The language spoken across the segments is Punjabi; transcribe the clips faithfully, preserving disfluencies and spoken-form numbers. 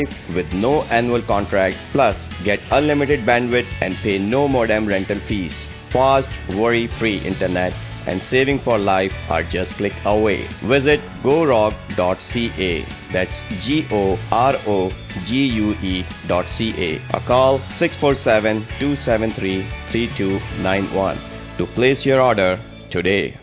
with no annual contract, plus get unlimited bandwidth and pay no modem rental fees. Fast, worry-free internet and saving for life are just click away. Visit gorog dot c a. That's G O R O G U E dot C A or call six four seven, two seven three, three two nine one to place your order today.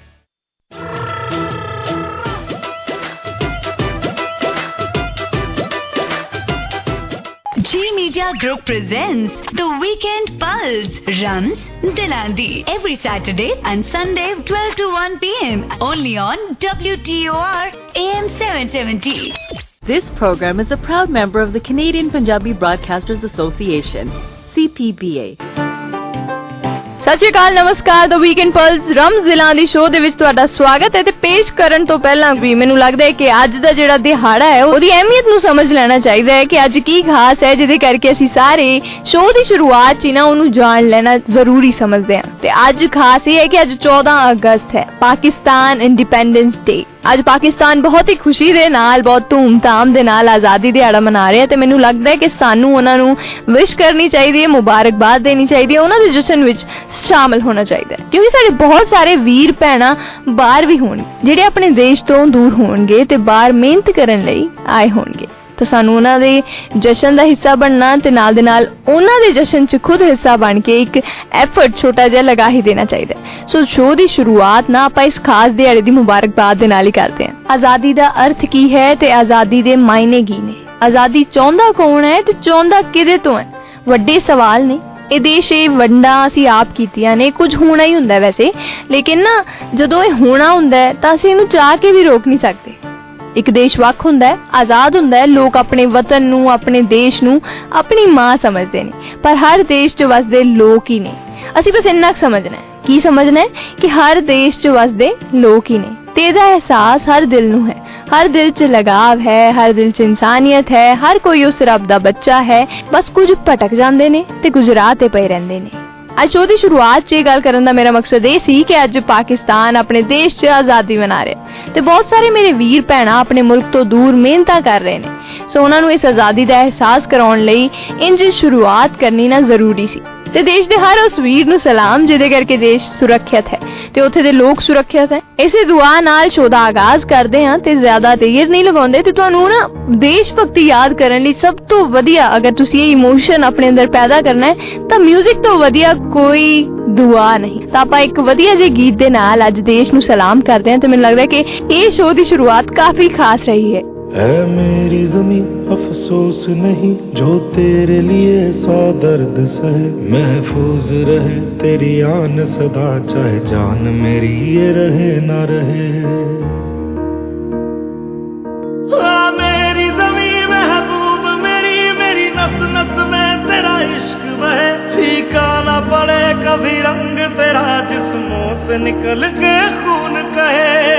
G Media Group presents The Weekend Pulse, Rams Dilandi, every Saturday and Sunday twelve to one p m only on W T O R A M seven seventy. This program is a proud member of the Canadian Punjabi Broadcasters Association, C P B A. ਸਤਿ ਸ਼੍ਰੀ ਅਕਾਲ, ਨਮਸਕਾਰ। ਦ ਵੀਕਐਂਡ ਪਲਸ ਰਮਜ਼ ਜ਼ਿਲ੍ਹਾ ਦੀ ਸ਼ੋਅ ਦੇ ਵਿੱਚ ਤੁਹਾਡਾ ਸਵਾਗਤ ਹੈ। ਤੇ ਪੇਸ਼ ਕਰਨ ਤੋਂ ਪਹਿਲਾਂ ਵੀ ਮੈਨੂੰ ਲੱਗਦਾ ਹੈ ਕਿ ਅੱਜ ਦਾ ਜਿਹੜਾ ਦਿਹਾੜਾ ਹੈ ਉਹਦੀ ਅਹਿਮੀਅਤ ਨੂੰ ਸਮਝ ਲੈਣਾ ਚਾਹੀਦਾ ਹੈ ਕਿ ਅੱਜ ਕੀ ਖਾਸ ਹੈ, ਜਿਹਦੇ ਕਰਕੇ ਅਸੀਂ ਸਾਰੇ ਸ਼ੋਅ ਦੀ ਸ਼ੁਰੂਆਤ 'ਚ ਹੀ ਨਾ ਉਹਨੂੰ ਜਾਣ ਲੈਣਾ ਜ਼ਰੂਰੀ ਸਮਝਦੇ ਹਾਂ। ਤੇ ਅੱਜ ਖਾਸ ਇਹ ਹੈ ਕਿ ਅੱਜ ਚੌਦਾਂ ਅਗਸਤ ਹੈ, ਪਾਕਿਸਤਾਨ ਇੰਡੀਪੈਂਡੈਂਸ ਡੇ। ਅੱਜ ਪਾਕਿਸਤਾਨ ਬਹੁਤ ਹੀ ਖੁਸ਼ੀ ਦੇ ਨਾਲ, ਬਹੁਤ ਧੂਮ-ਧਾਮ ਦੇ ਨਾਲ ਆਜ਼ਾਦੀ ਦਿਹਾੜਾ ਮਨਾ ਰਿਹਾ ਤੇ ਮੈਨੂੰ ਲੱਗਦਾ ਹੈ ਕਿ ਸਾਨੂੰ ਉਹਨਾਂ ਨੂੰ ਵਿਸ਼ ਕਰਨੀ ਚਾਹੀਦੀ ਹੈ, ਮੁਬਾਰਕਬਾਦ ਦੇਣੀ ਚਾਹੀਦੀ ਹੈ, ਉਹਨਾਂ ਦੇ ਜਸ਼ਨ ਵਿੱਚ ਸ਼ਾਮਲ ਹੋਣਾ ਚਾਹੀਦਾ ਹੈ। ਕਿਉਂਕਿ ਸਾਡੇ ਬਹੁਤ ਸਾਰੇ ਵੀਰ ਭੈਣਾਂ ਬਾਹਰ ਵੀ ਹੋਣਗੇ ਜਿਹੜੇ ਆਪਣੇ ਦੇਸ਼ ਤੋਂ ਦੂਰ ਹੋਣਗੇ ਤੇ ਬਾਹਰ ਮਿਹਨਤ ਕਰਨ ਲਈ ਆਏ ਹੋਣਗੇ। ਤਾਂ ਸਾਨੂੰ ਉਹਨਾਂ ਦੇ ਜਸ਼ਨ ਦਾ ਹਿੱਸਾ ਬਣਨਾ ਤੇ ਨਾਲ ਦੇ ਨਾਲ ਉਹਨਾਂ ਦੇ ਜਸ਼ਨ 'ਚ ਖੁਦ ਹਿੱਸਾ ਬਣ ਕੇ ਇੱਕ ਐਫਰਟ ਛੋਟਾ ਜਿਹਾ ਲਗਾ ਹੀ ਦੇਣਾ ਚਾਹੀਦਾ। ਸੋ ਸ਼ੋਅ ਦੀ ਸ਼ੁਰੂਆਤ ਨਾ ਆਪਾਂ ਇਸ ਖਾਸ ਦਿਹਾੜੇ ਦੀ ਮੁਬਾਰਕਬਾਦ ਦੇ ਨਾਲ ਹੀ ਕਰਦੇ ਹਾਂ। ਆਜ਼ਾਦੀ ਦਾ ਅਰਥ ਕੀ ਹੈ ਤੇ ਆਜ਼ਾਦੀ ਦੇ ਮਾਇਨੇ ਕੀ ਨੇ? ਆਜ਼ਾਦੀ ਚਾਹੁੰਦਾ ਕੌਣ ਹੈ ਤੇ ਚਾਹੁੰਦਾ ਕਿਹਦੇ ਤੋਂ ਹੈ? ਵੱਡੇ ਸਵਾਲ ਨੇ। ਇਹ ਦੇਸ਼ ਇਹ ਵੰਡਾਂ ਅਸੀਂ ਆਪ ਕੀਤੀਆਂ ਨੇ, ਕੁਝ ਹੋਣਾ ਹੀ ਹੁੰਦਾ ਵੈਸੇ, ਲੇਕਿਨ ਨਾ ਜਦੋਂ ਇਹ ਹੋਣਾ ਹੁੰਦਾ ਤਾਂ ਅਸੀਂ ਇਹਨੂੰ ਚਾਹ ਕੇ ਵੀ ਰੋਕ ਨਹੀਂ ਸਕਦੇ। ਇੱਕ ਦੇਸ਼ ਵੱਖ ਹੁੰਦਾ ਹੈ, ਆਜ਼ਾਦ ਹੁੰਦਾ ਹੈ, ਲੋਕ ਆਪਣੇ ਵਤਨ ਨੂੰ, ਆਪਣੇ ਦੇਸ਼ ਨੂੰ ਆਪਣੀ ਮਾਂ ਸਮਝਦੇ ਨੇ, ਪਰ ਹਰ ਦੇਸ਼ 'ਚ ਵਸਦੇ ਲੋਕ ਹੀ ਨੇ। ਅਸੀਂ ਬਸ ਇੰਨਾ ਕੁ ਸਮਝਣਾ ਹੈ। ਕੀ ਸਮਝਣਾ ਹੈ? ਕਿ ਹਰ ਦੇਸ਼ 'ਚ ਵਸਦੇ ਲੋਕ ਹੀ ਨੇ ਤੇ ਇਹਦਾ ਅਹਿਸਾਸ ਹਰ ਦਿਲ ਨੂੰ ਹੈ। ਹਰ ਦਿਲ 'ਚ ਲਗਾਵ ਹੈ, ਹਰ ਦਿਲ 'ਚ ਇਨਸਾਨੀਅਤ ਹੈ, ਹਰ ਕੋਈ ਉਸ ਰੱਬ ਦਾ ਬੱਚਾ ਹੈ। ਬਸ ਕੁਝ ਭਟਕ ਜਾਂਦੇ ਨੇ ਤੇ ਕੁਝ ਰਾਹ ਤੇ ਪਏ ਰਹਿੰਦੇ ਨੇ। ਅੱਜ ਸ਼ੋਅ ਦੀ ਸ਼ੁਰੂਆਤ 'ਚ ਇਹ ਗੱਲ ਕਰਨ ਦਾ ਮੇਰਾ ਮਕਸਦ ਇਹ ਸੀ ਕਿ ਅੱਜ ਪਾਕਿਸਤਾਨ ਆਪਣੇ ਦੇਸ਼ 'ਚ ਆਜ਼ਾਦੀ ਮਨਾ ਰਿਹਾ ਤੇ ਬਹੁਤ ਸਾਰੇ ਮੇਰੇ ਵੀਰ ਭੈਣਾਂ ਆਪਣੇ ਮੁਲਕ ਤੋਂ ਦੂਰ ਮਿਹਨਤਾਂ ਕਰ ਰਹੇ ਨੇ। ਸੋ ਉਹਨਾਂ ਨੂੰ ਇਸ ਆਜ਼ਾਦੀ ਦਾ ਅਹਿਸਾਸ ਕਰਾਉਣ ਲਈ ਇੰਝ ਸ਼ੁਰੂਆਤ ਕਰਨੀ ਨਾ ਜ਼ਰੂਰੀ ਸੀ। ਤੇ ਦੇਸ਼ ਦੇ ਹਰ ਉਸ ਵੀਰ ਨੂੰ ਸਲਾਮ ਜਿਹਦੇ ਕਰਕੇ ਦੇਸ਼ ਸੁਰੱਖਿਅਤ ਹੈ ਤੇ ਉੱਥੇ ਦੇ ਲੋਕ ਸੁਰੱਖਿਅਤ ਹੈ। ਇਸੇ ਦੁਆ ਨਾਲ ਸ਼ੋਅ ਦਾ ਆਗਾਜ਼ ਕਰਦੇ ਹਾਂ ਤੇ ਜ਼ਿਆਦਾ ਦੇਰ ਨਹੀਂ ਲਗਾਉਂਦੇ ਤੇ ਤੁਹਾਨੂੰ ਨਾ ਦੇਸ਼ ਭਗਤੀ ਯਾਦ ਕਰਨ ਲਈ ਸਭ ਤੋਂ ਵਧੀਆ, ਅਗਰ ਤੁਸੀਂ ਇਹ ਇਮੋਸ਼ਨ ਆਪਣੇ ਅੰਦਰ ਪੈਦਾ ਕਰਨਾ ਹੈ ਤਾਂ ਮਿਊਜ਼ਿਕ ਤੋਂ ਵਧੀਆ ਕੋਈ ਦੁਆ ਨਹੀਂ। ਤਾਂ ਆਪਾਂ ਇੱਕ ਵਧੀਆ ਜਿਹੇ ਗੀਤ ਦੇ ਨਾਲ ਅੱਜ ਦੇਸ਼ ਨੂੰ ਸਲਾਮ ਕਰਦੇ ਹਾਂ ਤੇ ਮੈਨੂੰ ਲੱਗਦਾ ਕਿ ਇਹ ਸ਼ੋਅ ਦੀ ਸ਼ੁਰੂਆਤ ਕਾਫੀ ਖਾਸ ਰਹੀ ਹੈ। ऐ मेरी ज़मीं अफसोस नहीं जो तेरे लिए सौ दर्द सहे, महफूज रहे तेरी आन सदा चाहे जान मेरी ये रहे ना रहे। आ मेरी ज़मीं महबूब मेरी, मेरी नस नस में तेरा इश्क बहे, फीका ना पड़े कभी रंग तेरा जिस्मों से निकल के खून कहे।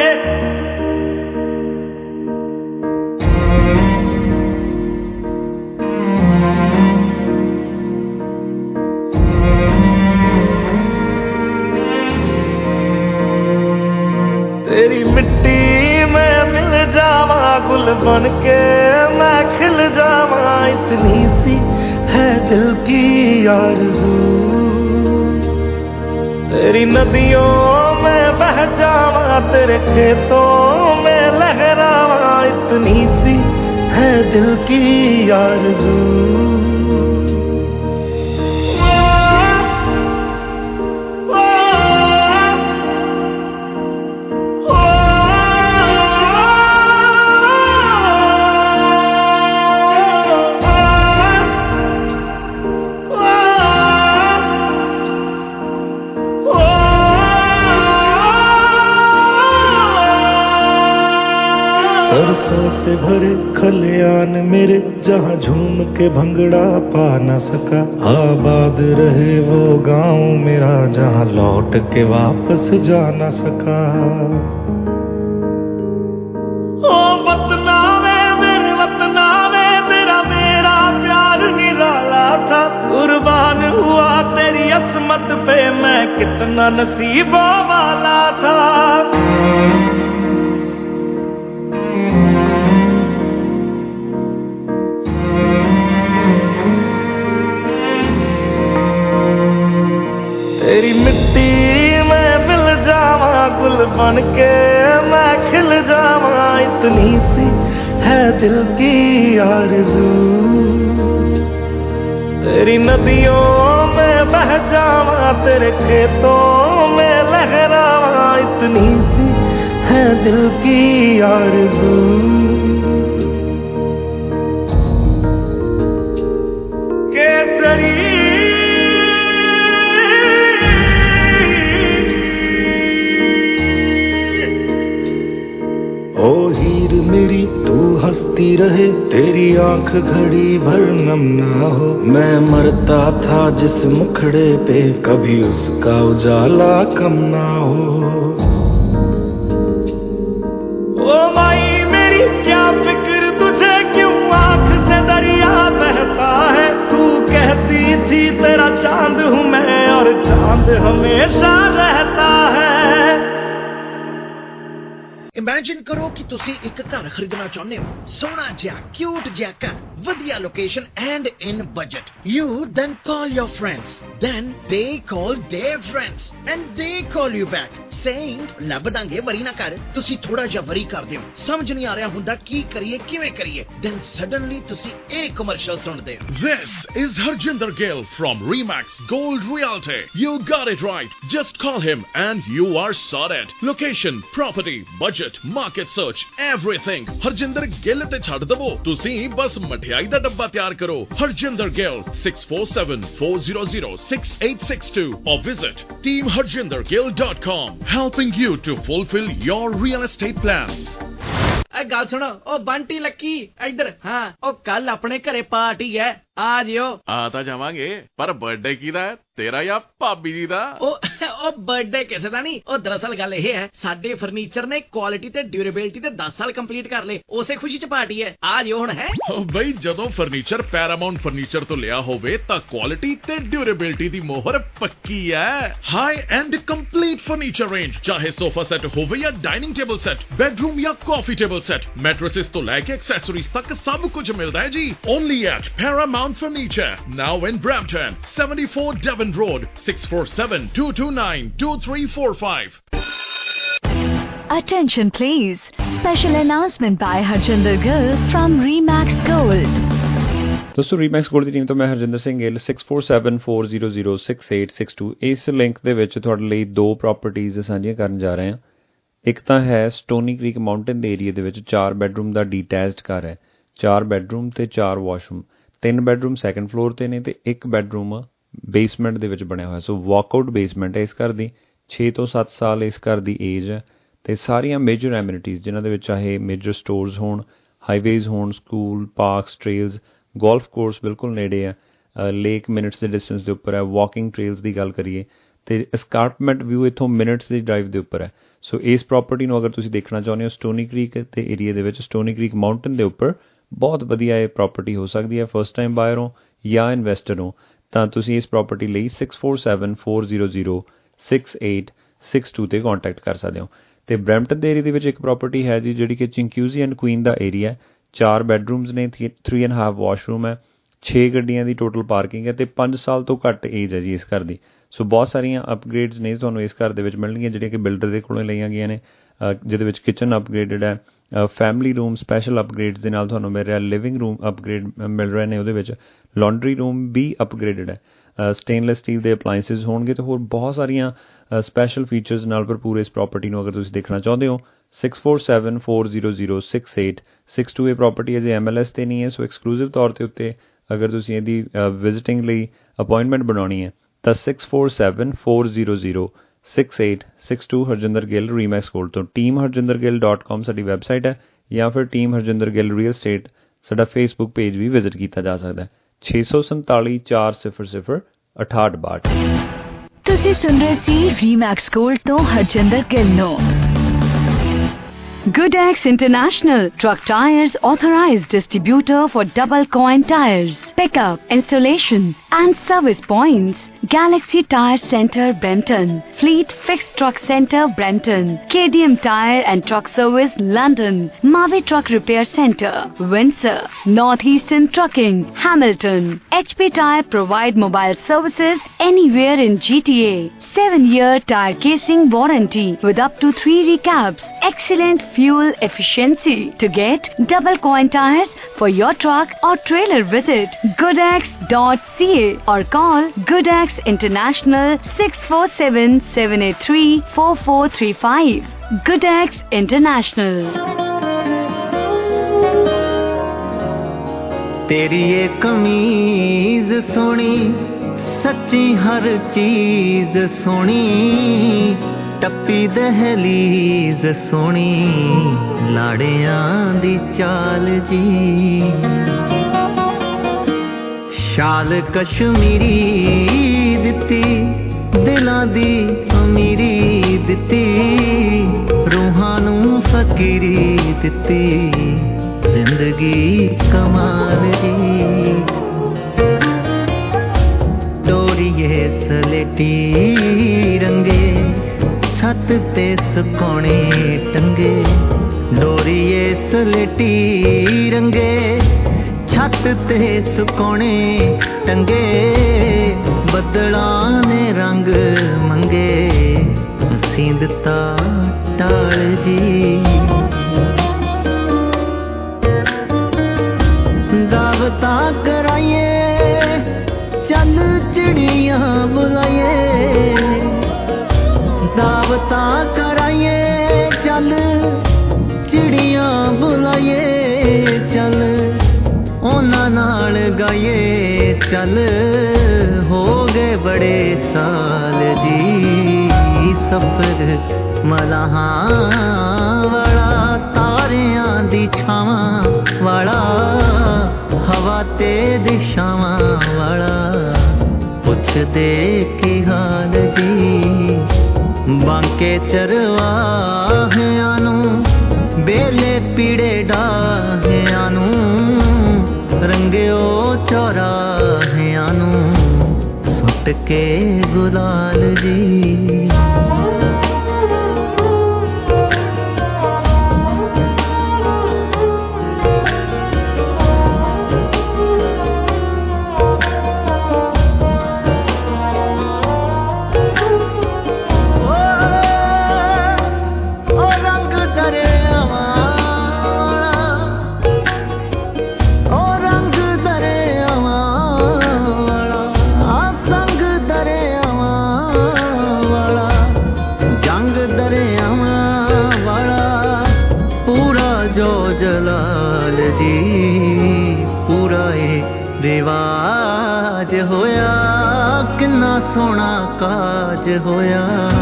तेरी मिट्टी में मिल जावा, गुल बन के मैं खिल जावा, इतनी सी है दिल की आरज़ू। तेरी नदियों में बह जावा, तेरे खेतों में लहरावा, इतनी सी है दिल की आरज़ू। सरसों से भरे खलियान मेरे, जहाँ झूम के भंगड़ा पा न सका, आबाद रहे वो गांव मेरा जहाँ लौट के वापस जा न सका। ओ वतना वे मेरे वतना वे, तेरा मेरा प्यार निराला था, कुर्बान हुआ तेरी असमत पे मैं कितना नसीबों वाला था। तेरी मिट्टी मैं मिल जावा, गुल बन के मैं खिल जावा, इतनी सी है दिल की आरज़ू। तेरी नदियों में बह जावा, तेरे खेतों में लहरावा, इतनी सी है दिल की आरज़ू। केसरी ओ हीर मेरी तू हंसती रहे, तेरी आंख घड़ी भर नम ना हो। मैं मरता था जिस मुखड़े पे, कभी उसका उजाला कम ना हो। ओ माई मेरी क्या फिक्र तुझे, क्यों आंख से दरिया बहता है। तू कहती थी तेरा चांद हूँ मैं, और चांद हमेशा रहता है। इमेजिन करो कि तुसी एक घर खरीदना चाहते हो, सोहना जिहा क्यूट जिहा घर, वधिया location and in budget. You then call your friends, then they call their friends and they call you back saying ਲੱਭ ਦਾਂਗੇ, ਵਰੀ ਨਾ ਕਰ। ਤੁਸੀਂ ਥੋੜਾ ਜਿਹਾ ਵਰੀ ਕਰਦੇ ਹੋ, ਸਮਝ ਨਹੀਂ ਆ ਰਿਹਾ ਹੁੰਦਾ ਕੀ ਕਰੀਏ ਕਿਵੇਂ ਕਰੀਏ, then suddenly ਤੁਸੀਂ ਇਹ ਕਮਰਸ਼ੀਅਲ ਸੁਣਦੇ ਹੋ। This is Harjinder Gill from Remax Gold Realty. You got it right. Just call him and you are sorted. Location, property, budget, market search, everything. Harjinder Gill ਤੇ ਛੱਡ ਦਵੋ, ਤੁਸੀਂ ਬਸ ਮਠਿਆਈ ਦਾ ਡੱਬਾ ਤਿਆਰ ਕਰੋ। Harjinder Gill six four seven four zero zero six eight six two or visit team harjinder gill dot com, helping you to fulfill your real estate plans. ਇਹ ਗੱਲ ਸੁਣੋ, ਉਹ ਬੰਟੀ ਲੱਕੀ ਇੱਧਰ। ਹਾਂ, ਉਹ ਕੱਲ ਆਪਣੇ ਘਰੇ ਪਾਰਟੀ ਹੈ, ਆ ਜਿਓ। ਆ ਤਾਂ ਜਾਵਾਂਗੇ, ਪਰ ਬਰਥਡੇ ਕਿਹਦਾ ਹੈ, ਤੇਰਾ ਜਾਂ ਭਾਬੀ ਜੀ ਦਾ? ਉਹ ਉਹ ਬਰਥਡੇ ਕਿਸੇ ਦਾ ਨਹੀਂ। ਉਹ ਦਰਅਸਲ ਗੱਲ ਇਹ ਹੈ, ਸਾਡੇ ਫਰਨੀਚਰ ਨੇ ਕੁਆਲਿਟੀ ਤੇ ਡਿਊਰੇਬਿਲਿਟੀ ਤੇ ਦਸ ਸਾਲ ਕੰਪਲੀਟ ਕਰ ਲਏ, ਉਸੇ ਖੁਸ਼ੀ ਚ ਪਾਰਟੀ ਹੈ, ਆ ਜਿਓ ਹੁਣ। ਹੈ ਬਈ, ਜਦੋਂ ਫਰਨੀਚਰ ਪੈਰਾਮਾਉਂਟ ਫਰਨੀਚਰ ਤੋਂ ਲਿਆ ਹੋਵੇ ਤਾਂ ਕੁਆਲਿਟੀ ਤੇ ਡਿਊਰੇਬਿਲਿਟੀ ਦੀ ਮੋਹਰ ਪੱਕੀ ਹੈ। High end complete furniture range, ਚਾਹੇ ਸੋਫਾ ਸੈੱਟ ਹੋਵੇ ਜਾਂ ਡਾਈਨਿੰਗ ਟੇਬਲ ਸੈੱਟ, ਬੈਡਰੂਮ ਜਾਂ ਕਾਫੀ ਟੇਬਲ ਸੈੱਟ, ਮੈਟ੍ਰੈसेस ਤੋਂ ਲੈ ਕੇ ਐਕਸੈਸਰੀਜ਼ ਤੱਕ ਸਭ ਕੁਝ ਮਿਲਦਾ ਹੈ ਜੀ। Only at Paramount Furniture, now in Brampton, seventy-four Devon Road, six four seven two two nine two three four five. Attention please. Special announcement by Harjinder Gill from Remax Gold. ਦੋਸਤੋ, ਰੀਮੈਕਸ ਗੋਲਡ ਦੀ ਟੀਮ ਤੋਂ ਮੈਂ Harjinder Singh Gill six four seven four zero zero six eight six two ਇਸ ਲਿੰਕ ਦੇ ਵਿੱਚ ਤੁਹਾਡੇ ਲਈ ਦੋ ਪ੍ਰਾਪਰਟੀਜ਼ ਸਾਂਝੀਆਂ ਕਰਨ ਜਾ ਰਹੇ ਹਾਂ। ਇੱਕ ਤਾਂ ਹੈ ਸਟੋਨੀ ਕ੍ਰੀਕ ਮਾਊਂਟੇਨ ਦੇ ਏਰੀਏ ਦੇ ਵਿੱਚ ਚਾਰ ਬੈਡਰੂਮ ਦਾ ਡੀਟੈਚਡ ਘਰ ਹੈ। ਚਾਰ ਬੈਡਰੂਮ ਤੇ ਚਾਰ ਵਾਸ਼ਰੂਮ, ਤਿੰਨ ਬੈਡਰੂਮ ਸੈਕੰਡ ਫਲੋਰ ਤੇ ਨੇ ਤੇ ਇੱਕ ਬੈਡਰੂਮ ਬੇਸਮੈਂਟ ਦੇ ਵਿੱਚ ਬਣਿਆ ਹੋਇਆ। ਸੋ ਵਾਕਆਊਟ ਬੇਸਮੈਂਟ ਹੈ ਇਸ ਘਰ ਦੀ। ਛੇ ਤੋਂ ਸੱਤ ਸਾਲ ਇਸ ਘਰ ਦੀ ਏਜ ਹੈ ਅਤੇ ਸਾਰੀਆਂ ਮੇਜਰ ਐਮਿਨਿਟੀਜ਼ ਜਿਨ੍ਹਾਂ ਦੇ ਵਿੱਚ ਚਾਹੇ ਮੇਜਰ ਸਟੋਰਸ ਹੋਣ, ਹਾਈਵੇਜ਼ ਹੋਣ, school, parks, trails, golf course ਬਿਲਕੁਲ ਨੇੜੇ ਹੈ, ਲੇਕ ਮਿੰਟਸ ਦੇ ਡਿਸਟੈਂਸ ਦੇ ਉੱਪਰ ਹੈ। ਵਾਕਿੰਗ ਟ੍ਰੇਲਸ ਦੀ ਗੱਲ ਕਰੀਏ ਅਤੇ ਐਸਕਾਰਪਮੈਂਟ ਵਿਊ ਇੱਥੋਂ ਮਿੰਟਸ ਦੀ ਡਰਾਈਵ ਦੇ ਉੱਪਰ ਹੈ। ਸੋ ਇਸ ਪ੍ਰੋਪਰਟੀ ਨੂੰ ਅਗਰ ਤੁਸੀਂ ਦੇਖਣਾ ਚਾਹੁੰਦੇ ਹੋ ਸਟੋਨੀ ਕ੍ਰੀਕ ਅਤੇ ਏਰੀਏ ਦੇ ਵਿੱਚ, ਸਟੋਨੀ ਕ੍ਰੀਕ ਮਾਊਂਟੇਨ ਦੇ ਉੱਪਰ, ਬਹੁਤ ਵਧੀਆ ਇਹ ਪ੍ਰੋਪਰਟੀ ਹੋ ਸਕਦੀ ਹੈ। ਫਸਟ ਟਾਈਮ ਬਾਇਰ ਹੋ ਜਾਂ ਇਨਵੈਸਟਰ ਹੋ ਤਾਂ ਤੁਸੀਂ ਇਸ ਪ੍ਰੋਪਰਟੀ ਲਈ six four seven four zero zero six eight six two 'ਤੇ ਕੌਂਟੈਕਟ ਕਰ ਸਕਦੇ ਹੋ। ਅਤੇ ਬਰੈਂਪਟਨ ਦੇ ਏਰੀਏ ਦੇ ਵਿੱਚ ਇੱਕ ਪ੍ਰੋਪਰਟੀ ਹੈ ਜੀ ਜਿਹੜੀ ਕਿ ਚਿੰਕਿਊਜ਼ੀ ਐਂਡ ਕੁਈਨ ਦਾ ਏਰੀਆ ਹੈ। ਚਾਰ ਬੈਡਰੂਮਸ ਨੇ, ਥਰੀ ਐਂਡ ਹਾਫ ਵਾਸ਼ਰੂਮ ਹੈ, ਛੇ ਗੱਡੀਆਂ ਦੀ ਟੋਟਲ ਪਾਰਕਿੰਗ ਹੈ ਅਤੇ ਪੰਜ ਸਾਲ ਤੋਂ ਘੱਟ ਏਜ ਹੈ ਜੀ ਇਸ ਘਰ ਦੀ। ਸੋ ਬਹੁਤ ਸਾਰੀਆਂ ਅਪਗ੍ਰੇਡਸ ਨੇ ਤੁਹਾਨੂੰ ਇਸ ਘਰ ਦੇ ਵਿੱਚ ਮਿਲਣਗੀਆਂ ਜਿਹੜੀਆਂ ਕਿ ਬਿਲਡਰ ਦੇ ਕੋਲੋਂ ਲਈਆਂ ਗਈਆਂ ਨੇ, ਜਿਹਦੇ ਵਿੱਚ ਕਿਚਨ ਅਪਗ੍ਰੇਡਡ ਹੈ, ਫੈਮਿਲੀ ਰੂਮ ਸਪੈਸ਼ਲ ਅਪਗ੍ਰੇਡਸ ਦੇ ਨਾਲ ਤੁਹਾਨੂੰ ਮਿਲ ਰਿਹਾ, ਲਿਵਿੰਗ ਰੂਮ ਅਪਗ੍ਰੇਡ ਮਿਲ ਰਹੇ ਨੇ, ਉਹਦੇ ਵਿੱਚ ਲਾਂਡਰੀ ਰੂਮ ਵੀ ਅਪਗ੍ਰੇਡਡ ਹੈ, ਸਟੇਨਲੈਸ ਸਟੀਲ ਦੇ ਅਪਲਾਇੰਸਿਸ ਹੋਣਗੇ ਅਤੇ ਹੋਰ ਬਹੁਤ ਸਾਰੀਆਂ ਸਪੈਸ਼ਲ ਫੀਚਰਸ ਨਾਲ ਭਰਪੂਰ ਇਸ ਪ੍ਰੋਪਰਟੀ ਨੂੰ ਅਗਰ ਤੁਸੀਂ ਦੇਖਣਾ ਚਾਹੁੰਦੇ ਹੋ six four seven four zero zero six eight six two ਇਹ ਪ੍ਰੋਪਰਟੀ ਅਜੇ ਐਮ ਐਲ ਐਸ 'ਤੇ ਨਹੀਂ ਹੈ। ਸੋ ਐਕਸਕਲੂਸਿਵ ਤੌਰ 'ਤੇ ਉੱਤੇ ਅਗਰ ਤੁਸੀਂ ਇਹਦੀ ਵਿਜ਼ਿਟਿੰਗ ਲਈ ਅਪੋਇੰਟਮੈਂਟ ਬਣਾਉਣੀ ਹੈ ਤਾਂ six four seven four zero zero six eight six two Harjinder Gill Remax gold ਤੋਂ। Team Harjinder Gill dot com ਸਾਡੀ ਵੈਬਸਾਈਟ ਹੈ ਜਾਂ ਫਿਰ team Harjinder Gill real estate ਸਾਡਾ ਫੇਸਬੁੱਕ ਪੇਜ ਵੀ ਵਿਜ਼ਿਟ ਕੀਤਾ ਜਾ ਸਕਦਾ ਹੈ। ਛੇ ਸੌ ਸੰਤਾਲੀ ਚਾਰ ਸਿਫਰ ਸਿਫਰ ਅਠਾਹਠ ਬਾਹਠ। ਤੁਸੀਂ ਸੁਣ ਰਹੇ ਸੀ ਰੀਮੈਕਸ ਗੋਲਡ ਤੋਂ ਹਰਜਿੰਦਰ ਗਿੱਲ ਨੂੰ। Goodex International Truck Tires authorized distributor for double coin tires, pickup, installation and service points. Galaxy Tire Center, Brampton. Fleet Fixed Truck Center, Brampton. K D M Tire and Truck Service, London. Mavi Truck Repair Center, Windsor. Northeastern Trucking, Hamilton. H P Tire provide mobile services anywhere in G T A. seven year tire casing warranty with up to three recaps. Excellent fuel efficiency. To get double coin tires for your truck or trailer, visit goodax dot c a or call Goodax International six four seven, seven eight three, four four three five. Goodax International. तेरी ये कमीज सोनी सच्ची हर चीज सोनी टप्पी दहलीज सोनी लाड़ियां दी चाल जी शाल कश्मीरी दित्ती दिलां दी अमीरी दित्ती रूहां नूं फकीरी दित्ती जिंदगी कमाल जी डोरिए सलेटी रंगे छत ते सुकोने टंगे डोरिए सलेटी रंगे छत ते सुकोने टंगे बदलां ने रंग मंगे सींदता टाल जी दावता कराइए चल चिड़ियां बुलाइए दावता कराइए चल चिड़ियां बुलाइए चल ओना नाल गाइए चल हो गए बड़े साल जी सफर मलाहां वाला तारियां दी छावां वाला हवा ते दिशावां वाला पुछ दे की हाल जी बांके चरवाहियां नू बेले पीड़े डाहियां नू रंगियो चौराहियां नू सुट के गुलाल जी रिवाज होया किन्ना सोना काज होया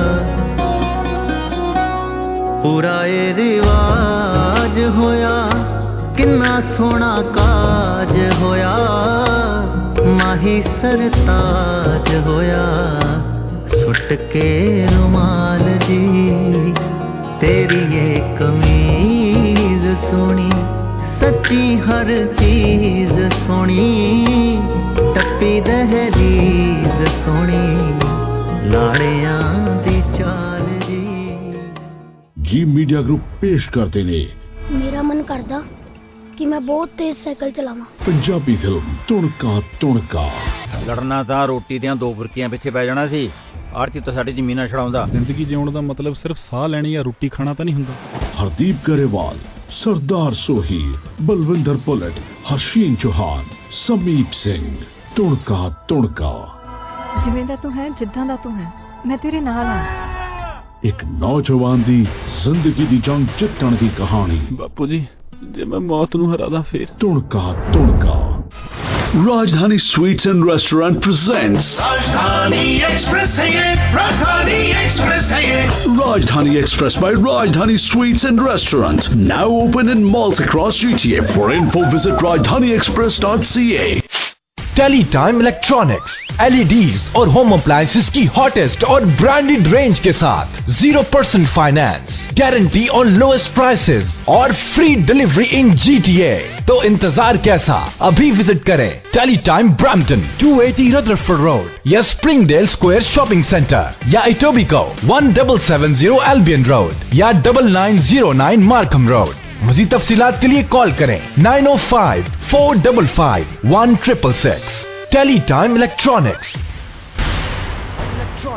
पूरा ए रिवाज होया किन्ना सोना काज होया माही सरताज होया सुट के रुमाल जी तेरी ये कमीज सोनी सच्ची हर चीज सोनी टप्पी दहलीज सोनी लाड़ियां दी चाल जी जी मीडिया ग्रुप पेश करते ने मेरा मन करदा कि मैं बहुत तेज साइकिल चलावां पंजाबी फिल्म तुणका तुणका लड़ना था रोटी दियां दो बुरकियां पिछे पै जाना सी आरती तो साडी जमीनां छड़ाउंदा जिंदगी जीउण दा मतलब सिर्फ साह लैनी या रोटी खाना तो नहीं हुंदा हरदीप गरेवाल सरदार सोहीर बलविंदर पुलट हर्षीन चौहान समीप सिंह तुणका तुणका जिवें दा तू है जिद्दां दा तू है मैं तेरे नाल हां एक नौजवान दी जिंदगी दी जंग जितण दी कहानी बापू जी जे मैं मौत नूं हरादा फिर Tunka Tunka Rajdhani Sweets and Restaurant presents Rajdhani Express hai ye, Rajdhani Express hai ye. Rajdhani Express by Rajdhani Sweets and Restaurant, now open in malls across G T A. For info visit rajdhani express dot c a. Teletime electronics LEDs और होम अप्लायंसेस की हॉटेस्ट और ब्रांडेड रेंज के साथ zero percent finance, guarantee on lowest prices और फ्री डिलीवरी इन जीटीए। तो इंतजार कैसा, अभी विजिट करें Teletime Brampton two eighty Rutherford road या स्प्रिंगडेल स्क्वायर शॉपिंग सेंटर या Etobicoke one double seven zero Albion road या double nine zero nine Markham road. मज़ीद तफसीलात के लिए कॉल करें nine O five four double five one triple six. Teletime electronics.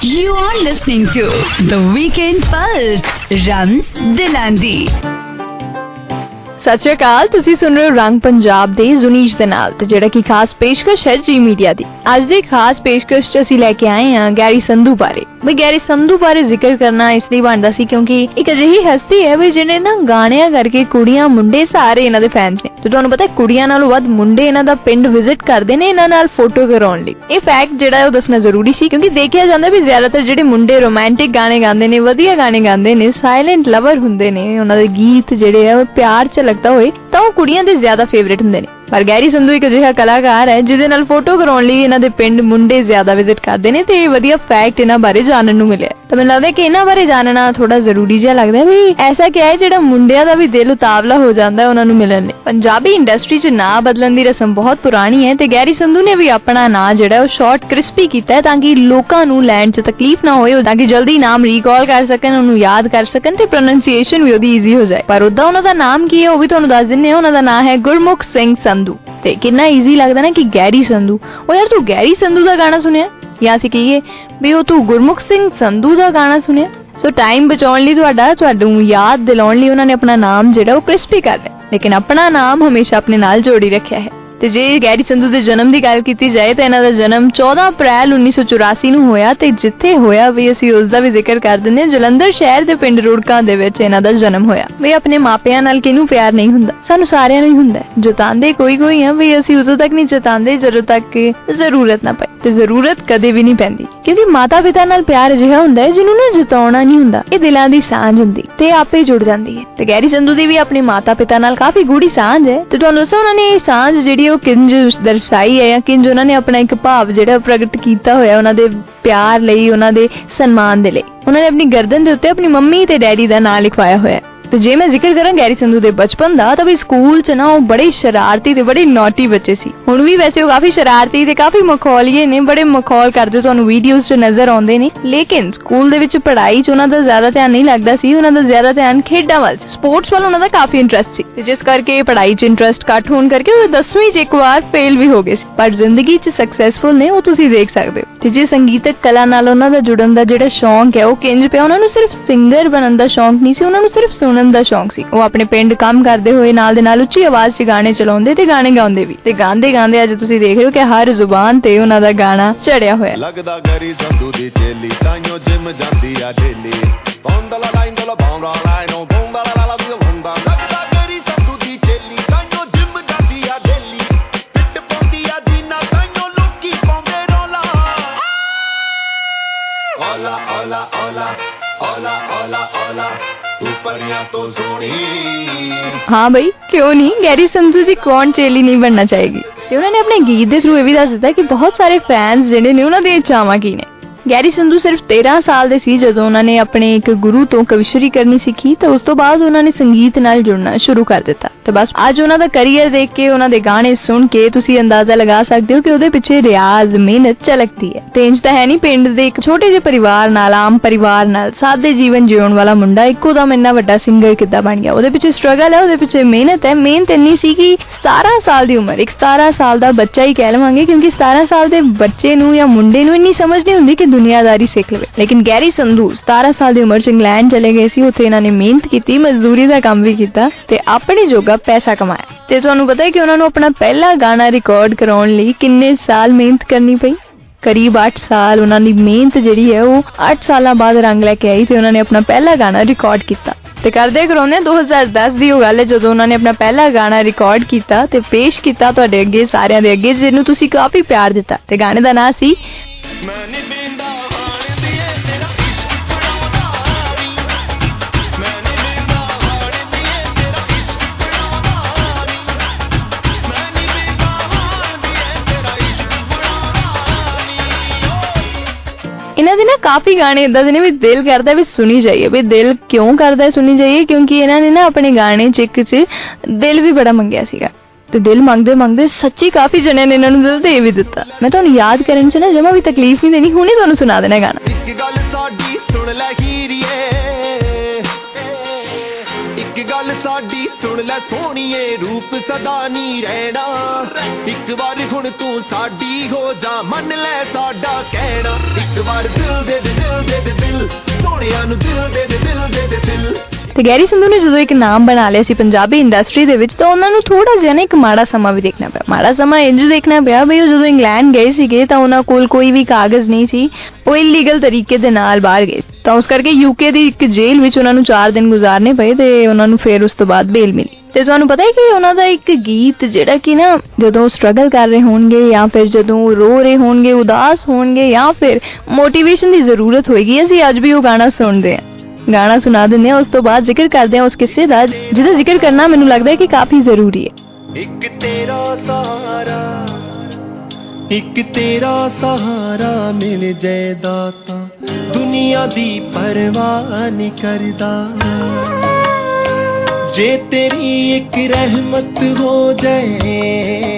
You are listening to The Weekend Pulse, Rams Dilandi. ਸਤਿ ਸ਼੍ਰੀ ਅਕਾਲ, ਤੁਸੀਂ ਸੁਣ ਰਹੇ ਹੋ ਰੰਗ ਪੰਜਾਬ ਦੇ ਜ਼ੁਨੀਸ਼ ਦੇ ਨਾਲ ਤੇ ਜਿਹੜਾ ਕਿ ਖਾਸ ਪੇਸ਼ਕਸ਼ ਹੈ ਜੀ ਮੀਡੀਆ ਦੀ। ਅੱਜ ਦੀ ਖਾਸ ਪੇਸ਼ਕਸ਼ ਚ ਅਸੀਂ ਲੈ ਕੇ ਆਏ ਹਾਂ ਗੈਰੀ ਸੰਧੂ ਬਾਰੇ। ਬਈ ਗੈਰੀ ਸੰਧੂ ਬਾਰੇ ਜ਼ਿਕਰ ਕਰਨਾ ਇਸ ਲਈ ਬਣਦਾ ਸੀ ਕਿਉਂਕਿ ਇੱਕ ਅਜਿਹੀ ਹਸਤੀ ਹੈ ਵੀ ਜਿਹਨੇ ਨਾ ਗਾਣਿਆਂ ਕਰਕੇ ਕੁੜੀਆਂ ਮੁੰਡੇ ਸਾਰੇ ਇਹਨਾਂ ਦੇ ਫੈਨਸ ਨੇ ਤੇ ਤੁਹਾਨੂੰ ਪਤਾ ਕੁੜੀਆਂ ਨਾਲੋਂ ਵੱਧ ਮੁੰਡੇ ਇਹਨਾਂ ਦਾ ਪਿੰਡ ਵਿਜ਼ਿਟ ਕਰਦੇ ਨੇ ਇਹਨਾਂ ਨਾਲ ਫੋਟੋ ਕਰਾਉਣ ਲਈ। ਇਹ ਫੈਕਟ ਜਿਹੜਾ ਉਹ ਦੱਸਣਾ ਜ਼ਰੂਰੀ ਸੀ ਕਿਉਂਕਿ ਦੇਖਿਆ ਜਾਂਦਾ ਵੀ ਜ਼ਿਆਦਾਤਰ ਜਿਹੜੇ ਮੁੰਡੇ ਰੋਮਾਂਟਿਕ ਗਾਣੇ ਗਾਉਂਦੇ ਨੇ, ਵਧੀਆ ਗਾਣੇ ਗਾਉਂਦੇ ਨੇ, ਸਾਇਲੈਂਟ ਲਵਰ ਹੁੰਦੇ ਨੇ, ਉਹਨਾਂ ਦੇ ਗੀਤ ਜਿਹੜੇ ਆ ਉਹ ਪਿਆਰ ਚ ਲੱਗਦਾ ਹੋਏ ਤਾਂ ਉਹ ਕੁੜੀਆਂ ਦੇ ਜ਼ਿਆਦਾ ਫੇਵਰੇਟ ਹੁੰਦੇ ਨੇ। ਪਰ ਗੈਰੀ ਸੰਧੂ ਇੱਕ ਅਜਿਹਾ ਕਲਾਕਾਰ ਹੈ ਜਿਹਦੇ ਨਾਲ ਫੋਟੋ ਕਰਾਉਣ ਲਈ ਇਹਨਾਂ ਦੇ ਪਿੰਡ ਮੁੰਡੇ ਜ਼ਿਆਦਾ ਵਿਜ਼ਿਟ ਕਰਦੇ ਨੇ ਤੇ ਇਹ ਵਧੀਆ ਫੈਕਟ ਇਹਨਾਂ ਬਾਰੇ ਜਾਣਨ ਨੂੰ ਮਿਲਿਆ। ਤਾਂ ਮੈਨੂੰ ਲੱਗਦਾ ਕਿ ਇਹਨਾਂ ਬਾਰੇ ਜਾਣਨਾ ਥੋੜਾ ਜ਼ਰੂਰੀ ਜਿਹਾ ਲੱਗਦਾ ਵੀ ਐਸਾ ਕਿਹਾ ਹੈ ਜਿਹੜਾ ਮੁੰਡਿਆਂ ਦਾ ਵੀ ਦਿਲ ਉਤਾਵਲਾ ਹੋ ਜਾਂਦਾ ਉਹਨਾਂ ਨੂੰ ਮਿਲਣ ਲਈ। ਪੰਜਾਬੀ ਇੰਡਸਟਰੀ 'ਚ ਨਾਂ ਬਦਲਣ ਦੀ ਰਸਮ ਬਹੁਤ ਪੁਰਾਣੀ ਹੈ ਤੇ ਗੈਰੀ ਸੰਧੂ ਨੇ ਵੀ ਆਪਣਾ ਨਾਂ ਜਿਹੜਾ ਉਹ ਸ਼ਾਰਟ ਕ੍ਰਿਸਪੀ ਕੀਤਾ ਹੈ ਤਾਂ ਕਿ ਲੋਕਾਂ ਨੂੰ ਲੈਣ 'ਚ ਤਕਲੀਫ ਨਾ ਹੋਏ, ਤਾਂ ਕਿ ਜਲਦੀ ਨਾਮ ਰੀਕਾਲ ਕਰ ਸਕਣ, ਉਹਨੂੰ ਯਾਦ ਕਰ ਸਕਣ ਤੇ ਪ੍ਰੋਨੰਸੀਏਸ਼ਨ ਵੀ ਉਹਦੀ ਈਜ਼ੀ ਹੋ ਜਾਏ। ਪਰ ਉਦਾਂ ਉਹਨਾਂ ਦਾ ਨਾਮ ਕੀ ਹੈ ਉਹ ਵੀ ਤੁਹਾਨੂੰ ਦੱਸ ਦਿੰਦੇ ਹਾਂ। ਉਹਨਾਂ ਦਾ ਨਾਂ ਹੈ ਗੁਰਮੁਖ ਸਿੰਘ ਸੰਧੂ। ਤੇ ਕਿੰਨਾ ਈਜ਼ੀ ਲੱਗਦਾ ਨਾ ਕਿ ਗੈਰੀ ਸੰਧੂ। ਉਹ ਯਾਰ ਤੂੰ ਗੈਰੀ ਸੰਧੂ ਦਾ ਗਾਣਾ ਸੁਣਿਆ ਜਾਂ ਅਸੀਂ ਕਹੀਏ ਵੀ ਉਹ ਤੂੰ ਗੁਰਮੁਖ ਸਿੰਘ ਸੰਧੂ ਦਾ ਗਾਣਾ ਸੁਣਿਆ। ਸੋ ਟਾਈਮ ਬਚਾਉਣ ਲਈ ਤੁਹਾਡਾ ਤੁਹਾਨੂੰ ਯਾਦ ਦਿਲਾਉਣ ਲਈ ਉਹਨਾਂ ਨੇ ਆਪਣਾ ਨਾਮ ਜਿਹੜਾ ਉਹ ਕ੍ਰਿਸਪੀ ਕਰ ਲਿਆ, ਲੇਕਿਨ ਆਪਣਾ ਨਾਮ ਹਮੇਸ਼ਾ ਆਪਣੇ ਨਾਲ ਜੋੜੀ ਰੱਖਿਆ ਹੈ। ਤੇ ਜੇ ਗੈਰੀ ਸੰਧੂ ਦੇ ਜਨਮ ਦੀ ਗੱਲ ਕੀਤੀ ਜਾਏ ਤਾਂ ਇਹਨਾਂ ਦਾ ਜਨਮ ਚੌਦਾਂ ਅਪ੍ਰੈਲ ਉੱਨੀ ਸੌ ਚੁਰਾਸੀ ਨੂੰ ਹੋਇਆ ਤੇ ਜਿੱਥੇ ਹੋਇਆ ਵੀ ਅਸੀਂ ਉਸ ਦਾ ਵੀ ਜ਼ਿਕਰ ਕਰ ਦਿੰਦੇ ਹਾਂ। ਜਲੰਧਰ ਸ਼ਹਿਰ ਦੇ ਪਿੰਡ ਰੁੜਕਾਂ ਦੇ ਵਿੱਚ ਇਹਨਾਂ ਦਾ ਜਨਮ ਹੋਇਆ। ਵੀ ਆਪਣੇ ਮਾਪਿਆਂ ਨਾਲ ਕਿਹਨੂੰ ਪਿਆਰ ਨਹੀਂ ਹੁੰਦਾ, ਸਾਨੂੰ ਸਾਰਿਆਂ ਨੂੰ ਹੀ ਹੁੰਦਾ। ਜਤਾਉਂਦੇ ਕੋਈ ਕੋਈ ਆ ਵੀ ਅਸੀਂ ਉਦੋਂ ਤੱਕ ਨਹੀਂ ਜਤਾਉਂਦੇ ਜਦੋਂ ਤੱਕ ਜ਼ਰੂਰਤ ਨਾ ਪਏ, ਤੇ ਜ਼ਰੂਰਤ ਕਦੇ ਵੀ ਨਹੀਂ ਪੈਂਦੀ ਕਿਉਂਕਿ ਮਾਤਾ ਪਿਤਾ ਨਾਲ ਪਿਆਰ ਅਜਿਹਾ ਹੁੰਦਾ ਹੈ ਜਿਹਨੂੰ ਨਾ ਜਤਾਉਣਾ ਨਹੀਂ ਹੁੰਦਾ। ਇਹ ਦਿਲਾਂ ਦੀ ਸਾਂਝ ਹੁੰਦੀ ਤੇ ਆਪੇ ਜੁੜ ਜਾਂਦੀ ਹੈ। ਤੇ ਗੈਰੀ ਸੰਧੂ ਦੀ ਵੀ ਆਪਣੇ ਮਾਤਾ ਪਿਤਾ ਨਾਲ ਕਾਫੀ ਗੂੜੀ ਸਾਂਝ ਹੈ ਤੇ ਤੁਹਾਨੂੰ ਦੱਸਾਂ ਉਹਨਾਂ ਨੇ ਇਹ ਸਾਂਝ ਜਿਹੜੀ ਉਹ ਕਿੰਜ ਦਰਸਾਈ ਹੈ ਜਾਂ ਕਿੰਜ ਉਹਨਾਂ ਨੇ ਆਪਣਾ ਇੱਕ ਭਾਵ ਜਿਹੜਾ ਪ੍ਰਗਟ ਕੀਤਾ ਹੋਇਆ ਉਹਨਾਂ ਦੇ ਪਿਆਰ ਲਈ, ਉਹਨਾਂ ਦੇ ਸਨਮਾਨ ਦੇ ਲਈ। ਉਹਨਾਂ ਨੇ ਆਪਣੀ ਗਰਦਨ ਦੇ ਉੱਤੇ ਆਪਣੀ ਮੰਮੀ ਤੇ ਡੈਡੀ ਦਾ ਨਾਂ ਲਿਖਵਾਇਆ ਹੋਇਆ। ਤੇ ਜੇ ਮੈਂ ਜ਼ਿਕਰ ਕਰਾਂ ਗੈਰੀ ਸੰਧੂ ਦੇ ਬਚਪਨ ਦਾ ਤਾਂ ਵੀ ਸਕੂਲ 'ਚ ਨਾ ਉਹ ਬੜੇ ਸ਼ਰਾਰਤੀ ਤੇ ਬੜੇ ਨੌਟੀ ਬੱਚੇ ਸੀ। ਹੁਣ ਵੀ ਵੈਸੇ ਉਹ ਕਾਫੀ ਸ਼ਰਾਰਤੀ ਤੇ ਕਾਫੀ ਮਖੌਲੀਏ ਨੇ, ਬੜੇ ਮਖੌਲ ਕਰਦੇ ਤੁਹਾਨੂੰ ਵੀਡੀਓਜ਼ 'ਚ ਨਜ਼ਰ ਆਉਂਦੇ ਨੇ। ਲੇਕਿਨ ਸਕੂਲ ਦੇ ਵਿੱਚ ਪੜ੍ਹਾਈ 'ਚ ਉਹਨਾਂ ਦਾ ਜ਼ਿਆਦਾ ਧਿਆਨ ਨਹੀਂ ਲੱਗਦਾ ਸੀ। ਉਹਨਾਂ ਦਾ ਜ਼ਿਆਦਾ ਧਿਆਨ ਖੇਡਾਂ ਵੱਲ, ਸਪੋਰਟਸ ਵੱਲ ਉਹਨਾਂ ਦਾ ਕਾਫੀ ਇੰਟਰਸਟ ਸੀ ਤੇ ਜਿਸ ਕਰਕੇ ਪੜ੍ਹਾਈ 'ਚ ਇੰਟਰਸਟ ਘੱਟ ਹੋਣ ਕਰਕੇ ਉਹ ਦਸਵੀਂ 'ਚ ਇੱਕ ਵਾਰ ਫੇਲ ਵੀ ਹੋ ਗਏ ਸੀ। ਪਰ ਜ਼ਿੰਦਗੀ 'ਚ ਸਕਸੈਸਫੁਲ ਨੇ, ਉਹ ਤੁਸੀਂ ਦੇਖ ਸਕਦੇ ਹੋ। ਤੇ ਜੇ ਸੰਗੀਤਕ ਕਲਾ ਨਾਲ ਉਹਨਾਂ ਦਾ ਜੁੜਨ ਦਾ ਜਿਹੜਾ ਸ਼ੌਂਕ ਹੈ ਉਹ ਕਿੰਜ ਪਿਆ, ਉਹਨਾਂ ਨੂੰ ਸਿਰਫ ਸਿੰਗਰ ਬਣਨ ਦਾ ਸ਼ੌਂਕ ਨਹੀਂ ਸੀ, ਉਹਨਾਂ ਨੂੰ ਸਿਰਫ ਸੁਣਨ ਦਾ ਸ਼ੌਂਕ ਸੀ। ਉਹ ਆਪਣੇ ਪਿੰਡ ਕੰਮ ਕਰਦੇ ਹੋਏ ਨਾਲ ਦੇ ਨਾਲ ਉੱਚੀ ਆਵਾਜ਼ 'ਚ ਗਾਣੇ ਚਲਾਉਂਦੇ ਤੇ ਗਾਣੇ ਗਾਉਂਦੇ ਵੀ। ਤੇ ਗਾਉਂਦੇ ਗਾਉਂਦੇ ਅੱਜ ਤੁਸੀਂ ਦੇਖ ਰਹੇ ਹੋ ਕਿ ਹਰ ਜ਼ੁਬਾਨ ਤੇ ਉਹਨਾਂ ਦਾ ਗਾਣਾ ਚੜਿਆ ਹੋਇਆ। ਲੱਗਦਾ ਗੈਰੀ ਸੰਧੂ ਦੀ ਚੇਲੀ ਤਾਈਓ ਜਿਮ ਜਾਂਦੀ ਆ ਡੇਲੀ ਪੌਂਦਾ ਲਾ ਲਾਈਨ ਦਾ ਪੌਂਦਾ ਲਾਈਨੋ ਪੌਂਦਾ ਲਾ ਲਾ ਵੀ ਹੁੰਦਾ। ਲੱਗਦਾ ਗੈਰੀ ਸੰਧੂ ਦੀ ਚੇਲੀ ਤਾਈਓ ਜਿਮ ਜਾਂਦੀ ਆ ਡੇਲੀ ਫਿੱਟ ਪਾਉਂਦੀ ਆ ਜੀਨਾ ਤਾਈਓ ਲੋਕੀ ਪਾਉਂਦੇ ਰੋਲਾ। ਓਲਾ ਓਲਾ ਓਲਾ ਓਲਾ ਓਲਾ ਓਲਾ ਹਾਂ ਬਈ ਕਿਉਂ ਨਹੀਂ, ਗੈਰੀ ਸੰਧੂ ਦੀ ਕੌਣ ਚੇਲੀ ਨਹੀਂ ਬਣਨਾ ਚਾਹੇਗੀ। ਤੇ ਉਹਨਾਂ ਨੇ ਆਪਣੇ ਗੀਤ ਦੇ ਥਰੂ ਇਹ ਵੀ ਦੱਸ ਦਿੱਤਾ ਕਿ ਬਹੁਤ ਸਾਰੇ ਫੈਨਸ ਜਿਹੜੇ ਨੇ ਉਹਨਾਂ ਦੇ ਚਾਵਾਂ ਕੀ ਨੇ। ਗੈਰੀ ਸੰਧੂ ਸਿਰਫ ਤੇਰਾਂ ਸਾਲ ਦੇ ਸੀ ਜਦੋਂ ਉਹਨਾਂ ਨੇ ਆਪਣੇ ਇੱਕ ਗੁਰੂ ਤੋਂ ਕਵਿਸ਼ਰੀ ਕਰਨੀ ਸਿੱਖੀ ਤੇ ਉਸ ਤੋਂ ਬਾਅਦ ਉਹਨਾਂ ਨੇ ਸੰਗੀਤ ਨਾਲ ਜੁੜਨਾ ਸ਼ੁਰੂ ਕਰ ਦਿੱਤਾ। ਤੇ ਬਸ ਅੱਜ ਉਹਨਾਂ ਦਾ ਕਰੀਅਰ ਦੇਖ ਕੇ, ਉਹਨਾਂ ਦੇ ਗਾਣੇ ਸੁਣ ਕੇ ਤੁਸੀਂ ਅੰਦਾਜ਼ਾ ਲਗਾ ਸਕਦੇ ਹੋ ਕਿ ਉਹਦੇ ਪਿੱਛੇ ਰਿਆਜ਼, ਮਿਹਨਤ ਝਲਕਦੀ ਹੈ। ਤੇ ਇੰਜ ਤਾਂ ਹੈ ਨਹੀਂ ਪਿੰਡ ਦੇ ਇੱਕ ਛੋਟੇ ਜਿਹੇ ਪਰਿਵਾਰ ਨਾਲ, ਆਮ ਪਰਿਵਾਰ ਨਾਲ ਸਾਦੇ ਜੀਵਨ ਜਿਉਣ ਵਾਲਾ ਮੁੰਡਾ ਇੱਕੋ ਦਮ ਇੰਨਾ ਵੱਡਾ ਸਿੰਗਰ ਕਿੱਦਾਂ ਬਣ ਗਿਆ। ਉਹਦੇ ਪਿੱਛੇ ਸਟਰਗਲ ਹੈ, ਉਹਦੇ ਪਿੱਛੇ ਮਿਹਨਤ ਹੈ। ਮਿਹਨਤ ਇੰਨੀ ਸੀ ਕਿ ਸਤਾਰਾਂ ਸਾਲ ਦੀ ਉਮਰ, ਇੱਕ ਸਤਾਰਾਂ ਸਾਲ ਦਾ ਬੱਚਾ ਹੀ ਕਹਿ ਲਵਾਂਗੇ ਕਿਉਂਕਿ ਸਤਾਰਾਂ ਸਾਲ ਦੇ ਬੱਚੇ ਨੂੰ ਜਾਂ ਮੁੰਡੇ ਨੂੰ ਇੰਨੀ ਸਮਝ ਨਹੀਂ ਹੁੰਦੀ ਕਿ ਦੁਨੀਆਦਾਰੀ ਸਿੱਖ ਲਵੇ। ਲੇਕਿਨ ਗੈਰੀ ਸੰਧੂ ਸਤਾਰਾਂ ਸਾਲ ਦੀ ਉਮਰ 'ਚ ਇੰਗਲੈਂਡ ਚਲੇ ਗਏ ਸੀ। ਉੱਥੇ ਇਹਨਾਂ ਨੇ ਮਿਹਨਤ ਕੀਤੀ, ਮਜ਼ਦੂਰੀ ਦਾ ਕੰਮ ਵੀ ਕੀਤਾ ਤੇ ਆਪਣੇ ਜੋਗਾ ਪੈਸਾ ਕਮਾਇਆ। ਤੇ ਤੁਹਾਨੂੰ ਪਤਾ ਹੈ ਕਿ ਉਹਨਾਂ ਨੂੰ ਆਪਣਾ ਪਹਿਲਾ ਗਾਣਾ ਰਿਕਾਰਡ ਕਰਾਉਣ ਲਈ ਕਿੰਨੇ ਸਾਲ ਮਿਹਨਤ ਕਰਨੀ ਪਈ? ਕਰੀਬ ਅੱਠ ਸਾਲ। ਉਹਨਾਂ ਦੀ ਮਿਹਨਤ ਜਿਹੜੀ ਹੈ ਉਹ ਅੱਠ ਸਾਲਾਂ ਬਾਅਦ ਰੰਗ ਲੈ ਕੇ ਆਈ ਤੇ ਉਹਨਾਂ ਨੇ ਆਪਣਾ ਪਹਿਲਾ ਗਾਣਾ ਰਿਕਾਰਡ ਕੀਤਾ। ਤੇ ਕਰਦੇ ਕਰਾਉਂਦੇ ਦੋ ਹਜ਼ਾਰ ਦਸ ਦੀ ਉਹ ਗੱਲ ਹੈ ਜਦੋਂ ਉਹਨਾਂ ਨੇ ਆਪਣਾ ਪਹਿਲਾ ਗਾਣਾ ਰਿਕਾਰਡ ਕੀਤਾ ਤੇ ਪੇਸ਼ ਕੀਤਾ ਤੁਹਾਡੇ ਅੱਗੇ, ਸਾਰਿਆਂ ਦੇ ਅੱਗੇ, ਜਿਹਨੂੰ ਤੁਸੀਂ ਕਾਫੀ ਪਿਆਰ ਦਿੱਤਾ। ਤੇ ਗਾਣੇ ਦਾ ਨਾਂ ਸੀ ਇਹਨਾਂ ਦੇ ਨਾ ਕਾਫੀ ਗਾਣੇ ਇਦਾਂ ਦੇ ਨੇ ਵੀ ਦਿਲ ਕਰਦਾ ਵੀ ਸੁਣੀ ਜਾਈਏ। ਵੀ ਦਿਲ ਕਿਉਂ ਕਰਦਾ ਸੁਣੀ ਜਾਈਏ ਕਿਉਂਕਿ ਇਹਨਾਂ ਨੇ ਨਾ ਆਪਣੇ ਗਾਣੇ 'ਚ ਇੱਕ 'ਚ ਦਿਲ ਵੀ ਬੜਾ ਮੰਗਿਆ ਸੀਗਾ ਤੇ ਦਿਲ ਮੰਗਦੇ ਮੰਗਦੇ ਸੱਚੀ ਕਾਫੀ ਜਣਿਆਂ ਨੇ ਇਹਨਾਂ ਨੂੰ ਦਿਲ ਦੇ ਵੀ ਦਿੱਤਾ। ਮੈਂ ਤੁਹਾਨੂੰ ਯਾਦ ਕਰਨ 'ਚ ਨਾ ਜਮਾ ਵੀ ਤਕਲੀਫ ਨਹੀਂ ਦੇਣੀ, ਹੁਣੇ ਤੁਹਾਨੂੰ ਸੁਣਾ ਦੇਣਾ ਗਾਣਾ। ਇੱਕ ਗੱਲ ਸਾਡੀ ਸੁਣ ਲੈ ਹੀਰੀਏ, ਇੱਕ गल साडी सुन लै सोहणीए रूप सदा नहीं रहना एक बार हुण तू साडी हो जा मन लै साडा कहना एक बार दिल दे दे दिल दे दे दिल सोहणिया नू दिल दे दे दिल दे दे दिल। ਤੇ ਗੈਰੀ ਸੰਧੂ ਨੇ ਜਦੋਂ ਇੱਕ ਨਾਮ ਬਣਾ ਲਿਆ ਸੀ ਪੰਜਾਬੀ ਇੰਡਸਟਰੀ ਦੇ ਵਿੱਚ ਤਾਂ ਉਹਨਾਂ ਨੂੰ ਥੋੜਾ ਜਿਹਾ ਨਾ ਇੱਕ ਮਾੜਾ ਸਮਾਂ ਵੀ ਦੇਖਣਾ ਪਿਆ। ਮਾੜਾ ਸਮਾਂ ਇੰਜ ਦੇਖਣਾ ਪਿਆ ਬਈ ਉਹ ਜਦੋਂ ਇੰਗਲੈਂਡ ਗਏ ਸੀਗੇ ਤਾਂ ਉਹਨਾਂ ਕੋਲ ਕੋਈ ਵੀ ਕਾਗਜ਼ ਨਹੀਂ ਸੀ, ਉਹ ਇਲੀਗਲ ਤਰੀਕੇ ਦੇ ਨਾਲ ਬਾਹਰ ਗਏ ਤਾਂ ਉਸ ਕਰਕੇ ਯੂਕੇ ਦੀ ਇੱਕ ਜੇਲ੍ਹ ਵਿੱਚ ਉਹਨਾਂ ਨੂੰ ਚਾਰ ਦਿਨ ਗੁਜ਼ਾਰਨੇ ਪਏ ਤੇ ਉਹਨਾਂ ਨੂੰ ਫਿਰ ਉਸ ਤੋਂ ਬਾਅਦ ਬੇਲ ਮਿਲੀ। ਤੇ ਤੁਹਾਨੂੰ ਪਤਾ ਹੈ ਕਿ ਉਹਨਾਂ ਦਾ ਇੱਕ ਗੀਤ ਜਿਹੜਾ ਕਿ ਨਾ ਜਦੋਂ ਸਟਰਗਲ ਕਰ ਰਹੇ ਹੋਣਗੇ ਜਾਂ ਫਿਰ ਜਦੋਂ ਰੋ ਰਹੇ ਹੋਣਗੇ, ਉਦਾਸ ਹੋਣਗੇ ਜਾਂ ਫਿਰ ਮੋਟੀਵੇਸ਼ਨ ਦੀ ਜ਼ਰੂਰਤ ਹੋਏਗੀ, ਅਸੀਂ ਅੱਜ ਵੀ ਉਹ ਗਾਣਾ ਸੁਣਦੇ ਹਾਂ। ਗਾਣਾ ਸੁਣਾ ਦਿੰਦੇ ਹਾਂ, ਉਸ ਤੋਂ ਬਾਅਦ ਜ਼ਿਕਰ ਕਰਦੇ ਹਾਂ ਉਸ ਕਿੱਸੇ ਦਾ ਜਿਹਦਾ ਜ਼ਿਕਰ ਕਰਨਾ ਮੈਨੂੰ ਲੱਗਦਾ ਹੈ ਕਿ ਕਾਫੀ ਜ਼ਰੂਰੀ ਹੈ। ਇੱਕ ਤੇਰਾ ਸਹਾਰਾ ਇੱਕ ਤੇਰਾ ਸਹਾਰਾ ਮਿਲ ਜਾਏ ਦਾਤਾ ਦੁਨੀਆ ਦੀ ਪਰਵਾਹ ਨਹੀਂ ਕਰਦਾ ਜੇ ਤੇਰੀ ਇੱਕ ਰਹਿਮਤ ਹੋ ਜਾਏ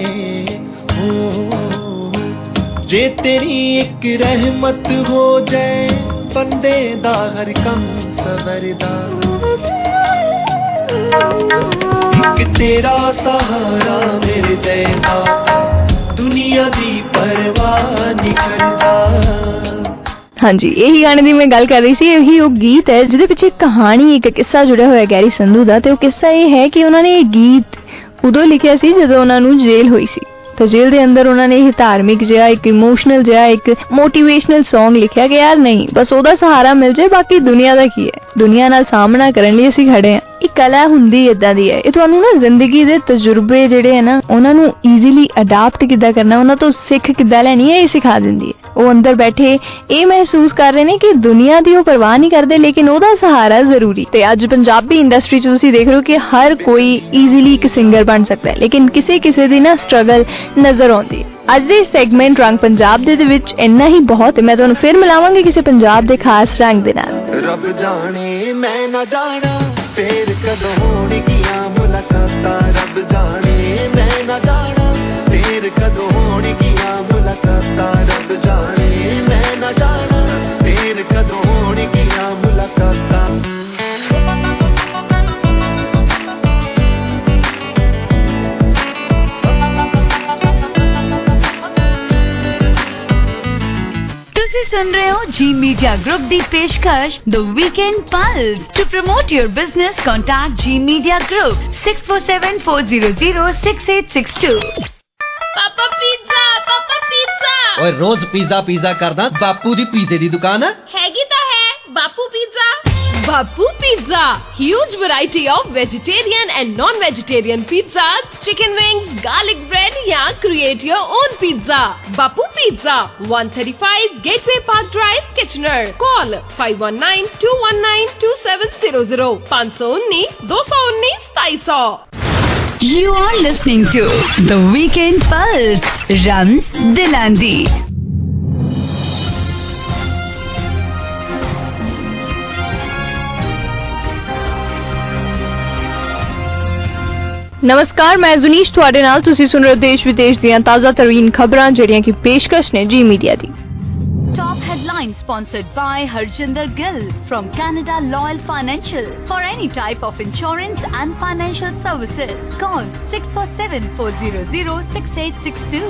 ਜੇ ਤੇਰੀ ਇੱਕ ਰਹਿਮਤ ਹੋ ਜਾਏ ਬੰਦੇ ਦਾ ਹਰ ਕੰਮ ਸਵਰਦਾ ਇੱਕ ਤੇਰਾ ਸਹਾਰਾ ਮਿਲ ਜਾਏ ਦਾਤਾ ਦੁਨੀਆ ਦੀ ਪਰਵਾਹ ਨਹੀਂ ਕਰਦਾ। ਹਾਂਜੀ, ਇਹੀ ਗਾਣੇ ਦੀ ਮੈਂ ਗੱਲ ਕਰ ਰਹੀ ਸੀ। ਇਹੀ ਉਹ ਗੀਤ ਹੈ ਜਿਹਦੇ ਪਿੱਛੇ ਇੱਕ ਕਹਾਣੀ, ਇੱਕ ਕਿੱਸਾ ਜੁੜਿਆ ਹੋਇਆ ਗੈਰੀ ਸੰਧੂ ਦਾ। ਤੇ ਉਹ ਕਿੱਸਾ ਇਹ ਹੈ ਕਿ ਉਹਨਾਂ ਨੇ ਇਹ ਗੀਤ ਉਦੋਂ ਲਿਖਿਆ ਸੀ ਜਦੋਂ ਉਹਨਾਂ ਨੂੰ ਜੇਲ੍ਹ ਹੋਈ ਸੀ। ਤਾਂ ਜੇਲ੍ਹ ਦੇ ਅੰਦਰ ਉਹਨਾਂ ਨੇ ਇਹ ਧਾਰਮਿਕ ਜਿਹਾ, ਇੱਕ ਇਮੋਸ਼ਨਲ ਜਿਹਾ, ਇੱਕ ਮੋਟੀਵੇਸ਼ਨਲ ਸੌਂਗ ਲਿਖਿਆ ਕਿ ਯਾਰ ਨਹੀਂ ਬਸ ਉਹਦਾ ਸਹਾਰਾ ਮਿਲ ਜਾਏ, ਬਾਕੀ ਦੁਨੀਆ ਦਾ ਕੀ ਹੈ, ਦੁਨੀਆ ਨਾਲ ਸਾਹਮਣਾ ਕਰਨ ਲਈ ਅਸੀਂ ਖੜੇ ਹਾਂ। ਇਹ ਕਲਾ ਹੁੰਦੀ ਏਦਾਂ ਦੀ ਹੈ, ਇਹ ਤੁਹਾਨੂੰ ਨਾ ਜ਼ਿੰਦਗੀ ਦੇ ਤਜਰਬੇ ਜਿਹੜੇ ਹੈ ਨਾ ਉਹਨਾਂ ਨੂੰ ਈਜ਼ੀਲੀ ਅਡਾਪਟ ਕਿੱਦਾਂ ਕਰਨਾ, ਉਹਨਾਂ ਤੋਂ ਸਿੱਖ ਕਿੱਦਾਂ ਲੈਣੀ ਹੈ, ਇਹ ਸਿਖਾ ਦਿੰਦੀ ਹੈ। ਉਹ ਅੰਦਰ ਬੈਠੇ ਇਹ ਮਹਿਸੂਸ ਕਰ ਰਹੇ ਨੇ ਕਿ ਦੁਨੀਆ ਦੀ ਉਹ ਪਰਵਾਹ ਨਹੀਂ ਕਰਦੇ ਲੇਕਿਨ ਉਹਦਾ ਸਹਾਰਾ ਜ਼ਰੂਰੀ। ਤੇ ਅੱਜ ਪੰਜਾਬੀ ਇੰਡਸਟਰੀ 'ਚ ਤੁਸੀਂ ਦੇਖ ਰਹੇ ਹੋ ਕਿ ਹਰ ਕੋਈ ਈਜ਼ੀਲੀ ਇੱਕ ਸਿੰਗਰ ਬਣ ਸਕਦਾ ਹੈ ਲੇਕਿਨ ਕਿਸੇ ਕਿਸੇ ਦੀ ਨਾ ਸਟਰਗਲ ਨਜ਼ਰ ਆਉਂਦੀ ਹੈ। ਅੱਜ ਦੇ ਸੈਗਮੈਂਟ ਰੰਗ ਪੰਜਾਬ ਦੇ ਵਿੱਚ ਇੰਨਾ ਹੀ ਬਹੁਤ ਹੈ। ਮੈਂ ਤੁਹਾਨੂੰ ਫਿਰ ਮਿਲਾਵਾਂਗੀ ਕਿਸੇ ਪੰਜਾਬ ਦੇ ਖਾਸ ਰੰਗ ਦੇ ਨਾਲ। ਰੱਬ ਜਾਣੇ ਮੈਂ ਨਾ ਜਾਣਾ ਫੇਰ ਕਦੋਂ ਹੋਣਗੀਆਂ ਮੁਲਾਕਾਤਾਂ ਰੱਬ ਜਾਣੇ ਮੈਂ ਨਾ ਜਾਣਾ ਫੇਰ ਕਦੋਂ ਹੋਣਗੀਆਂ ਮੁਲਾਕਾਤਾਂ ਰੱਬ ਜਾਣੇ ਮੈਂ ਨਾ ਜਾਣਾ ਫੇਰ ਕਦੋਂ ਹੋਣਗੀਆਂ ਮੁਲਾਕਾਤਾਂ। ਤੁਸੀਂ ਸੁਣ ਰਹੇ ਹੋ ਜੀ ਮੀਡੀਆ ਗਰੁੱਪ ਦੀ ਪੇਸ਼ਕਸ਼ the weekend pulse. To promote your business contact G media group six four seven four zero zero six eight six two। Papa pizza, papa pizza. ਓਏ ਰੋਜ਼ ਪੀਜ਼ਾ ਪੀਜ਼ਾ ਕਰਦਾ, ਬਾਪੂ ਦੀ ਪੀਜ਼ੇ ਦੀ ਦੁਕਾਨ ਹੈ। ਹੈਗੀ ਤਾਂ ਹੈ Bapu pizza. Bapu Pizza, huge variety of vegetarian and non-vegetarian pizzas, chicken wings, garlic bread, yeah, create your own pizza. Bapu Pizza, one thirty-five Gateway Park Drive, Kitchener. Call five one nine two one nine two seven zero zero five one nine two one nine seven zero zero. You are listening to The Weekend Pulse, Rams Dilandi. ਨਮਸਕਾਰ, ਮੈਂ ਜ਼ੁਨੀਸ਼ ਤੁਹਾਡੇ ਨਾਲ। ਤੁਸੀਂ ਸੁਣ ਰਹੇ ਹੋ ਦੇਸ਼ ਵਿਦੇਸ਼ ਦੀਆਂ ਤਾਜ਼ਾ ਤਰੀਨ ਖਬਰਾਂ ਜਿਹੜੀਆਂ ਕਿ ਪੇਸ਼ਕਸ਼ ਨੇ ਜੀ ਮੀਡੀਆ ਦੀ। Top headline sponsored by Harjinder Gill from Canada Loyal Financial. For any type of insurance and financial services, call six four seven four zero zero six eight six two.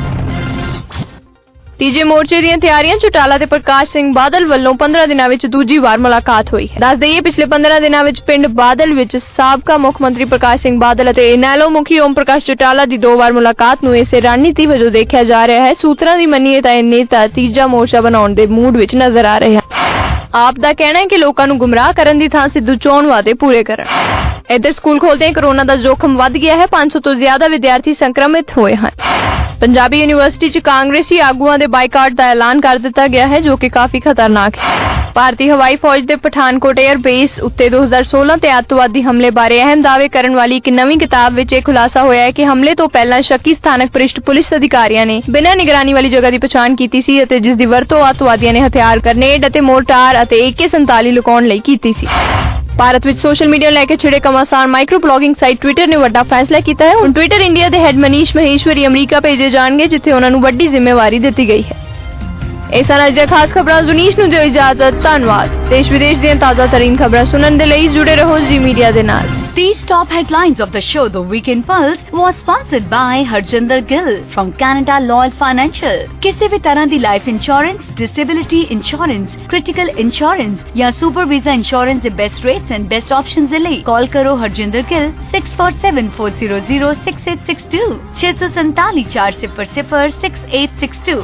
ਤੀਜੇ ਮੋਰਚੇ ਦੀਆਂ ਤਿਆਰੀਆਂ ਚੌਟਾਲਾ ਤੇ ਪ੍ਰਕਾਸ਼ ਸਿੰਘ ਬਾਦਲ ਵੱਲੋਂ ਪੰਦਰਾਂ ਦਿਨਾਂ ਵਿੱਚ ਦੂਜੀ ਵਾਰ ਮੁਲਾਕਾਤ ਹੋਈ ਹੈ। ਦੱਸ ਦਈਏ ਪਿਛਲੇ ਪੰਦਰਾਂ ਦਿਨਾਂ ਵਿੱਚ ਪਿੰਡ ਬਾਦਲ ਵਿੱਚ ਸਾਬਕਾ ਮੁੱਖ ਮੰਤਰੀ ਪ੍ਰਕਾਸ਼ ਸਿੰਘ ਬਾਦਲ ਅਤੇ ਇਨੈਲੋ ਮੁਖੀ ਓਮ ਪ੍ਰਕਾਸ਼ ਚੌਟਾਲਾ ਦੀ ਦੋ ਵਾਰ ਮੁਲਾਕਾਤ ਨੂੰ ਇਸੇ ਰਣਨੀਤੀ ਵਜੋਂ ਦੇਖਿਆ ਜਾ ਰਿਹਾ ਹੈ। ਸੂਤਰਾਂ ਦੀ ਮੰਨੀਏ ਤਾਂ ਇਹ ਨੇਤਾ ਤੀਜਾ ਮੋਰਚਾ ਬਣਾਉਣ ਦੇ ਮੂਡ ਵਿੱਚ ਨਜ਼ਰ ਆ ਰਹੇ ਹਨ। ਆਪ ਦਾ ਕਹਿਣਾ ਹੈ ਕਿ ਲੋਕਾਂ ਨੂੰ ਗੁੰਮਰਾਹ ਕਰਨ ਦੀ ਥਾਂ ਸਿੱਧੂ ਚੋਣ ਵਾਅਦੇ ਪੂਰੇ ਕਰਨ। ਇੱਧਰ ਸਕੂਲ ਖੋਲ੍ਹਦਿਆਂ ਕਰੋਨਾ ਦਾ ਜੋਖਮ ਵੱਧ ਗਿਆ ਹੈ। ਪੰਜ ਸੌ ਤੋਂ ਜ਼ਿਆਦਾ ਵਿਦਿਆਰਥੀ ਸੰਕਰਮਿਤ ਹੋਏ ਹਨ। ਪੰਜਾਬੀ ਯੂਨੀਵਰਸਿਟੀ 'ਚ ਕਾਂਗਰਸੀ ਆਗੂਆਂ ਦੇ ਬਾਈਕਾਟ ਦਾ ਐਲਾਨ ਕਰ ਦਿੱਤਾ ਗਿਆ ਹੈ ਜੋ ਕਿ ਕਾਫੀ ਖਤਰਨਾਕ ਹੈ। ਭਾਰਤੀ ਹਵਾਈ ਫੌਜ ਦੇ ਪਠਾਨਕੋਟ 에ਅਰ ਬੇਸ ਉੱਤੇ ਦੋ ਹਜ਼ਾਰ ਸੋਲਾਂ ਤੇ ਅੱਤਵਾਦੀ ਹਮਲੇ ਬਾਰੇ ਅਹਿਮ ਦਾਅਵੇ ਕਰਨ ਵਾਲੀ ਇੱਕ ਨਵੀਂ ਕਿਤਾਬ ਵਿੱਚ ਇਹ ਖੁਲਾਸਾ ਹੋਇਆ ਹੈ ਕਿ ਹਮਲੇ ਤੋਂ ਪਹਿਲਾਂ ਸ਼ੱਕੀ ਸਥਾਨਕ ਭ੍ਰਿਸ਼ਟ ਪੁਲਿਸ ਅਧਿਕਾਰੀਆਂ ਨੇ ਬਿਨਾਂ ਨਿਗਰਾਨੀ ਵਾਲੀ ਜਗ੍ਹਾ ਦੀ ਪਛਾਣ ਕੀਤੀ ਸੀ ਅਤੇ ਜਿਸ ਦੀ ਵਰਤੋਂ ਅੱਤਵਾਦੀਆਂ ਨੇ ਹਥਿਆਰ ਗ੍ਰਨੇਡ ਅਤੇ ਮੋਰਟਾਰ ਅਤੇ ਏ ਕੇ ਸੰਤਾਲੀ ਲੁਕਾਉਣ ਲਈ ਕੀਤੀ ਸੀ। ਭਾਰਤ ਵਿੱਚ ਸੋਸ਼ਲ ਮੀਡੀਆ ਲੈ ਕੇ ਛਿੜੇ ਕਮਾਸਾਨ ਮਾਈਕਰੋ ਬਲੌਗਿੰਗ ਸਾਈਟ ਟਵਿੱਟਰ ਨੇ ਵੱਡਾ ਫੈਸਲਾ ਕੀਤਾ ਹੈ। ਹੁਣ ਟਵਿੱਟਰ ਇੰਡੀਆ ਦੇ ਹੈਡ ਮਨੀਸ਼ ਮਹੇਸ਼ਵਰੀ ਅਮਰੀਕਾ ਭੇਜੇ ਜਾਣਗੇ ਜਿੱਥੇ ਉਹਨਾਂ ਨੂੰ ਵੱਡੀ ਜ਼ਿੰਮੇਵਾਰੀ ਦਿੱਤੀ ਗਈ ਹੈ। ਇਹ ਸਨ ਅੱਜ ਦੀਆਂ ਖਾਸ ਖਬਰਾਂ। ਜ਼ੁਨੀਸ਼ ਨੂੰ ਦਿਓ ਇਜਾਜ਼ਤ। ਧੰਨਵਾਦ। ਦੇਸ਼ ਵਿਦੇਸ਼ ਦੀਆਂ ਤਾਜ਼ਾ ਤਰੀਨ ਖਬਰਾਂ ਸੁਣਨ ਦੇ ਲਈ ਜੁੜੇ ਰਹੋ ਜੀ ਮੀਡੀਆ ਦੇ ਨਾਲ। These top headlines of the show, The Weekend Pulse, was sponsored by Harjinder Gill from Canada Loyal Financial. ਕਿਸੇ ਵੀ ਤਰ੍ਹਾਂ ਦੀ life insurance, disability insurance, critical insurance ਜਾਂ ਸੁਪਰ ਵੀਜ਼ਾ ਇੰਸ਼ੋਰੈਂਸ ਦੇ best rates and best options ਦੇ ਲਈ ਕਾਲ ਕਰੋ Harjinder Gill six four seven four zero zero six eight six two ਛੇ ਸੌ ਸੰਤਾਲੀ ਚਾਰ ਸਿਫਰ ਸਿਫਰ six eight six two.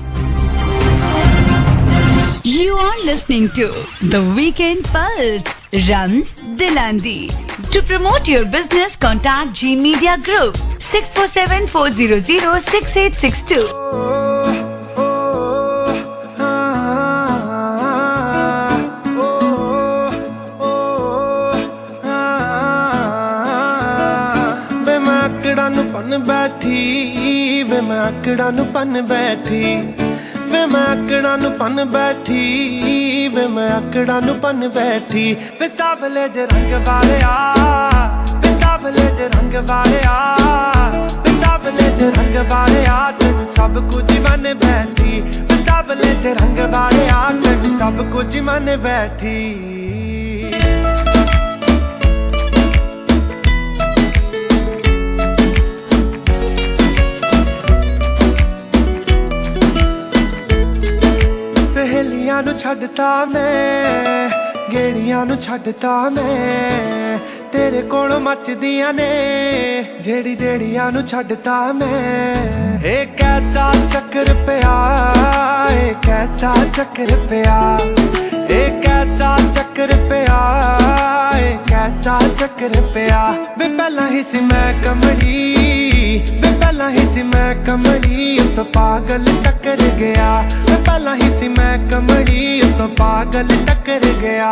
You are listening to The Weekend Pulse, Rams Dilandi. To promote your business, contact G Media Group six four seven four zero zero six eight six two. बैठी वे मैं आकड़ा नु पन बैठी वे मैं आकड़ा नु पन बैठी वे मैं आकड़ा नु पन बैठी वे सावले जे रंग वाले आ वे सावले जे रंग वाले आ वे सावले जे रंग वाले आ तेन सब कुछ मन बैठी वे सावले जे रंग वाले आ तेन सब कुछ मन बैठी ਨੂੰ ਛੱਡਤਾ ਮੈਂ ਗੇੜੀਆਂ ਨੂੰ ਛੱਡਤਾ ਮੈਂ ਤੇਰੇ ਕੋਲੋਂ ਮੱਚਦੀਆਂ ਨੇ ਜਿਹੜੀ ਜਿਹੜੀਆਂ ਨੂੰ ਛੱਡਤਾ ਮੈਂ ਇਹ ਕੈਸਾ ਚੱਕਰ ਪਿਆ ਇਹ ਕੈਸਾ ਚੱਕਰ ਪਿਆ ਇਹ ਕੈਸਾ ਚੱਕਰ ਪਿਆ ਇਹ ਕੈਸਾ ਚੱਕਰ ਪਿਆ ਵੇ ਪਹਿਲਾਂ ਹੀ ਸੀ ਮੈਂ ਕਮਲੀ ਵੇ ਪਹਿਲਾਂ ਹੀ ਸੀ ਮੈਂ ਕਮਲੀ ਉਸ ਤੋਂ ਪਾਗਲ ਟੱਕਰ ਗਿਆ ਵੇ ਪਹਿਲਾਂ ਹੀ ਸੀ ਮੈਂ ਕਮਲੀ ਉਸ ਤੋਂ ਪਾਗਲ ਟੱਕਰ ਗਿਆ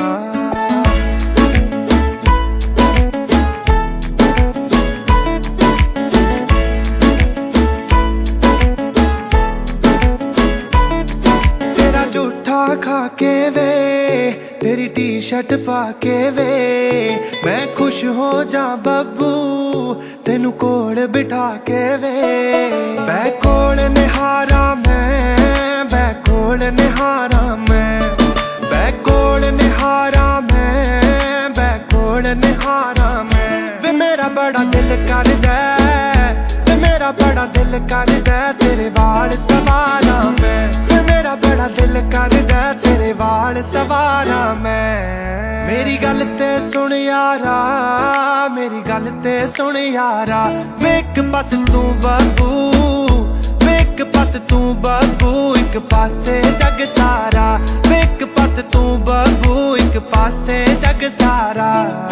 ਤੇਰਾ ਝੂਠਾ ਖਾ ਕੇ ਵੇ तेरी टी शर्ट पाके वे मैं खुश हो जा बब्बू तेनू कोल बिठा के वे बै कोल निहारा मैं बै कोल निहारा मैं बै कोल निहारा मैं बै कोल निहारा मैं वे मेरा बड़ा दिल कर दे वे मेरा बड़ा दिल कर दे तेरे वाल सवारा मैं वे मेरा बड़ा दिल कर दे तेरे वाल सवारा मेरी गल ते सुन यारा मेरी गल ते सुन यारा वेक पास तू बाबू वेक पास तू बाबू एक पासे जग सारा वेक पास तू बाबू एक पासे जग सारा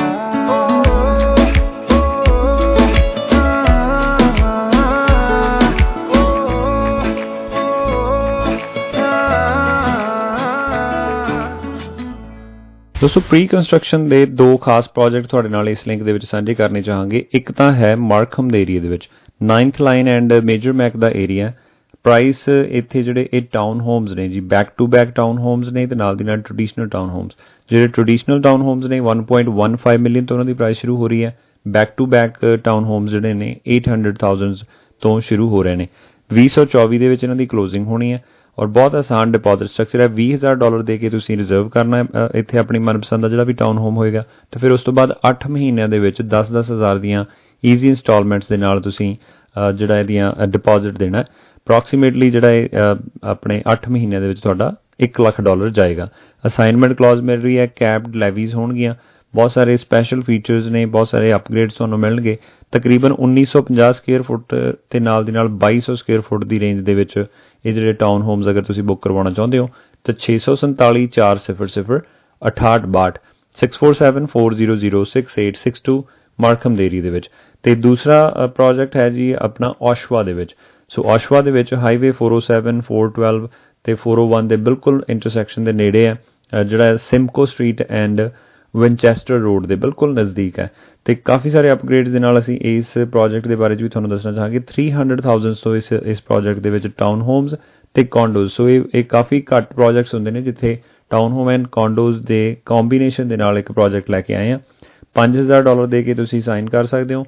ਦੋਸਤੋ ਪ੍ਰੀ ਕੰਸਟਰਕਸ਼ਨ ਦੇ ਦੋ ਖਾਸ ਪ੍ਰੋਜੈਕਟ ਤੁਹਾਡੇ ਨਾਲ ਇਸ ਲਿੰਕ ਦੇ ਵਿੱਚ ਸਾਂਝੇ ਕਰਨੇ ਚਾਹਾਂਗੇ। ਇੱਕ ਤਾਂ ਹੈ ਮਾਰਕਹਮ ਦੇ ਏਰੀਆ ਦੇ ਵਿੱਚ Ninth Line and Major Mac ਦਾ ਏਰੀਆ। ਪ੍ਰਾਈਸ ਇੱਥੇ ਜਿਹੜੇ ਇਹ ਟਾਊਨ ਹੋਮਸ ਨੇ ਜੀ back to back town homes ਨੇ ਤੇ ਨਾਲ ਦੀ ਨਾਲ ਟ੍ਰੈਡੀਸ਼ਨਲ ਟਾਊਨ ਹੋਮਸ। ਜਿਹੜੇ ਟ੍ਰੈਡੀਸ਼ਨਲ ਟਾਊਨ ਹੋਮਸ ਨੇ one point one five million ਤੋਂ ਉਹਨਾਂ ਦੀ ਪ੍ਰਾਈਸ ਸ਼ੁਰੂ ਹੋ ਰਹੀ ਹੈ। Back to back town homes ਜਿਹੜੇ ਨੇ eight hundred thousand ਤੋਂ ਸ਼ੁਰੂ ਹੋ ਰਹੇ ਨੇ। ਵੀਹ ਸੌ ਚੌਵੀ ਦੇ ਵਿੱਚ ਇਹਨਾਂ ਦੀ ਕਲੋਜ਼ਿੰਗ ਹੋਣੀ ਹੈ ਔਰ ਬਹੁਤ ਆਸਾਨ ਡਿਪੋਜ਼ਿਟ ਸਟਰਕਚਰ ਹੈ। ਵੀਹ ਹਜ਼ਾਰ ਡਾਲਰ ਦੇ ਕੇ ਤੁਸੀਂ ਰਿਜ਼ਰਵ ਕਰਨਾ ਹੈ ਇੱਥੇ ਆਪਣੀ ਮਨਪਸੰਦ ਦਾ ਜਿਹੜਾ ਵੀ ਟਾਊਨ ਹੋਮ ਹੋਏਗਾ ਅਤੇ ਫਿਰ ਉਸ ਤੋਂ ਬਾਅਦ ਅੱਠ ਮਹੀਨਿਆਂ ਦੇ ਵਿੱਚ ਦਸ ਦਸ ਹਜ਼ਾਰ ਦੀਆਂ ਈਜ਼ੀ ਇੰਸਟਾਲਮੈਂਟਸ ਦੇ ਨਾਲ ਤੁਸੀਂ ਜਿਹੜਾ ਇਹਦੀਆਂ ਡਿਪੋਜ਼ਿਟ ਦੇਣਾ। ਅਪਰੋਕਸੀਮੇਟਲੀ ਜਿਹੜਾ ਇਹ ਆਪਣੇ ਅੱਠ ਮਹੀਨਿਆਂ ਦੇ ਵਿੱਚ ਤੁਹਾਡਾ ਇੱਕ ਲੱਖ ਡਾਲਰ ਜਾਏਗਾ। ਅਸਾਈਨਮੈਂਟ ਕਲੌਜ਼ ਮਿਲ ਰਹੀ ਹੈ, ਕੈਪਡ ਲੈਵੀਜ਼ ਹੋਣਗੀਆਂ, ਬਹੁਤ ਸਾਰੇ ਸਪੈਸ਼ਲ ਫੀਚਰਸ ਨੇ, ਬਹੁਤ ਸਾਰੇ ਅਪਗ੍ਰੇਡਸ ਤੁਹਾਨੂੰ ਮਿਲਣਗੇ। ਤਕਰੀਬਨ ਉੱਨੀ ਸੌ ਪੰਜਾਹ ਸਕੁਏਅਰ ਫੁੱਟ ਅਤੇ ਨਾਲ ਦੀ ਨਾਲ ਬਾਈ ਸੌ ਸਕੁਏਅਰ ਫੁੱਟ ਦੀ ਰੇਂਜ ਦੇ ਵਿੱਚ ਇਹ ਜਿਹੜੇ ਟਾਊਨ ਹੋਮਸ ਅਗਰ ਤੁਸੀਂ ਬੁੱਕ ਕਰਵਾਉਣਾ ਚਾਹੁੰਦੇ ਹੋ ਤਾਂ ਛੇ ਸੌ ਸੰਤਾਲੀ ਚਾਰ ਸਿਫਰ ਸਿਫਰ ਅਠਾਹਠ ਬਾਹਠ six four seven four zero zero six eight six two Markham ਦੇ ਏਰੀਏ ਦੇ ਵਿੱਚ। ਅਤੇ ਦੂਸਰਾ ਪ੍ਰੋਜੈਕਟ ਹੈ ਜੀ ਆਪਣਾ ਓਸ਼ਵਾ ਦੇ ਵਿੱਚ। ਸੋ ਓਸ਼ਵਾ ਦੇ ਵਿੱਚ highway four o seven four twelve ਅਤੇ ਫੋਰ ਓ ਵਨ ਦੇ ਬਿਲਕੁਲ ਇੰਟਰਸੈਕਸ਼ਨ ਦੇ ਨੇੜੇ ਹੈ, ਜਿਹੜਾ Simcoe Street and Winchester Road ਦੇ ਬਿਲਕੁਲ ਨਜ਼ਦੀਕ ਹੈ। ਅਤੇ ਕਾਫੀ ਸਾਰੇ ਅਪਗ੍ਰੇਡਸ ਦੇ ਨਾਲ ਅਸੀਂ ਇਸ ਪ੍ਰੋਜੈਕਟ ਦੇ ਬਾਰੇ 'ਚ ਵੀ ਤੁਹਾਨੂੰ ਦੱਸਣਾ ਚਾਹਾਂਗੇ। ਥ੍ਰੀ ਹੰਡਰਡ ਥਾਊਜ਼ੈਂਡ ਤੋਂ ਇਸ ਇਸ ਪ੍ਰੋਜੈਕਟ ਦੇ ਵਿੱਚ ਟਾਊਨ ਹੋਮਸ ਅਤੇ ਕੌਂਡੋਜ਼। ਸੋ ਇਹ ਇਹ ਕਾਫੀ ਘੱਟ ਪ੍ਰੋਜੈਕਟਸ ਹੁੰਦੇ ਨੇ ਜਿੱਥੇ ਟਾਊਨ ਹੋਮ ਐਂਡ ਕੌਂਡੋਜ਼ ਦੇ ਕੰਬੀਨੇਸ਼ਨ ਦੇ ਨਾਲ ਇੱਕ ਪ੍ਰੋਜੈਕਟ ਲੈ ਕੇ ਆਏ ਹਾਂ। ਪੰਜ ਹਜ਼ਾਰ ਡਾਲਰ ਦੇ ਕੇ ਤੁਸੀਂ ਸਾਈਨ ਕਰ ਸਕਦੇ ਹੋ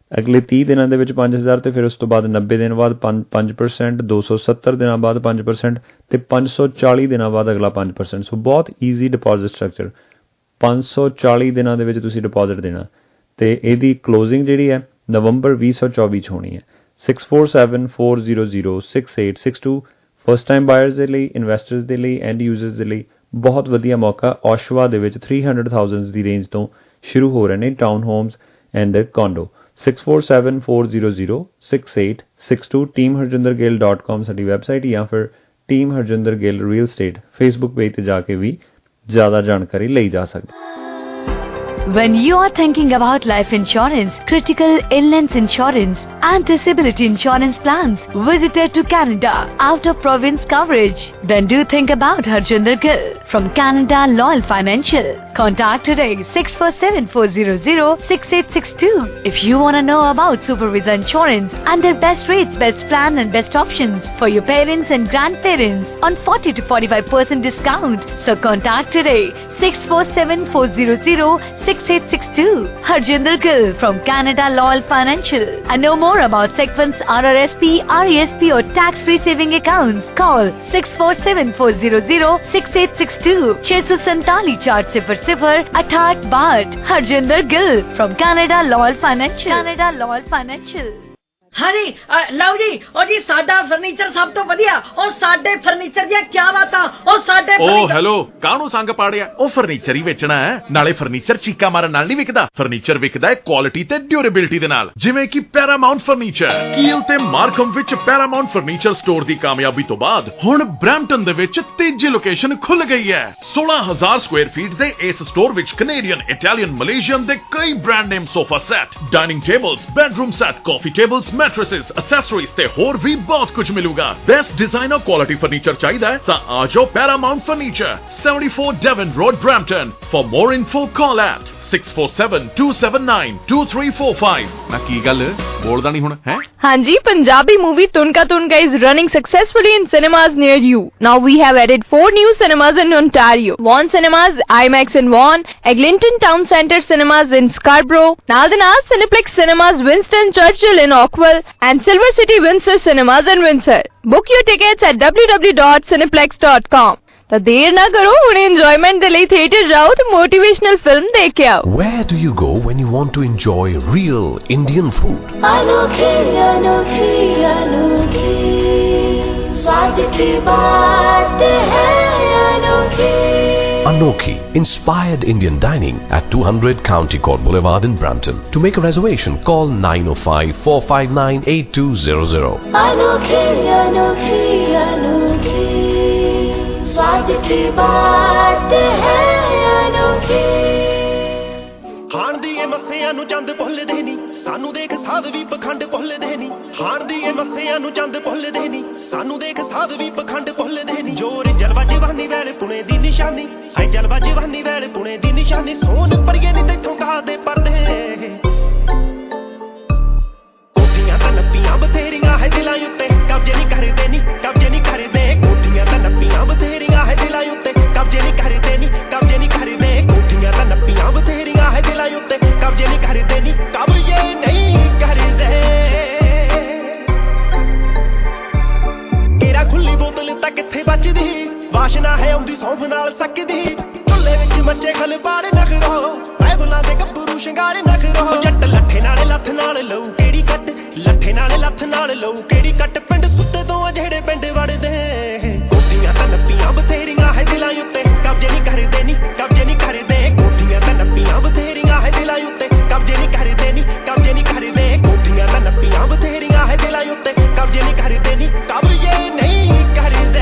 ਅਗਲੇ ਤੀਹ ਦਿਨਾਂ ਦੇ ਵਿੱਚ ਪੰਜ ਹਜ਼ਾਰ ਅਤੇ ਫਿਰ ਉਸ ਤੋਂ ਬਾਅਦ ਨੱਬੇ ਦਿਨ ਬਾਅਦ ਪੰਜ ਪੰਜ ਪਰਸੈਂਟ, ਦੋ ਸੌ ਸੱਤਰ ਦਿਨਾਂ ਬਾਅਦ ਪੰਜ ਪਰਸੈਂਟ ਅਤੇ ਪੰਜ ਸੌ ਚਾਲੀ ਦਿਨਾਂ ਬਾਅਦ ਅਗਲਾ ਪੰਜ ਪਰਸੈਂਟ। ਸੋ ਬਹੁਤ ਈਜ਼ੀ ਡਿਪੋਜ਼ਿਟ ਸਟਰਕਚਰ। ਪੰਜ ਸੌ ਚਾਲੀ ਦਿਨਾਂ ਦੇ ਵਿੱਚ ਤੁਸੀਂ ਡਿਪੋਜ਼ਿਟ ਦੇਣਾ ਅਤੇ ਇਹਦੀ ਕਲੋਜ਼ਿੰਗ ਜਿਹੜੀ ਹੈ ਨਵੰਬਰ ਵੀਹ ਸੌ ਚੌਵੀ 'ਚ ਹੋਣੀ ਹੈ। Six four seven four zero zero six eight six two first time buyers ਦੇ ਲਈ, ਇਨਵੈਸਟਰਸ ਦੇ ਲਈ, ਐਂਡ ਯੂਜ਼ਰਸ ਦੇ ਲਈ ਬਹੁਤ ਵਧੀਆ ਮੌਕਾ। ਔਸ਼ਵਾ ਦੇ ਵਿੱਚ ਥ੍ਰੀ ਹੰਡਰਡ ਥਾਊਜ਼ੈਂਡ ਦੀ ਰੇਂਜ ਤੋਂ ਸ਼ੁਰੂ ਹੋ ਰਹੇ ਨੇ town homes and condo. Six four seven four zero zero six eight six two team Harjinder Gill dot com ਸਾਡੀ ਵੈਬਸਾਈਟ, ਜਾਂ ਫਿਰ team Harjinder Gill real estate Facebook page 'ਤੇ ਜਾ ਕੇ ਵੀ ਜ਼ਿਆਦਾ ਜਾਣਕਾਰੀ ਲਈ ਜਾ ਸਕਦੀ। When you are thinking about life insurance, critical illness insurance and disability insurance plans, visited to Canada, out of province coverage, then do think about Harjinder Gill from Canada Loyal Financial. Contact today six four seven four zero zero six eight six two. If you want to know about Supervisa Insurance and their best rates, best plan and best options for your parents and grandparents on forty to forty-five percent discount. So contact today six four seven four zero zero six eight six two. Harjinder Gill from Canada Loyal Financial. And know more about Sequence R R S P, R E S P or tax-free saving accounts. Call six four seven four zero zero six eight six two. छह सौ सैंतालीस चार सिफर सिफर अठाठ बाट. Harjinder Gill from Canada Loyal Financial. Canada Loyal Financial. हाँ जी, ਲਓ ਜੀ, ਉਹ ਜੀ ਸਾਡਾ ਫਰਨੀਚਰ ਸਭ ਤੋਂ ਵਧੀਆ, ਉਹ ਸਾਡੇ ਫਰਨੀਚਰ ਦੀਆਂ ਕੀ ਬਾਤਾਂ, ਉਹ ਸਾਡੇ ਓ ਹੈਲੋ, ਕਾਹਨੂੰ ਸੰਗ ਪਾੜਿਆ? ਉਹ ਫਰਨੀਚਰ ਹੀ ਵੇਚਣਾ ਹੈ, ਨਾਲੇ ਫਰਨੀਚਰ ਚੀਕਾ ਮਾਰਨ ਨਾਲ ਨਹੀਂ ਵਿਕਦਾ। ਫਰਨੀਚਰ ਵਿਕਦਾ ਹੈ ਕੁਆਲਿਟੀ ਤੇ ਡਿਊਰੇਬਿਲਿਟੀ ਦੇ ਨਾਲ, ਜਿਵੇਂ ਕਿ ਪੈਰਾਮਾਉਂਟ ਫਰਨੀਚਰ। ਕੀਲ ਤੇ ਮਾਰਕਮ ਵਿੱਚ ਪੈਰਾਮਾਉਂਟ ਫਰਨੀਚਰ ਸਟੋਰ ਦੀ ਕਾਮਯਾਬੀ ਤੋਂ ਬਾਅਦ ਹੁਣ ਬਰੈਂਪਟਨ ਦੇ ਵਿੱਚ ਤੀਜੀ ਲੋਕੇਸ਼ਨ ਖੁੱਲ ਗਈ ਹੈ। ਸੋਲਾਂ ਹਜ਼ਾਰ ਸਕੁਆਇਰ ਫੀਟ ਦੇ ਇਸ ਸਟੋਰ ਵਿੱਚ ਕੈਨੇਡੀਅਨ, ਇਟਾਲੀਅਨ, ਮਲੇਸ਼ੀਅਨ ਦੇ ਕਈ brand name sofa set, dining tables, bedroom set, coffee tables, mattresses, accessories ਤੇ ਹੋਰ ਵੀ ਬਹੁਤ ਕੁਝ ਮਿਲੂਗਾ। ਬੈਸਟ ਡਿਜ਼ਾਈਨਰ ਕੁਆਲਿਟੀ ਫਰਨੀਚਰ ਚਾਹੀਦਾ ਹੈ ਤਾਂ ਆ ਜਾਓ Paramount Furniture, seventy four Devon Road, Brampton. For more info, call at six four seven two seven nine two three four five. ਨਾ ਕੀ ਗੱਲ ਬੋਲਦਾ ਨਹੀਂ ਹੁਣ ਹੈ? ਹਾਂਜੀ, Punjabi movie Tunka Tunka is running successfully in cinemas near you. Now we have added four new cinemas in Ontario. Vaughan Cinemas, IMAX in Vaughan, Eglinton Town Centre Cinemas in Scarborough, ਨਾਲ ਦੇ ਨਾਲ Cineplex Cinemas Winston Churchill in Oakville and Silver City Windsor Cinemas in Windsor. Book your tickets at w w w dot cineplex dot com. ਤਾਂ ਦੇਰ ਨਾ ਕਰੋ, ਹੁਣ ਇੰਜੋਇਮੈਂਟ ਦੇ ਲਈ ਥੀਏਟਰ ਜਾਓ ਤੇ ਮੋਟੀਵੇਸ਼ਨਲ ਫਿਲਮ ਦੇਖ ਕੇ ਆਓ। Where do you go when you want to enjoy real Indian food? अनोखी अनोखी अनोखी स्वाद की बात है अनोखी। Anokhi, inspired Indian dining at two hundred County Court Boulevard in Brampton. To make a reservation, call nine oh five, four five nine, eight two zero zero. अनोखी अनोखी अनोखी स्वाद की बात है अनोखी। ਖਾਣ ਦੀ ਇਹ ਮੱਸਿਆਂ ਨੂੰ ਚੰਦ ਭੁੱਲਦੇ ਨਹੀਂ, ਸਾਨੂੰ ਦੇਖ ਸਾਧ ਵੀ ਪਖੰਡ ਭੁੱਲਦੇ ਨਹੀਂ। ਖਾਣ ਦੀ ਇਹ ਮੱਸਿਆਂ ਨੂੰ ਚੰਦ ਭੁੱਲਦੇ ਨਹੀਂ, ਸਾਨੂੰ ਦੇਖ ਸਾਧ ਵੀ ਪਖੰਡ ਭੁੱਲਦੇ ਨਹੀਂ। ਜੋਰ ਜਲਵਾ ਜਵਾਨੀ ਵੇਲੇ ਪੁਣੇ ਦੀ ਨਿਸ਼ਾਨੀ, ਹਾਏ ਜਲਵਾ ਜਵਾਨੀ ਵੇਲੇ ਪੁਣੇ ਦੀ ਨਿਸ਼ਾਨੀ। ਸੋਨ ਪਰੀਏ ਨਹੀਂ ਤੈਥੋਂ ਕਾਹਦੇ ਪਰਦੇ, ਕੋਠੀਆਂ ਤਾਂ ਨੱਪੀਆਂ ਬਥੇਰੀਆਂ ਹੈ ਦਿਲਾਂ ਉੱਤੇ, ਕਬਜ਼ੇ ਨਹੀਂ ਕਰਦੇ ਨਹੀਂ, ਕਬਜ਼ੇ ਨਹੀਂ ਕਰਦੇ। ਕੋਠੀਆਂ ਤਾਂ ਨੱਪੀਆਂ ਬਥੇਰੀਆਂ ਹੈ ਦਿਲਾਂ ਉੱਤੇ, ਕਬਜ਼ੇ ਨਹੀਂ ਕਰਦੇ ਨਹੀਂ, ਕਬਜ਼ੇ ਨਹੀਂ ਕਰਦੇ। ਕੋਠੀਆਂ ਤਾਂ ਨੱਪੀਆਂ ਬਥੇਰੀਆਂ ਹੈ ਦਿਲਾਂ ਉੱਤੇ, ਕਬਜ਼ੇ ਨਹੀਂ ਕਰਦੇ ਨਹੀਂ, ਕਬਜ਼ੇ ਨਹੀਂ ਕਰਦੇ। ਤੇਰਾ ਖੁੱਲੀ ਬੋਤਲ ਤਾਂ ਕਿੱਥੇ ਬਚਦੀ, ਵਾਸ਼ਨਾ ਹੈ ਆਉਂਦੀ ਸੌਂਫ ਨਾਲ ਸਕਦੀ। ਚੁੱਲ੍ਹੇ ਵਿੱਚ ਮੱਚੇ ਖਲਬਾਰੇ ਨਖਰੋ, ਬਾਈਬਲਾਂ ਦੇ ਗੱਭਰੂ ਸ਼ਿੰਗਾਰੇ ਨਖਰੋ। ਜੱਟ ਲੱਠੇ ਨਾਲ ਲੱਥ ਨਾਲ ਲਊ ਕਿਹੜੀ ਕੱਟ, ਲੱਠੇ ਨਾਲ ਲੱਥ ਨਾਲ ਲਊ ਕਿਹੜੀ ਕੱਟ। ਪਿੰਡ ਸੁੱਤੇ ਤੋਂ ਆ ਜਿਹੜੇ ਪਿੰਡ ਵੜਦੇ, ਕੋਠੀਆਂ ਤਾਂ ਨੱਪੀਆਂ ਬਥੇਰੀਆਂ ਹੈ ਦਿਲਾਂ ਉੱਤੇ, ਕਬਜ਼ੇ ਨਹੀਂ ਕਰਦੇ ਨਹੀਂ, ਕਬਜ਼ੇ ਨਹੀਂ ਕਰਦੇ। ਕੋਠੀਆਂ ਤਾਂ ਨੱਪੀਆਂ ਬਥੇਰੀਆਂ ਹੈ ਦਿਲਾਂ ਉੱਤੇ, ਕਬਜ਼ੇ ਨਹੀਂ ਕਰਦੇ ਨਹੀਂ, ਕਬਜ਼ੇ ਨਹੀਂ ਕਰਦੇ। ਕੋਠੀਆਂ ਤਾਂ ਨੱਪੀਆਂ ਬਥੇਰੀਆਂ ਹੈ ਦਿਲਾਂ ਉੱਤੇ, ਕਬਜ਼ੇ ਨਹੀਂ ਕਰਦੇ ਨਹੀਂ, ਕਬਜ਼ੇ ਨਹੀਂ ਕਰਦੇ।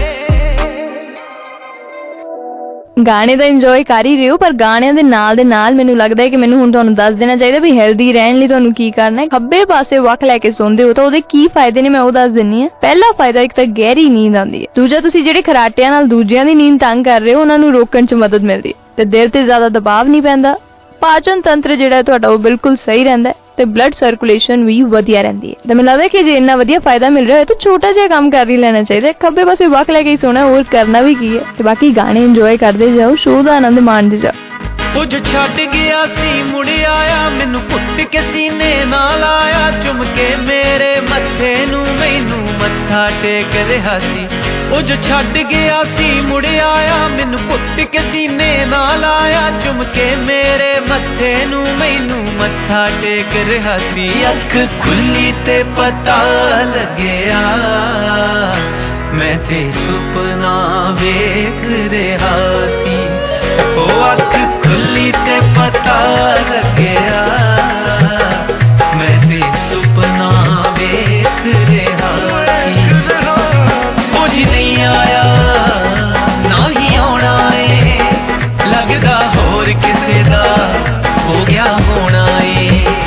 ਗਾਣੇ ਦਾ ਇੰਜੋਏ ਕਰ ਹੀ ਰਹੇ ਹੋ, ਪਰ ਗਾਣਿਆਂ ਦੇ ਨਾਲ ਦੇ ਨਾਲ ਮੈਨੂੰ ਲੱਗਦਾ ਹੈ ਕਿ ਮੈਨੂੰ ਹੁਣ ਤੁਹਾਨੂੰ ਦੱਸ ਦੇਣਾ ਚਾਹੀਦਾ ਵੀ ਹੈਲਦੀ ਰਹਿਣ ਲਈ ਤੁਹਾਨੂੰ ਕੀ ਕਰਨਾ ਹੈ। ਖੱਬੇ ਪਾਸੇ ਵੱਖ ਲੈ ਕੇ ਸੌਂਦੇ ਹੋ ਤਾਂ ਉਹਦੇ ਕੀ ਫਾਇਦੇ ਨੇ, ਮੈਂ ਉਹ ਦੱਸ ਦਿੰਨੀ ਆ। ਪਹਿਲਾ ਫਾਇਦਾ ਇੱਕ ਤਾਂ ਗਹਿਰੀ ਨੀਂਦ ਆਉਂਦੀ ਹੈ। ਦੂਜਾ, ਤੁਸੀਂ ਜਿਹੜੇ ਖਰਾਟਿਆਂ ਨਾਲ ਦੂਜਿਆਂ ਦੀ ਨੀਂਦ ਤੰਗ ਕਰ ਰਹੇ ਹੋ ਉਹਨਾਂ ਨੂੰ ਰੋਕਣ 'ਚ ਮਦਦ ਮਿਲਦੀ ਹੈ ਤੇ ਦਿਲ ਤੇ ਜ਼ਿਆਦਾ ਦਬਾਅ ਨਹੀਂ ਪੈਂਦਾ। ਪਾਚਨ ਤੰਤਰ ਜਿਹੜਾ ਤੁਹਾਡਾ ਉਹ ਬਿਲਕੁਲ ਸਹੀ ਰਹਿੰਦਾ ਤੇ ਬਲੱਡ ਸਰਕੂਲੇਸ਼ਨ ਵੀ ਵਧੀਆ ਰਹਿੰਦੀ ਹੈ। ਤਾਂ ਮੈਨੂੰ ਲੱਗਦਾ ਕਿ ਜੇ ਇੰਨਾ ਵਧੀਆ ਫਾਇਦਾ ਮਿਲ ਰਿਹਾ ਹੈ ਤਾਂ ਛੋਟਾ ਜਿਹਾ ਕੰਮ ਕਰ ਹੀ ਲੈਣਾ ਚਾਹੀਦਾ। ਖੱਬੇ ਪਾਸੇ ਵੱਖ ਲੈ ਕੇ ਹੀ ਸੋਣਾ, ਹੋਰ ਕਰਨਾ ਵੀ ਕੀ ਹੈ। ਤੇ ਬਾਕੀ ਗਾਣੇ ਇੰਜੋਏ ਕਰਦੇ ਜਾਓ, ਸ਼ੋਅ ਦਾ ਆਨੰਦ ਮਾਣਦੇ ਜਾਓ। ਕੁਝ ਛੱਡ ਗਿਆ ਸੀ ਮੁੜ ਆਇਆ ਮੈਨੂੰ ਘੁੱਟ ਕੇ ਸੀਨੇ ਨਾਲ ਆਇਆ ਚੁੰਮ ਕੇ ਮੇਰੇ ਮੱਥੇ ਨੂੰ ਮੈਨੂੰ ਮੱਥਾ ਟੇਕ ਰਿਹਾ ਸੀ ਉਹ ਜੋ ਛੱਡ ਗਿਆ ਸੀ ਮੁੜ ਆਇਆ ਮੈਨੂੰ ਘੁੱਟ ਕੇ ਸੀਨੇ ਨਾਲ ਆਇਆ ਚੁੰਮ ਕੇ ਮੇਰੇ ਮੱਥੇ ਨੂੰ ਮੈਨੂੰ ਮੱਥਾ ਟੇਕ ਰਿਹਾ ਸੀ ਅੱਖ ਖੁੱਲੀ ਤੇ ਪਤਾ ਲੱਗਿਆ ਮੈਂ ਤੇ ਸੁਪਨਾ ਵੇਖ ਰਿਹਾ ਸੀ ਉਹ ਅੱਖ ਖੁੱਲੀ ਤੇ ਪਤਾ ਲੱਗਿਆ ਮੈਂ ਤੇ ਸੁਪਨਾ ਵੇਖ ਰਿਹਾ ਸੀ ਕੁਝ ਨਹੀਂ ਆਇਆ ਨਾ ਹੀ ਆਉਣਾ ਏ ਲੱਗਦਾ ਹੋਰ ਕਿਸੇ ਦਾ ਹੋ ਗਿਆ ਹੋਣਾ ਏ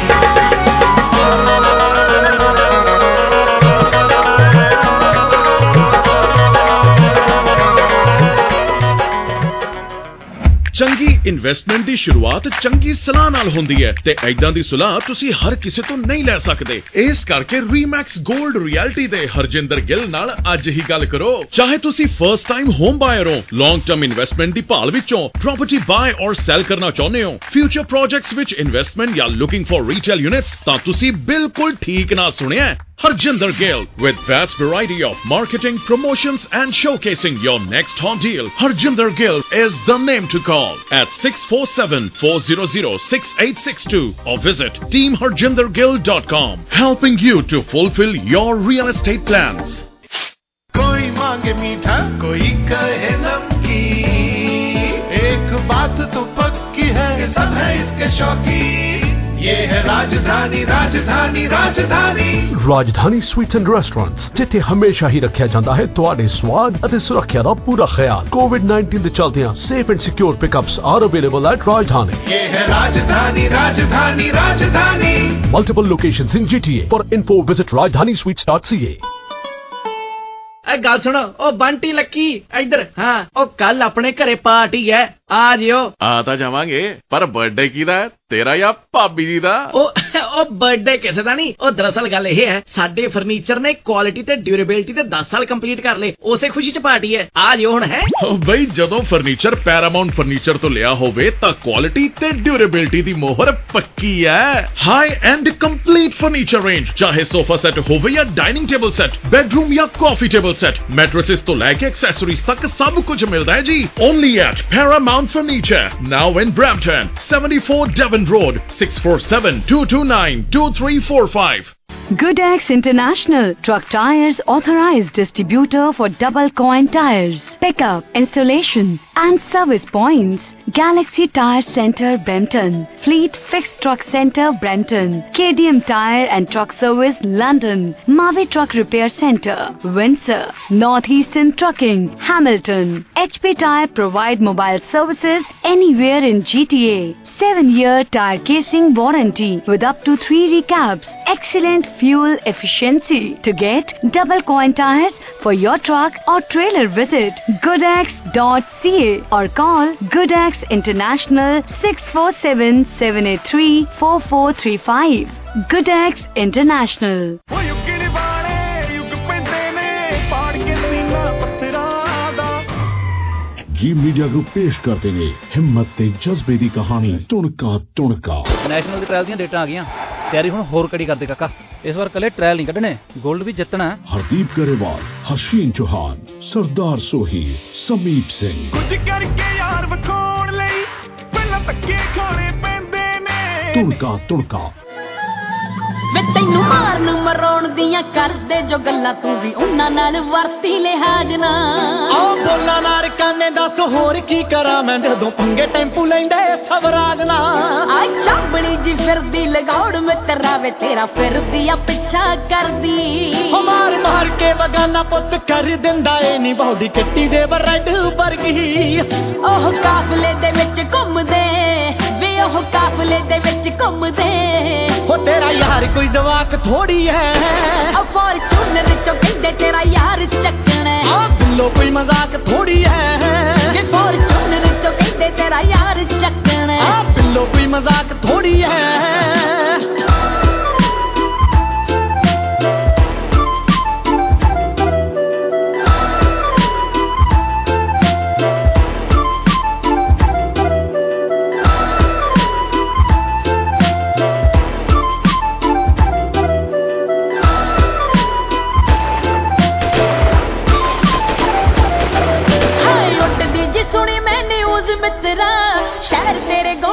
ਚੰਗੀ ਇਨਵੈਸਟਮੈਂਟ ਦੀ ਸ਼ੁਰੂਆਤ ਚੰਗੀ ਸਲਾਹ ਨਾਲ ਹੁੰਦੀ ਹੈ ਤੇ ਐਦਾਂ ਦੀ ਸਲਾਹ ਤੁਸੀਂ ਹਰ ਕਿਸੇ ਤੋਂ ਨਹੀਂ ਲੈ ਸਕਦੇ ਇਸ ਕਰਕੇ ਰੀਮੈਕਸ 골ਡ ਰਿਐਲਿਟੀ ਦੇ ਹਰਜਿੰਦਰ ਗਿੱਲ ਨਾਲ ਅੱਜ ਹੀ ਗੱਲ ਕਰੋ ਚਾਹੇ ਤੁਸੀਂ ਫਰਸਟ ਟਾਈਮ ਹੋਮ ਬਾਇਰ ਹੋ ਲੌਂਗ ਟਰਮ ਇਨਵੈਸਟਮੈਂਟ ਦੀ ਭਾਲ ਵਿੱਚੋਂ ਪ੍ਰਾਪਰਟੀ ਬਾਏ ਔਰ ਸੈਲ ਕਰਨਾ ਚਾਹੁੰਦੇ ਹੋ ਫਿਊਚਰ ਪ੍ਰੋਜੈਕਟਸ ਵਿੱਚ ਇਨਵੈਸਟਮੈਂਟ ਜਾਂ ਲੁਕਿੰਗ ਫॉर ਰੀਟੇਲ ਯੂਨਿਟਸ ਤਾਂ ਤੁਸੀਂ ਬਿਲਕੁਲ ਠੀਕ ਨਾ ਸੁਣਿਆ Harjinder Gill with vast variety of marketing, promotions and showcasing your next hot deal. Harjinder Gill is the name to call at six four seven, four zero zero, six eight six two or visit team harjinder gill dot com, helping you to fulfill your real estate plans. कोई मांगे मीठा कोई कहे नमकीन एक बात तो पक्की है कि सब है इसके शौकीन ये है राजधानी राजधानी राजधानी ਰਾਜਧਾਨੀ ਸਵੀਟਸ ਐਂਡ ਰੈਸਟੋਰੈਂਟਸ ਜਿੱਥੇ ਹਮੇਸ਼ਾ ਹੀ ਰੱਖਿਆ ਜਾਂਦਾ ਹੈ ਤੁਹਾਡੇ ਸਵਾਦ ਅਤੇ ਸੁਰੱਖਿਆ ਦਾ ਪੂਰਾ ਖਿਆਲ ਕੋਵਿਡ ਨਾਈਨਟੀਨ ਦੇ ਚਲਦਿਆਂ safe and secure pickups are available at Rajdhani ये है Rajdhani Rajdhani Rajdhani multiple locations in G T A for info visit rajdhani sweets dot c a ਇਹ ਗੱਲ ਸੁਣੋ ਉਹ ਬੰਟੀ ਲੱਕੀ ਇੱਧਰ ਹਾਂ ਉਹ ਕੱਲ ਆਪਣੇ ਘਰੇ ਪਾਰਟੀ ਹੈ ਆ ਜਿਓ ਆ ਤਾਂ ਜਾਵਾਂਗੇ ਪਰ ਬਰਥਡੇ ਕਿਹਦਾ ਹੈ ਤੇਰਾ ਜਾਂ ਭਾਬੀ ਜੀ ਦਾ ਉਹ ਉਹ ਬਰਥਡੇ ਕਿਸੇ ਦਾ ਨਹੀਂ ਉਹ ਦਰਅਸਲ ਗੱਲ ਇਹ ਹੈ ਸਾਡੇ ਫਰਨੀਚਰ ਨੇ ਕੁਆਲਿਟੀ ਤੇ ਡਿਊਰੇਬਿਲਟੀ ਤੇ ਦਸ ਸਾਲ ਕੰਪਲੀਟ ਕਰ ਲਏ ਉਸੇ ਖੁਸ਼ੀ ਚ ਪਾਰਟੀ ਹੈ ਆ ਜਿਓ ਹੁਣ ਹੈ ਬਈ ਜਦੋਂ ਫਰਨੀਚਰ ਪੈਰਾਮਾਉਂਟ ਫਰਨੀਚਰ ਤੋਂ ਲਿਆ ਹੋਵੇ ਤਾਂ ਕੁਆਲਿਟੀ ਤੇ ਡਿਊਰੇਬਿਲਟੀ ਦੀ ਮੋਹਰ ਪੱਕੀ ਹੈ high end complete furniture range ਚਾਹੇ ਸੋਫਾ ਸੈੱਟ ਹੋਵੇ ਜਾਂ ਡਾਈਨਿੰਗ ਟੇਬਲ ਸੈੱਟ ਬੈਡਰੂਮ ਜਾਂ ਕਾਫੀ ਟੇਬਲ ਸੈੱਟ ਮੈਟ੍ਰੈਸਸ ਤੋਂ ਲੈ ਕੇ ਐਕਸੈਸਰੀਜ਼ ਤੱਕ ਸਭ ਕੁਝ ਮਿਲਦਾ ਹੈ ਜੀ only at Paramount Furniture, now in Brampton, seventy-four Devon Road, six four seven, two two nine, two three four five. Goodex International, truck tires authorized distributor for double coin tires, pickup, installation and service points. Galaxy Tire Center, Brampton. Fleet Fixed Truck Center, Brampton. K D M Tire and Truck Service, London. Mavi Truck Repair Center, Windsor. Northeastern Trucking, Hamilton. H P Tire provide mobile services anywhere in G T A. seven-year tire casing warranty with up to three recaps. Excellent fuel efficiency. To get double coin tires for your truck or trailer, visit goodex dot c a or call Goodex International six four seven, seven eight three, four four three five. Goodex International. Zee media group पेश करते ने हिम्मत ते जज्बे दी कहानी तुणका तुणका ਨੈਸ਼ਨਲ ਦੇ ਟ੍ਰਾਇਲ ਦੀਆਂ ਡੇਟਾਂ ਆ ਗਈਆਂ ਤਿਆਰੀ ਹੁਣ ਹੋਰ ਕੜੀ ਕਰਦੇ ਕਾਕਾ ਇਸ ਵਾਰ ਕੱਲੇ ਟ੍ਰਾਇਲ ਨਹੀਂ ਕੱਢਣੇ 골ਡ ਵੀ ਜਿੱਤਣਾ हरदीप गरेवाल हसीन चौहान सरदार सोही समीप सिंह कुछ करके यार वखोण लई पहला धक्के खाने पैंदे ने तुणका तुणका ਵੇ ਤੈਨੂੰ ਮਾਰਨ ਮਰਾਉਣ ਦੀਆਂ ਕਰਦੇ ਜੋ ਗੱਲਾਂ ਤੂੰ ਵੀ ਉਹਨਾਂ ਨਾਲ ਵਰਤੀ ਲਿਹਾਜ਼ ਨਾ ਆ ਬੋਲਾਂ ਨਾਰ ਕਾਨੇ ਦੱਸ ਹੋਰ ਕੀ ਕਰਾਂ ਮੈਂ ਜਦੋਂ ਪੰਗੇ ਟੈਂਪੂ ਲੈਂਦੇ ਸਵਰਾਜ ਨਾ ਆ ਚਾਬੜੀ ਜੀ ਫਿਰਦੀ ਲਗਾਉੜ ਮੈਂ ਤੇਰਾ ਵੇ ਤੇਰਾ ਫਿਰਦੀ ਆ ਪਿੱਛਾ ਕਰਦੀ ਹੋ ਮਾਰ ਮਾਰ ਕੇ ਬਗਾਨਾ ਪੁੱਤ ਕਰ ਦਿੰਦਾ ਏ ਨੀ ਬਹੁਦੀ ਕਿੱਟੀ ਦੇ ਬਰੈਡ ਵਰਗੀ ਉਹ ਕਾਫਲੇ ਦੇ ਵਿੱਚ ਘੁੰਮਦੇ ਵੇ ਉਹ ਕਾਫਲੇ ਦੇ ਵਿੱਚ ਘੁੰਮਦੇ ਹੋ ਤੇਰਾ ਯਾਰ ਕੋਈ ਜਵਾਕ ਥੋੜੀ ਹੈ ਆ ਫੋਰਚੂਨਰ ਚੋਂ ਕਹਿੰਦੇ ਤੇਰਾ ਯਾਰ ਚੱਕਣਾ ਆ ਬਿੱਲੋ ਕੋਈ ਮਜ਼ਾਕ ਥੋੜੀ ਹੈ ਵੇ ਫੋਰਚੂਨਰ ਚੋਂ ਕਹਿੰਦੇ ਤੇਰਾ ਯਾਰ ਚੱਕਣਾ ਆ ਬਿੱਲੋ ਕੋਈ ਮਜ਼ਾਕ ਥੋੜੀ ਹੈ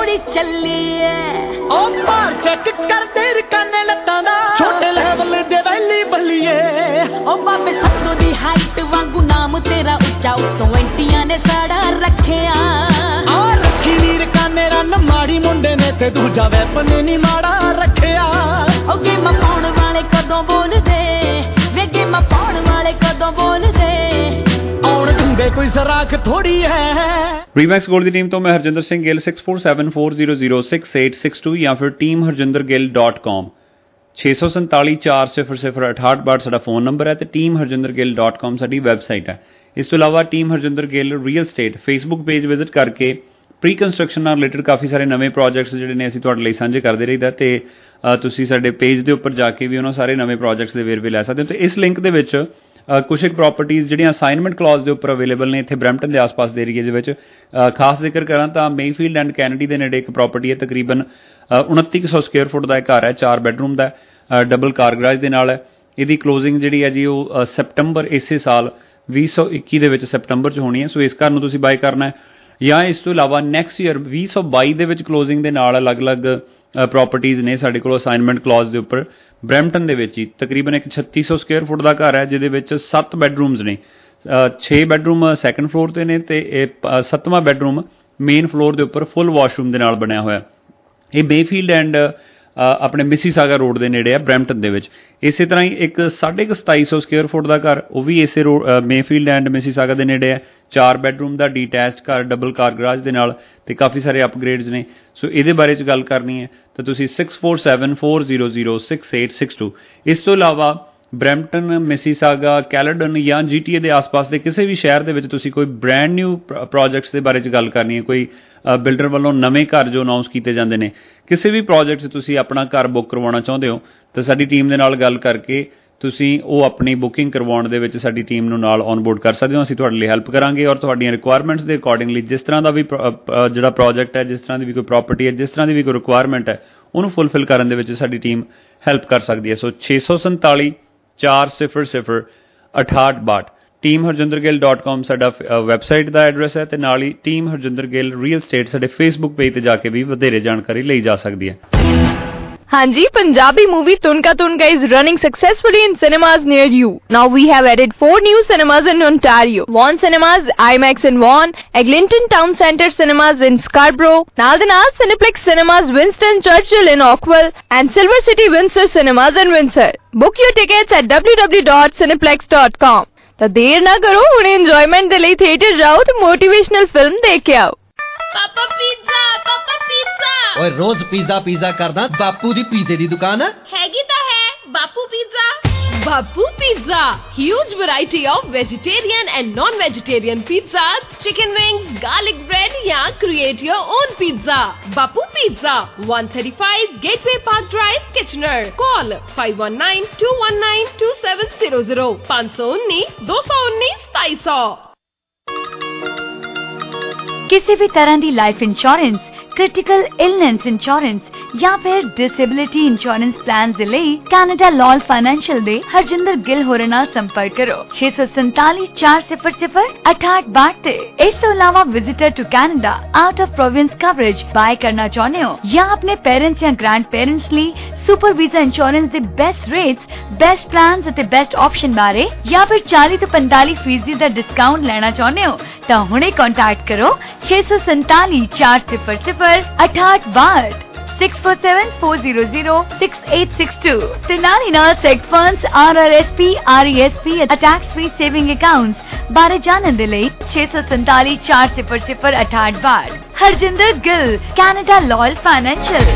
ਥੋੜੀ ਚੱਲੀ ਐ ਉਹ ਮਾਰ ਚੈੱਕ ਕਰਦੇ ਰਕਾਨੇ ਲੱਤਾਂ ਦਾ ਛੋਟੇ ਲੈਵਲ ਦੇ ਵੈਲੀ ਬੱਲੀਏ ਉਹ ਬਾਬੇ ਸੱਤੋ ਦੀ ਹਾਈਟ ਵਾਂਗੂ ਨਾਮ ਤੇਰਾ ਉੱਚਾ ਉੱਤੋਂ ਐਂਟੀਆਂ ਨੇ ਸਾੜਾ ਰੱਖਿਆ ਆ ਰੱਖੀ ਨੀ ਰਕਾਨੇ ਰਨ ਮਾੜੀ ਮੁੰਡੇ ਨੇ ਤੇ ਦੂਜਾ ਵੈਪਨ ਨੀ ਮਾੜਾ ਰੱਖਿਆ ਉਹ ਗੇਮਾਂ ਪਾਉਣ ਵਾਲੇ ਕਦੋਂ ਬੋਲਦੇ ਵੇ ਗੇਮਾਂ ਪਾਉਣ ਵਾਲੇ ਕਦੋਂ ਬੋਲਦੇ ਆਉਣ ਦਿੰਦੇ ਕੋਈ ਸਰਾਖ ਥੋੜੀ ਹੈ ਰੀਮੈਕਸ ਗੋਲਡ ਦੀ ਟੀਮ ਤੋਂ ਮੈਂ Harjinder Singh Gill six four seven four zero zero six eight six two ਜਾਂ ਫਿਰ ਟੀਮ ਹਰਜਿੰਦਰ ਗਿੱਲ ਡਾਟ ਕਾਮ ਛੇ ਸੌ ਸੰਤਾਲੀ ਚਾਰ ਸਿਫਰ ਸਿਫਰ ਅਠਾਹਠ ਬਾਹਠ ਸਾਡਾ ਫੋਨ ਨੰਬਰ ਹੈ ਤੇ team Harjinder Gill dot com ਸਾਡੀ ਵੈਬਸਾਈਟ ਹੈ। ਇਸ ਤੋਂ ਇਲਾਵਾ team Harjinder Gill real estate Facebook page visit ਕਰਕੇ ਪ੍ਰੀ ਕੰਸਟਰਕਸ਼ਨ ਨਾਲ ਰਿਲੇਟਡ ਕਾਫੀ ਸਾਰੇ ਨਵੇਂ ਪ੍ਰੋਜੈਕਟਸ ਜਿਹੜੇ ਨੇ ਅਸੀਂ ਤੁਹਾਡੇ ਲਈ ਸਾਂਝੇ ਕਰਦੇ ਰਹੀਦਾ ਤੇ ਤੁਸੀਂ ਸਾਡੇ ਪੇਜ ਦੇ ਉੱਪਰ ਜਾ ਕੇ ਵੀ ਉਹਨਾਂ ਸਾਰੇ ਨਵੇਂ ਪ੍ਰੋਜੈਕਟਸ ਦੇ ਵੇਰਵੇ ਲੈ ਸਕਦੇ ਹੋ। ਤੇ ਇਸ ਲਿੰਕ ਦੇ ਵਿੱਚ ਕੁਛ ਇੱਕ ਪ੍ਰੋਪਰਟੀਜ਼ ਜਿਹੜੀਆਂ ਅਸਾਈਨਮੈਂਟ ਕਲੌਜ਼ ਦੇ ਉੱਪਰ ਅਵੇਲੇਬਲ ਨੇ ਇੱਥੇ ਬਰੈਂਪਟਨ ਦੇ ਆਸ-ਪਾਸ ਦੇ ਏਰੀਏ ਦੇ ਵਿੱਚ। ਖਾਸ ਜ਼ਿਕਰ ਕਰਾਂ ਤਾਂ ਮੇਫੀਲਡ ਐਂਡ ਕੈਨੇਡੀ ਦੇ ਨੇੜੇ ਇੱਕ ਪ੍ਰੋਪਰਟੀ ਹੈ, ਤਕਰੀਬਨ ਉਨੱਤੀ ਸੌ ਸਕੁਅਰ ਫੁੱਟ ਦਾ ਇੱਕ ਘਰ ਹੈ, ਚਾਰ ਬੈਡਰੂਮ ਦਾ, ਡਬਲ ਕਾਰ ਗਰਾਜ ਦੇ ਨਾਲ ਹੈ। ਇਹਦੀ ਕਲੋਜ਼ਿੰਗ ਜਿਹੜੀ ਹੈ ਜੀ ਉਹ ਸੈਪਟੰਬਰ ਇਸੇ ਸਾਲ ਵੀਹ ਸੌ ਇੱਕੀ ਦੇ ਵਿੱਚ ਸੈਪਟੰਬਰ 'ਚ ਹੋਣੀ ਹੈ। ਸੋ ਇਸ ਘਰ ਨੂੰ ਤੁਸੀਂ ਬਾਏ ਕਰਨਾ ਹੈ ਜਾਂ ਇਸ ਤੋਂ ਇਲਾਵਾ ਨੈਕਸਟ ਈਅਰ ਵੀਹ ਸੌ ਬਾਈ ਦੇ ਵਿੱਚ ਕਲੋਜ਼ਿੰਗ ਦੇ ਨਾਲ ਅਲੱਗ-ਅਲੱਗ ਪ੍ਰੋਪਰਟੀਜ਼ ਨੇ ਸਾਡੇ ਕੋਲ ਅਸਾਈਨਮੈਂਟ ਕਲੌਜ਼ ਦੇ ਉੱਪਰ ਬਰੈਂਪਟਨ ਦੇ ਵਿੱਚ ਹੀ। ਤਕਰੀਬਨ ਇੱਕ ਛੱਤੀ ਸੌ ਸਕੁਅਰ ਫੁੱਟ ਦਾ ਘਰ ਹੈ ਜਿਹਦੇ ਵਿੱਚ ਸੱਤ ਬੈਡਰੂਮਸ ਨੇ, ਛੇ ਬੈਡਰੂਮ ਸੈਕੰਡ ਫਲੋਰ 'ਤੇ ਨੇ ਅਤੇ ਇਹ ਸੱਤਵਾਂ ਬੈਡਰੂਮ ਮੇਨ ਫਲੋਰ ਦੇ ਉੱਪਰ ਫੁੱਲ ਵਾਸ਼ਰੂਮ ਦੇ ਨਾਲ ਬਣਿਆ ਹੋਇਆ। ਇਹ ਮੇਫੀਲਡ ਐਂਡ ਆਪਣੇ ਮਿਸੀਸਾਗਾ ਰੋਡ ਦੇ ਨੇੜੇ ਆ ਬਰੈਂਪਟਨ ਦੇ ਵਿੱਚ। ਇਸੇ ਤਰ੍ਹਾਂ ਹੀ ਇੱਕ ਸਾਢੇ ਕੁ ਸਤਾਈ ਸੌ ਸਕੁਅਰ ਫੁੱਟ ਦਾ ਘਰ ਉਹ ਵੀ ਇਸੇ ਰੋਡ ਮੇਫੀਲਡ ਐਂਡ ਮਿਸੀਸਾਗਾ ਦੇ ਨੇੜੇ ਹੈ, ਚਾਰ ਬੈਡਰੂਮ ਦਾ ਡੀਟੈਚਡ ਘਰ ਡਬਲ ਕਾਰ ਗਰਾਜ ਦੇ ਨਾਲ ਅਤੇ ਕਾਫੀ ਸਾਰੇ ਅਪਗ੍ਰੇਡਸ ਨੇ। ਸੋ ਇਹਦੇ ਬਾਰੇ 'ਚ ਗੱਲ ਕਰਨੀ ਹੈ ਤਾਂ ਤੁਸੀਂ six four seven four zero zero six eight six two ਇਸ ਤੋਂ ਇਲਾਵਾ ਬਰੈਂਪਟਨ, ਮਿਸੀਸਾਗਾ, ਕੈਲੇਡਨ ਜਾਂ ਜੀ ਟੀ ਏ ਦੇ ਆਸ-ਪਾਸ ਦੇ ਕਿਸੇ ਵੀ ਸ਼ਹਿਰ ਦੇ ਵਿੱਚ ਤੁਸੀਂ ਕੋਈ ਬ੍ਰੈਂਡ ਨਿਊ ਪ੍ਰੋਜੈਕਟਸ ਦੇ ਬਾਰੇ 'ਚ ਗੱਲ ਕਰਨੀ ਹੈ, ਕੋਈ ਬਿਲਡਰ ਵੱਲੋਂ ਨਵੇਂ ਘਰ ਜੋ ਅਨਾਊਂਸ ਕੀਤੇ ਜਾਂਦੇ ਨੇ, ਕਿਸੇ ਵੀ ਪ੍ਰੋਜੈਕਟ 'ਚ ਤੁਸੀਂ ਆਪਣਾ ਘਰ ਬੁੱਕ ਕਰਵਾਉਣਾ ਚਾਹੁੰਦੇ ਹੋ ਤਾਂ ਸਾਡੀ ਟੀਮ ਦੇ ਨਾਲ ਗੱਲ ਕਰਕੇ ਤੁਸੀਂ ਉਹ ਆਪਣੀ ਬੁਕਿੰਗ ਕਰਵਾਉਣ ਦੇ ਵਿੱਚ ਸਾਡੀ ਟੀਮ ਨੂੰ ਨਾਲ ਔਨਬੋਰਡ ਕਰ ਸਕਦੇ ਹੋ। ਅਸੀਂ ਤੁਹਾਡੇ ਲਈ ਹੈਲਪ ਕਰਾਂਗੇ ਔਰ ਤੁਹਾਡੀਆਂ ਰਿਕੁਆਇਰਮੈਂਟਸ ਦੇ ਅਕੋਰਡਿੰਗਲੀ ਜਿਸ ਤਰ੍ਹਾਂ ਦਾ ਵੀ ਜਿਹੜਾ ਪ੍ਰੋਜੈਕਟ ਹੈ, ਜਿਸ ਤਰ੍ਹਾਂ ਦੀ ਵੀ ਕੋਈ ਪ੍ਰਾਪਰਟੀ ਹੈ, ਜਿਸ ਤਰ੍ਹਾਂ ਦੀ ਵੀ ਕੋਈ ਰਿਕੁਆਇਰਮੈਂਟ ਹੈ, ਉਹਨੂੰ ਫੁੱਲਫਿਲ ਕਰਨ ਦੇ ਵਿੱਚ ਸਾਡੀ ਟੀਮ ਹੈਲਪ ਕਰ ਸਕਦੀ ਹੈ। ਸੋ ਛੇ ਸੌ ਸੰਤਾਲੀ ਚਾਰ ਸਿਫਰ ਸਿਫਰ ਅਠਾਹਠ ਬਾਹਠ ਟੀਮ ਹਰਜਿੰਦਰ ਗਿੱਲ ਡਾਟ ਕਾਮ ਸਾਡਾ ਵੈਬਸਾਈਟ ਦਾ ਐਡਰੈਸ ਹੈ ਤੇ ਨਾਲ ਹੀ team Harjinder Gill real estate ਸਾਡੇ ਫੇਸਬੁੱਕ ਪੇਜ ਤੇ ਜਾ ਕੇ ਵੀ ਵਧੇਰੇ ਜਾਣਕਾਰੀ ਲਈ ਜਾ ਸਕਦੀ ਹੈ। ਹਾਂਜੀ, Punjabi movie Tunka Tunka is running successfully in cinemas near you. Now we have added four new cinemas in Ontario. Vaughan Cinemas, IMAX in Vaughan, Eglinton Town Centre Cinemas in Scarborough, ਨਾਲ ਦੇ ਨਾਲ Cineplex Cinemas Winston Churchill in Oakville and Silver City Windsor Cinemas in Windsor. Book your tickets at w w w dot cineplex dot com. ਤਾਂ ਦੇਰ ਨਾ ਕਰੋ, ਹੁਣ ਇੰਜੋਇਮੈਂਟ ਦੇ ਲਈ ਥੀਏਟਰ ਜਾਓ ਤੇ ਮੋਟੀਵੇਸ਼ਨਲ ਫਿਲਮ ਦੇਖ ਕੇ ਆਓ। ਪਾਪਾ ਪੀਜ਼ਾ, ਪਾਪਾ ਪੀਜ਼ਾ। ਓਏ ਰੋਜ਼ ਪੀਜ਼ਾ ਪੀਜ਼ਾ ਕਰਦਾ, ਬਾਪੂ ਦੀ ਪੀਜ਼ੇ ਦੀ ਦੁਕਾਨ ਹੈ। ਹੈਗੀ ਤਾਂ ਹੈ Bapu pizza. Bapu pizza, huge variety of vegetarian and non-vegetarian pizzas, chicken wings, garlic bread ਜਾਂ create your own pizza. Bapu Pizza, one thirty-five Gateway Park Drive, Kitchener. Call five one nine two one nine two seven zero zero five one nine two one nine two two zero zero। ਕਿਸੇ ਵੀ ਤਰ੍ਹਾਂ ਦੀ life insurance, critical illness insurance ਜਾਂ ਫਿਰ ਡਿਸੇਬਿਲਿਟੀ ਇੰਸ਼ੋਰੈਂਸ ਪਲਾਨ ਦੇ ਲਈ ਕੈਨੇਡਾ ਲਾਲ ਫਾਈਨੈਂਸ਼ੀਅਲ ਦੇ ਹਰਜਿੰਦਰ ਗਿੱਲ ਹੋਰਾਂ ਨਾਲ ਸੰਪਰਕ ਕਰੋ ਛੇ ਸੌ ਸੰਤਾਲੀ ਚਾਰ ਸਿਫਰ ਸਿਫਰ ਅਠਾਹਠ ਬਾਹਠ ਤੇ। ਇਸ ਤੋਂ ਇਲਾਵਾ visitor to Canada out of province coverage buy ਕਰਨਾ ਚਾਹੁੰਦੇ ਹੋ ਜਾਂ ਆਪਣੇ ਪੇਰੈਂਟਸ ਜਾਂ ਗ੍ਰੈਂਡ ਪੇਰੈਂਟਸ ਲਈ ਸੁਪਰ ਵੀਜ਼ਾ ਇੰਸ਼ੋਰੈਂਸ ਦੇ ਬੈਸਟ ਰੇਟਸ, ਬੈਸਟ ਪਲਾਨਸ ਅਤੇ ਬੈਸਟ ਆਪਸ਼ਨ ਬਾਰੇ ਜਾਂ ਫਿਰ ਚਾਲੀ ਤੋਂ ਪੰਤਾਲੀ ਫੀਸਦੀ ਦਾ ਡਿਸਕਾਊਂਟ ਲੈਣਾ ਚਾਹੁੰਦੇ ਹੋ ਤਾਂ ਹੁਣੇ ਕੰਟੈਕਟ ਕਰੋ ਛੇ ਸੌ ਸੰਤਾਲੀ ਚਾਰ ਸਿਫਰ ਸਿਫਰ ਅਠਾਹਠ ਬਾਹਠ six four seven four zero zero six eight six two ਤੇ ਨਾਲ ਹੀ ਨਾਲ seg funds, R R S P, R E S P ਅਤੇ ਟੈਕਸ ਫ੍ਰੀ ਸੇਵਿੰਗ ਅਕਾਊਂਟਸ ਬਾਰੇ ਜਾਣਨ ਦੇ ਲਈ ਛੇ ਸੌ ਸੰਤਾਲੀ ਚਾਰ ਸਿਫਰ ਸਿਫਰ ਅਠਾਹਠ ਬਾਹਠ। Harjinder Gill, Canada Loyal Financial.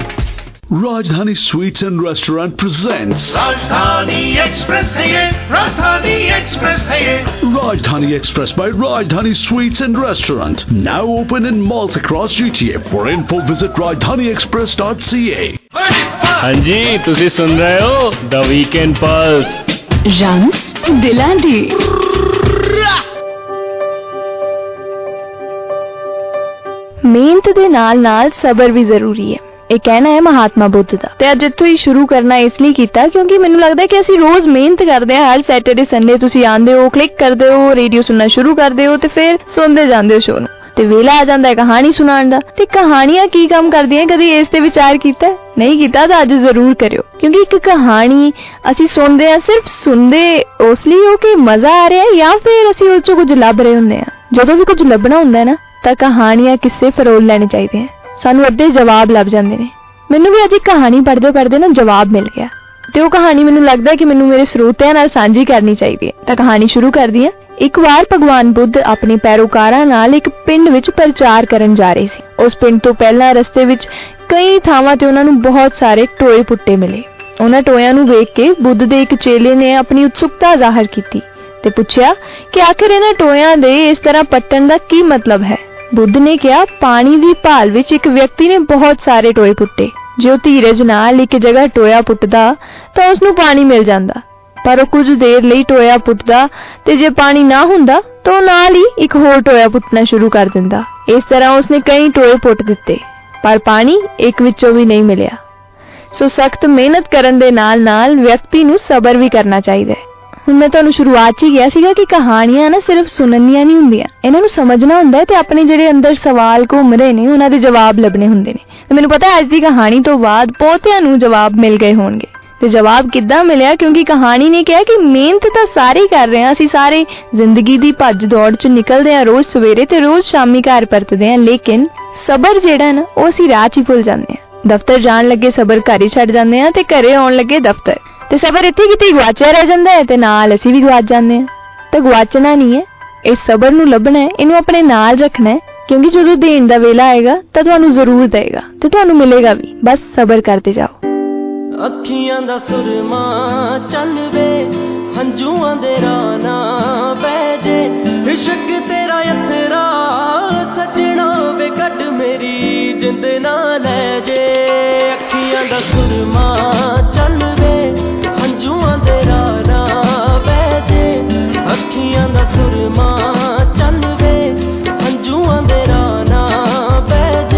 Rajdhani Sweets and Restaurant presents Rajdhani Express है ये, Rajdhani Express है ये। Rajdhani Express by Rajdhani Sweets and Restaurant, now open in malls across G T A. For info visit rajdhani express dot c a। ਹਾਂਜੀ, ਤੁਸੀਂ ਸੁਣ ਰਹੇ ਹੋ The Weekend Pulse, ਰੰਗ ਦਿਲਾਂ ਦੀ। ਮਿਹਨਤ ਦੇ ਨਾਲ ਨਾਲ ਸਬਰ ਵੀ ਜ਼ਰੂਰੀ ਹੈ, ਇਹ ਕਹਿਣਾ ਹੈ ਮਹਾਤਮਾ ਬੁੱਧ ਦਾ। ਤੇ ਅੱਜ ਇੱਥੋਂ ਹੀ ਸ਼ੁਰੂ ਕਰਨਾ ਇਸ ਲਈ ਕੀਤਾ ਕਿਉਂਕਿ ਮੈਨੂੰ ਲੱਗਦਾ ਕਿ ਅਸੀਂ ਰੋਜ਼ ਮਿਹਨਤ ਕਰਦੇ ਹਾਂ। ਹਰ ਸੈਟਰਡੇ ਸੰਡੇ ਤੁਸੀਂ ਆਉਂਦੇ ਹੋ, ਕਲਿੱਕ ਕਰਦੇ ਹੋ, ਰੇਡੀਓ ਸੁਣਨਾ ਸ਼ੁਰੂ ਕਰਦੇ ਹੋ ਤੇ ਫਿਰ ਸੁਣਦੇ ਜਾਂਦੇ ਹੋ ਸ਼ੋਅ ਨੂੰ। ਤੇ ਵੇਲਾ ਆ ਜਾਂਦਾ ਹੈ ਕਹਾਣੀ ਸੁਣਾਉਣ ਦਾ। ਤੇ ਕਹਾਣੀਆਂ ਕੀ ਕੰਮ ਕਰਦੀਆਂ, ਕਦੀ ਇਸ ਤੇ ਵਿਚਾਰ ਕੀਤਾ? ਨਹੀਂ ਕੀਤਾ ਤਾਂ ਅੱਜ ਜ਼ਰੂਰ ਕਰਿਓ, ਕਿਉਂਕਿ ਇੱਕ ਕਹਾਣੀ ਅਸੀਂ ਸੁਣਦੇ ਹਾਂ, ਸਿਰਫ ਸੁਣਦੇ ਉਸ ਲਈ ਹੋ ਕਿ ਮਜ਼ਾ ਆ ਰਿਹਾ ਜਾਂ ਫਿਰ ਅਸੀਂ ਉਸ ਚੋਂ ਕੁਝ ਲੱਭ ਰਹੇ ਹੁੰਦੇ ਹਾਂ। ਜਦੋਂ ਵੀ ਕੁਝ ਲੱਭਣਾ ਹੁੰਦਾ ਨਾ ਤਾਂ ਕਹਾਣੀਆਂ ਕਿਸੇ ਫਰੋਲ ਲੈਣੇ ਚਾਹੀਦੇ ਆ, ਸਾਨੂੰ ਅੱਧੇ ਜਵਾਬ ਲੱਭ ਜਾਂਦੇ ਨੇ। ਮੈਨੂੰ ਵੀ ਅੱਜ ਇੱਕ ਕਹਾਣੀ ਪੜ੍ਹਦੇ ਪੜ੍ਹਦੇ ਨਾ ਜਵਾਬ ਮਿਲ ਗਿਆ ਤੇ ਉਹ ਕਹਾਣੀ ਮੈਨੂੰ ਲੱਗਦਾ ਕਿ ਮੈਨੂੰ ਮੇਰੇ ਸਰੋਤਿਆਂ ਨਾਲ ਸਾਂਝੀ ਕਰਨੀ ਚਾਹੀਦੀ ਹੈ। ਤਾਂ ਕਹਾਣੀ ਸ਼ੁਰੂ ਕਰਦੀ ਹਾਂ। ਇੱਕ ਵਾਰ ਭਗਵਾਨ ਬੁੱਧ ਆਪਣੇ ਪੈਰੋਕਾਰਾਂ ਨਾਲ ਇੱਕ ਪਿੰਡ ਵਿੱਚ ਪ੍ਰਚਾਰ ਕਰਨ ਜਾ ਰਹੇ ਸੀ। ਉਸ ਪਿੰਡ ਤੋਂ ਪਹਿਲਾਂ ਰਸਤੇ ਵਿੱਚ ਕਈ ਥਾਵਾਂ ਤੇ ਉਹਨਾਂ ਨੂੰ ਬਹੁਤ ਸਾਰੇ ਟੋਏ ਪੁੱਟੇ ਮਿਲੇ। ਉਹਨਾਂ ਟੋਇਆਂ ਨੂੰ ਵੇਖ ਕੇ ਬੁੱਧ ਦੇ ਇੱਕ ਚੇਲੇ ਨੇ ਆਪਣੀ ਉਤਸੁਕਤਾ ਜ਼ਾਹਰ ਕੀਤੀ ਤੇ ਪੁੱਛਿਆ ਕਿ ਆਖਿਰ ਇਹਨਾਂ ਟੋਇਆਂ ਦੇ ਇਸ ਤਰ੍ਹਾਂ ਪੱਟਣ ਦਾ ਕੀ ਮਤਲਬ ਹੈ। ਬੁੱਧ ਨੇ ਕਿਹਾ, ਪਾਣੀ ਦੀ ਭਾਲ ਵਿੱਚ ਇੱਕ ਵਿਅਕਤੀ ਨੇ ਬਹੁਤ ਸਾਰੇ ਟੋਏ ਪੁੱਟੇ। ਜੇ ਉਹ ਧੀਰਜ ਨਾਲ ਇੱਕ ਜਗ੍ਹਾ ਟੋਇਆ ਪੁੱਟਦਾ ਤਾਂ ਉਸ ਨੂੰ ਪਾਣੀ ਮਿਲ ਜਾਂਦਾ, ਪਰ ਉਹ ਕੁਝ ਦੇਰ ਲਈ ਟੋਇਆ ਪੁੱਟਦਾ ਤੇ ਜੇ ਪਾਣੀ ਨਾ ਹੁੰਦਾ ਤਾਂ ਉਹ ਨਾਲ ਹੀ ਇੱਕ ਹੋਰ ਟੋਇਆ ਪੁੱਟਣਾ ਸ਼ੁਰੂ ਕਰ ਦਿੰਦਾ। ਇਸ ਤਰ੍ਹਾਂ ਉਸਨੇ ਕਈ ਟੋਏ ਪੁੱਟ ਦਿੱਤੇ ਪਰ ਪਾਣੀ ਇੱਕ ਵਿੱਚੋਂ ਵੀ ਨਹੀਂ ਮਿਲਿਆ। ਸੋ ਸਖਤ ਮਿਹਨਤ ਕਰਨ ਦੇ ਨਾਲ ਨਾਲ ਵਿਅਕਤੀ ਨੂੰ ਸਬਰ ਵੀ ਕਰਨਾ ਚਾਹੀਦਾ ਹੈ। ਹੁਣ ਮੈਂ ਤੁਹਾਨੂੰ ਸ਼ੁਰੂਆਤ 'ਚ ਹੀ ਕਿਹਾ ਸੀਗਾ ਕਿ ਕਹਾਣੀਆਂ ਨਾ ਸਿਰਫ ਸੁਣਨੀਆਂ ਨਹੀਂ ਹੁੰਦੀਆਂ, ਇਹਨਾਂ ਨੂੰ ਸਮਝਣਾ ਹੁੰਦਾ ਹੈ ਤੇ ਆਪਣੇ ਜਿਹੜੇ ਅੰਦਰ ਸਵਾਲ ਘੁੰਮ ਰਹੇ ਨੇ ਉਹਨਾਂ ਦੇ ਜਵਾਬ ਲੱਭਣੇ ਹੁੰਦੇ ਨੇ। ਤੇ ਮੈਨੂੰ ਪਤਾ ਅੱਜ ਦੀ ਕਹਾਣੀ ਤੋਂ ਬਾਅਦ ਬਹੁਤਿਆਂ ਨੂੰ ਜਵਾਬ ਮਿਲ ਗਏ ਹੋਣਗੇ। ਤੇ ਜਵਾਬ ਕਿੱਦਾਂ ਮਿਲਿਆ? ਕਿਉਂਕਿ ਕਹਾਣੀ ਨੇ ਕਿਹਾ ਕਿ ਮਿਹਨਤ ਤਾਂ ਸਾਰੇ ਹੀ ਕਰ ਰਹੇ ਹਾਂ, ਅਸੀਂ ਸਾਰੇ ਜ਼ਿੰਦਗੀ ਦੀ ਭੱਜ ਦੌੜ 'ਚ ਨਿਕਲਦੇ ਹਾਂ ਰੋਜ਼ ਸਵੇਰੇ ਤੇ ਰੋਜ਼ ਸ਼ਾਮੀ ਘਰ ਪਰਤਦੇ ਹਾਂ, ਲੇਕਿਨ ਸਬਰ ਜਿਹੜਾ ਨਾ ਉਹ ਅਸੀਂ ਰਾਹ 'ਚ ਹੀ ਭੁੱਲ ਜਾਂਦੇ ਹਾਂ। ਦਫ਼ਤਰ ਜਾਣ ਲੱਗੇ ਸਬਰ ਘਰ ਹੀ ਛੱਡ ਜਾਂਦੇ ਹਾਂ ਤੇ ਘਰੇ ਆਉਣ ਲੱਗੇ ਦਫ਼ਤਰ, ਤੇ ਸਬਰ ਇੱਥੇ ਕਿਤੇ ਗਵਾਚਿਆ ਰਹਿ ਜਾਂਦਾ ਹੈ ਤੇ ਨਾਲ ਅਸੀਂ ਵੀ ਗਵਾਚ ਜਾਂਦੇ ਹਾਂ। ਤੇ ਗਵਾਚਣਾ ਨਹੀਂ ਹੈ, ਇਸ ਸਬਰ ਨੂੰ ਲੱਭਣਾ ਹੈ, ਇਹਨੂੰ ਆਪਣੇ ਨਾਲ ਰੱਖਣਾ ਹੈ, ਕਿਉਂਕਿ ਜਦੋਂ ਦੇਣ ਦਾ ਵੇਲਾ ਆਏਗਾ ਤਾਂ ਤੁਹਾਨੂੰ ਜ਼ਰੂਰ ਦੇਗਾ ਤੇ ਤੁਹਾਨੂੰ ਮਿਲੇਗਾ ਵੀ। ਬਸ ਸਬਰ ਕਰਦੇ ਜਾਓ। ਅੱਖੀਆਂ ਦਾ ਸੁਰਮਾ ਚੱਲ ਵੇ, ਹੰਝੂਆਂ ਦੇ ਰਾਹ ਨਾ ਬਹਿ ਜੇ, ਇਸ਼ਕ ਤੇਰਾ ਅਥਰਾ ਸੱਜਣਾ ਵੇ ਕੱਢ ਮੇਰੀ ਜਿੰਦ ਨਾ ਲੈ ਜੇ। ਅੱਖੀਆਂ ਦਾ ਸੁਰਮਾ ਚੱਲ ਵੇ, ਹੰਝੂਆਂ ਦੇ ਰਾਹ ਨਾ ਬਹਿ ਜੇ, ਅੱਖੀਆਂ ਦਾ ਸੁਰਮਾ ਚੱਲ ਵੇ, ਹੰਝੂਆਂ ਦੇ ਰਾਹ ਨਾ ਬਹਿ ਜੇ।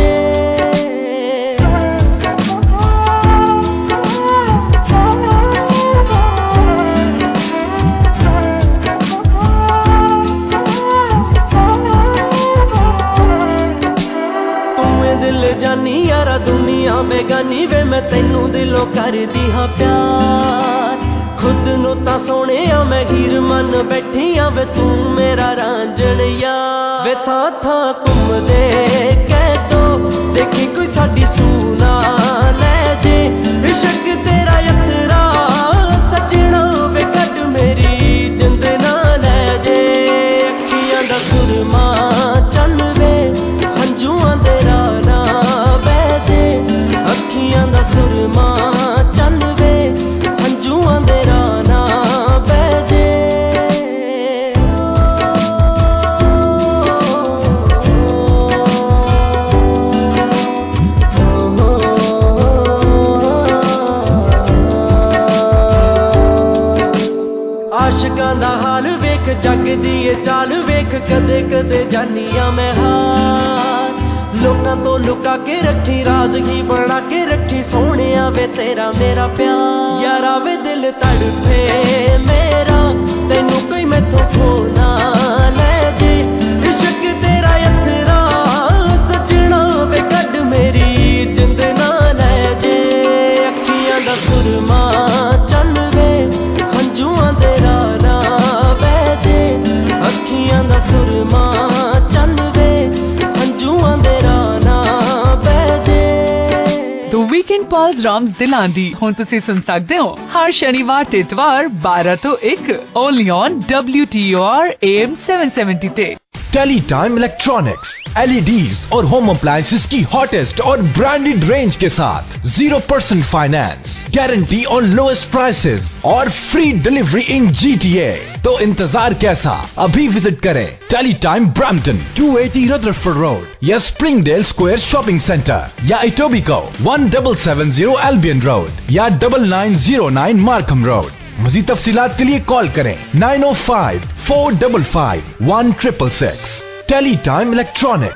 ਜਾਨੀ ਯਾਰਾ ਦੁਨੀਆ ਬੇਗਾਨੀ ਵੇ, ਮੈਂ ਤੈਨੂੰ ਦਿਲੋਂ ਕਰਦੀ ਹਾਂ ਪਿਆਰ। ਖੁਦ ਨੂੰ ਤਾਂ ਸੋਹਣਿਆ ਮੈਂ ਹੀਰ ਮੰਨ ਬੈਠੀ ਆਂ ਵੇ, ਤੂੰ ਮੇਰਾ ਰਾਂਝਣ ਯਾਰ। ਵੇ ਥਾਂ ਥਾਂ ਘੁੰਮਦੇ ਕਹਿ ਦੋ ਦੇਖੀ ਕੋਈ ਸਾਡੀ ਸੂਨਾ ਲੈ ਜੇ, ਇਸ਼ਕ ਤੇਰਾ ਅਥਰਾ ਸੱਜਣਾ ਵੇ ਕੱਢ ਮੇਰੀ ਜਿੰਦ ਨਾ ਲੈ ਜੇ। ਅੱਖੀਆਂ ਦਾ ਸੁਰਮਾ ਚੱਲ ਵੇ, ਹੰਝੂਆਂ ਦੇ ਰਾਹ ਨਾ ਬਹਿ ਜੇ, ਅੱਖੀਆਂ ਦਾ ਸੁਰਮਾ ਚੱਲ ਵੇ, ਹੰਝੂਆਂ ਦੇ ਰਾਹ ਨਾ ਬਹਿ ਜੇ। ਆਸ਼ਿਕਾਂ ਦਾ ਹਾਲ ਵੇਖ, ਜੱਗ ਦੀ ਇਹ ਚਾਲ ਵੇਖ, ਕਦੇ ਕਦੇ ਜਾਨੀਆਂ ਮੈਂ ਹਾਰ। ਲੋਕਾਂ ਤੋਂ ਲੁਕਾ ਕੇ ਰੱਖੀ, ਰਾਜ਼ ਹੀ ਬਣਾ ਕੇ ਰੱਖੀ, ਸੋਹਣਿਆ ਵੇ ਤੇਰਾ ਮੇਰਾ ਪਿਆਰ। ਯਾਰਾ ਵੇ ਦਿਲ ਤੜਫੇ ਮੇਰਾ, ਤੈਨੂੰ ਕੋਈ ਮੈਥੋਂ ਖੋ ਨਾ ਲੈ ਜੇ, ਇਸ਼ਕ ਤੇਰਾ ਅਥਰਾ ਸੱਜਣਾ ਵੇ ਕੱਢ ਮੇਰੀ ਜਿੰਦ ਨਾ ਲੈ ਜੇ। ਅੱਖੀਆਂ ਦਾ ਸੁਰਮਾ ਚੱਲ ਵੇ, ਹੰਝੂਆਂ ਦੇ ਰਾਹ ਨਾ ਬਹਿ ਜੇ, ਅੱਖੀਆਂ ਦਾ ਸੁਰਮਾ ਚੱਲ ਵੇ, ਹੰਝੂਆਂ ਦੇ ਰਾਹ ਨਾ ਬਹਿ ਜੇ। The Weekend Pulse ਰਾਮਜ਼ ਦਿਲਾਂ ਦੀ ਹੁਣ ਤੁਸੀਂ ਸੁਣ ਸਕਦੇ ਹੋ ਹਰ ਸ਼ਨੀਵਾਰ ਤੇ ਇਤਵਾਰ ਬਾਰਾਂ ਤੋਂ ਇੱਕ only on W T O R A M seven seventy ਤੇ। Teletime Electronics L E Ds और होम अप्लायंसेस की हॉटेस्ट और ब्रांडेड रेंज के साथ zero percent finance, guarantee on lowest prices और free delivery in G T A। तो इंतजार कैसा, अभी विजिट करें Teletime Brampton two eighty Rutherford road या स्प्रिंगडेल स्क्वायर शॉपिंग सेंटर या Etobicoke one seven seven zero Albion road या nine nine zero nine Markham road. मज़ीद तफसीलात के लिए कॉल करें nine oh five four five five one six six six। Teletime Electronics,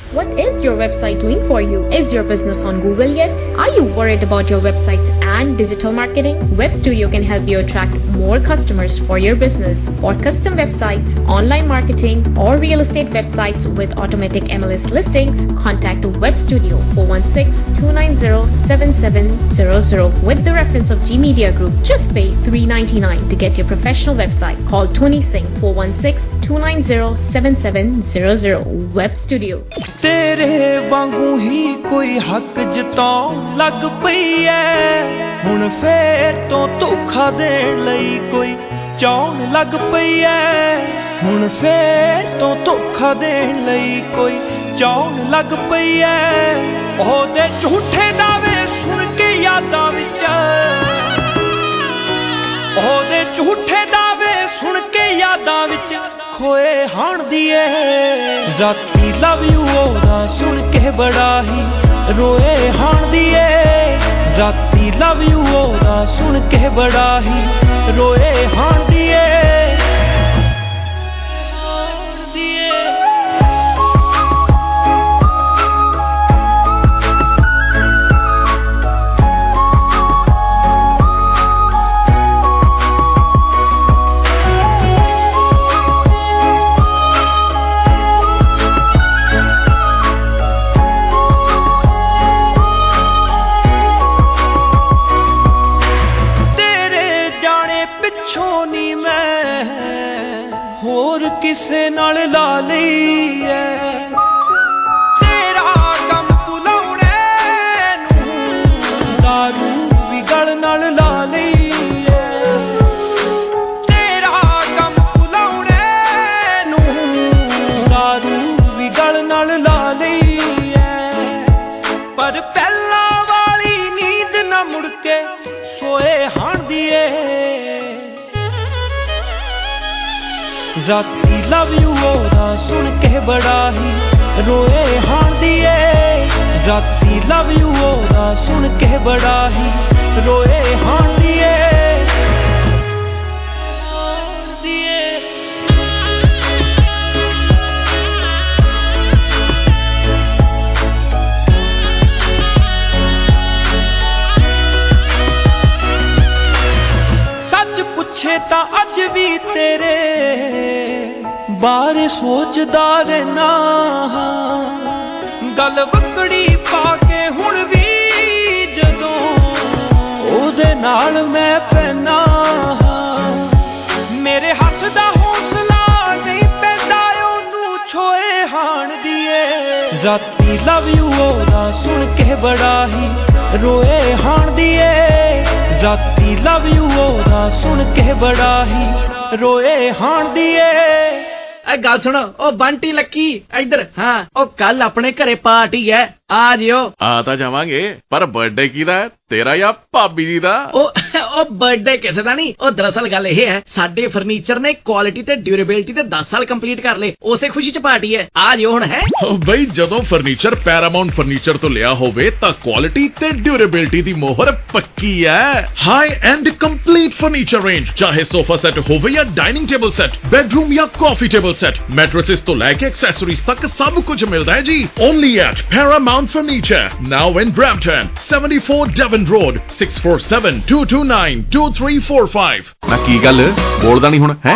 What is your website doing for you? Is your business on Google yet? Are you worried about your websites and digital marketing? Web Studio can help you attract more customers for your business. For custom websites, online marketing, or real estate websites with automatic M L S listings, contact Web Studio four one six, two nine zero, seven seven zero zero with the reference of G Media Group. Just pay three ninety-nine to get your professional website. Call Tony Singh four one six, two nine zero, seven seven zero zero. Web Studio. ਤੇਰੇ ਵਾਂਗੂ ਹੀ ਕੋਈ ਹੱਕ ਜਤਾਉਣ ਲੱਗ ਪਈ ਐ ਹੁਣ ਫੇਰ ਤੋਂ ਧੋਖਾ ਦੇਣ ਲਈ ਕੋਈ ਚਾਹੁਣ ਲੱਗ ਪਈ ਐ ਹੁਣ ਫੇਰ ਤੋਂ ਧੋਖਾ ਦੇਣ ਲਈ ਕੋਈ ਚਾਹੁਣ ਲੱਗ ਪਈ ਐ ਉਹਦੇ ਝੂਠੇ ਦਾਅਵੇ ਸੁਣ ਕੇ ਯਾਦਾਂ ਵਿੱਚ ਉਹਦੇ ਝੂਠੇ ਦਾਅਵੇ ਸੁਣ ਕੇ ਯਾਦਾਂ ਵਿੱਚ खोए हाण दिए राती लव यू ओदा सुन के बड़ा ही रोए हाण दिए राती लव यू ओदा सुन के बड़ा ही रोए हाण दिए ਕਿਸੇ ਨਾਲ ਲਾ ਲਈ ਐ ਤੇਰਾ ਕੰਮ ਭੁਲਾਉਣੇ ਨੂੰ ਦਾਰੂ ਵੀ ਗਲ ਨਾਲ ਲਾ ਲਈ ਐ ਤੇਰਾ ਕੰਮ ਭੁਲਾਉਣੇ ਨੂੰ ਦਾਰੂ ਵੀ ਗਲ ਨਾਲ ਲਾ ਲਈ ਐ ਪਰ ਪਹਿਲਾਂ ਵਾਲੀ ਨੀਂਦ ਨਾ ਮੁੜ ਕੇ ਸੋਏ ਹਾਣਦੀ ਏ ਰਾਤੀ ਲਵ ਯੂ ਉਹਦਾ ਸੁਣ ਕੇ ਬੜਾ ਹੀ ਰੋਏ ਹਾਣਦੀ ਏ ਰਾਤੀ ਲਵ ਯੂ ਉਹਦਾ ਸੁਣ ਕੇ ਬੜਾ ਹੀ ਰੋਏ ਹਾਣਦੀ ਏ ਸੱਚ ਪੁੱਛੇ ਤਾਂ ਅੱਜ ਵੀ ਤੇਰੇ ਬਾਰੇ ਸੋਚਦਾ ਰਹਿਣਾ ਗੱਲ ਵਕੜੀ ਪਾ ਕੇ ਹੁਣ ਵੀ ਜਦੋਂ ਉਹਦੇ ਨਾਲ ਮੈਂ ਪੈਣਾ ਮੇਰੇ ਹੱਥ ਦਾ ਹੌਸਲਾ ਨਹੀਂ ਪੈਂਦਾ ਉਹਨੂੰ ਛੋਏ ਹਾਣ ਦੀਏ ਰਾਤੀ ਲਵ ਯੂ ਉਹਦਾ ਸੁਣ ਕੇ ਬੜਾ ਹੀ ਰੋਏ ਹਾਣ ਦੀਏ ਰਾਤੀ ਲਵ ਯੂ ਉਹਦਾ ਸੁਣ ਕੇ ਬੜਾ ਹੀ ਰੋਏ ਹਾਣ ਦੀਏ ਗੱਲ ਸੁਣੋ ਉਹ ਬੰਟੀ ਲੱਕੀ ਇੱਧਰ ਹਾਂ ਉਹ ਕੱਲ ਆਪਣੇ ਘਰੇ ਪਾਰਟੀ ਹੈ ਆ ਜਿਓ ਆ ਤਾਂ ਜਾਵਾਂਗੇ ਪਰ ਬਰਥਡੇ ਕਿਹਦਾ ਹੈ ਤੇਰਾ ਜਾਂ ਭਾਬੀ ਜੀ ਦਾ ਉਹ ਉਹ ਬਰਥਡੇ ਕਿਸੇ ਦਾ ਨਹੀਂ ਉਹ ਦਰਅਸਲ ਗੱਲ ਇਹ ਹੈ ਸਾਡੇ ਫਰਨੀਚਰ ਨੇ ਕੁਆਲਿਟੀ ਤੇ ਡਿਊਰੇਬਿਲਟੀ ਤੇ ਦਸ ਸਾਲ ਕੰਪਲੀਟ ਕਰ ਲਏ ਉਸੇ ਖੁਸ਼ੀ ਚ ਪਾਰਟੀ ਹੈ ਆ ਜਿਓ ਹੁਣ ਹੈ ਬਈ ਜਦੋਂ ਫਰਨੀਚਰ ਪੈਰਾਮਾਉਂਟ ਫਰਨੀਚਰ ਤੋਂ ਲਿਆ ਹੋਵੇ ਤਾਂ ਕੁਆਲਿਟੀ ਤੇ ਡਿਊਰੇਬਿਲਟੀ ਦੀ ਮੋਹਰ ਪੱਕੀ ਹੈ high end complete furniture range ਚਾਹੇ ਸੋਫਾ ਸੈੱਟ ਹੋਵੇ ਜਾਂ ਡਾਈਨਿੰਗ ਟੇਬਲ ਸੈੱਟ ਬੈਡਰੂਮ ਜਾਂ ਕਾਫੀ ਟੇਬਲ ਸੈੱਟ ਮੈਟ੍ਰੈसेस ਤੋਂ ਲੈ ਕੇ ਐਕਸੈਸਰੀਜ਼ ਤੱਕ ਸਭ ਕੁਝ ਮਿਲਦਾ ਹੈ ਜੀ only at Paramount Furniture now in Brampton seventy-four Devon Road six four seven, two two nine, two three four five ਨਾ ਕੀ ਗੱਲ ਬੋਲਦਾ ਨਹੀਂ ਹੁਣ ਹੈ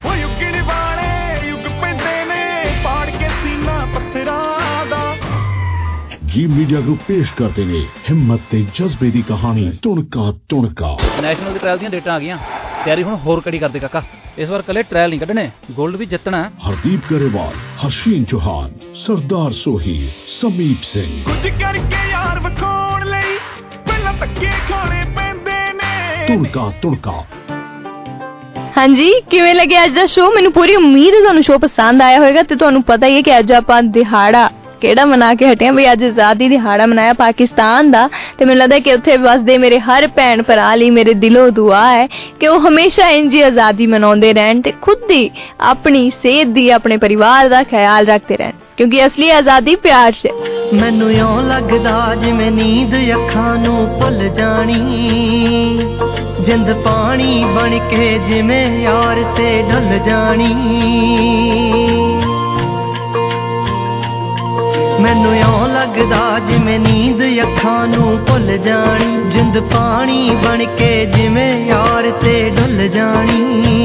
जी मीडिया ग्रुप पेश करते ने हिम्मत ते जज्बे दी कहानी तुणका तुणका ਨੈਸ਼ਨਲ ਦੇ ਟ੍ਰਾਇਲ ਦੀਆਂ ਡੇਟਾਂ ਆ ਗਈਆਂ ਤਿਆਰੀ ਹੁਣ ਹੋਰ ਕੜੀ ਕਰਦੇ ਕਾਕਾ ਇਸ ਵਾਰ ਕੱਲੇ ਟ੍ਰਾਇਲ ਨਹੀਂ ਕੱਢਣੇ ਗੋਲਡ ਵੀ ਜਿੱਤਣਾ हरदीप गरेवाल हर्षीन चौहान सरदार सोही समीप सिंह ਕੁਝ ਕਰਕੇ ਯਾਰ ਵਿਖਾਉਣ ਲਈ ਪਹਿਲਾਂ ਧੱਕੇ ਖਾਣੇ ਪੈਂਦੇ ਨੇ तुणका तुणका ਹਾਂਜੀ ਕਿਵੇਂ ਲੱਗਿਆ ਅੱਜ ਦਾ ਸ਼ੋਅ ਮੈਨੂੰ ਪੂਰੀ ਉਮੀਦ ਹੈ ਤੁਹਾਨੂੰ ਸ਼ੋਅ ਪਸੰਦ ਆਇਆ ਹੋਵੇਗਾ ਤੇ ਤੁਹਾਨੂੰ ਪਤਾ ਹੀ ਹੈ ਕਿ ਅੱਜ ਆਪਾਂ ਦਿਹਾੜਾ ਕਿਹੜਾ ਮਨਾ ਕੇ ਹਟਿਆ ਬਈ ਅੱਜ ਆਜ਼ਾਦੀ ਦਿਹਾੜਾ ਮਨਾਇਆ ਪਾਕਿਸਤਾਨ ਦਾ ਤੇ ਮੈਨੂੰ ਲੱਗਦਾ ਕਿ ਉੱਥੇ ਵਸਦੇ ਮੇਰੇ ਹਰ ਭੈਣ ਭਰਾ ਲਈ ਮੇਰੇ ਦਿਲੋਂ ਦੁਆ ਹੈ ਕਿ ਉਹ ਹਮੇਸ਼ਾ ਇੰਜ ਹੀ ਆਜ਼ਾਦੀ ਮਨਾਉਂਦੇ ਰਹਿਣ ਤੇ ਖੁਦ ਦੀ ਆਪਣੀ ਸਿਹਤ ਦੀ ਆਪਣੇ ਪਰਿਵਾਰ ਦਾ ਖਿਆਲ ਰੱਖਦੇ ਰਹਿਣ ਕਿਉਂਕਿ ਅਸਲੀ ਆਜ਼ਾਦੀ ਪਿਆਰ 'ਚ ਮੈਨੂੰ ਇਉਂ ਲੱਗਦਾ ਜਿਵੇਂ ਨੀਂਦ ਅੱਖਾਂ ਨੂੰ ਭੁੱਲ ਜਾਣੀ ਜਿੰਦ ਪਾਣੀ ਬਣ ਕੇ ਜਿਵੇਂ ਯਾਰ ਤੇ ਢਲ ਜਾਣੀ मैनू इउं लगदा जिवें नींद अखां नूं भुल जानी, जिंद पानी बन के जिवें यार ते डुल जानी।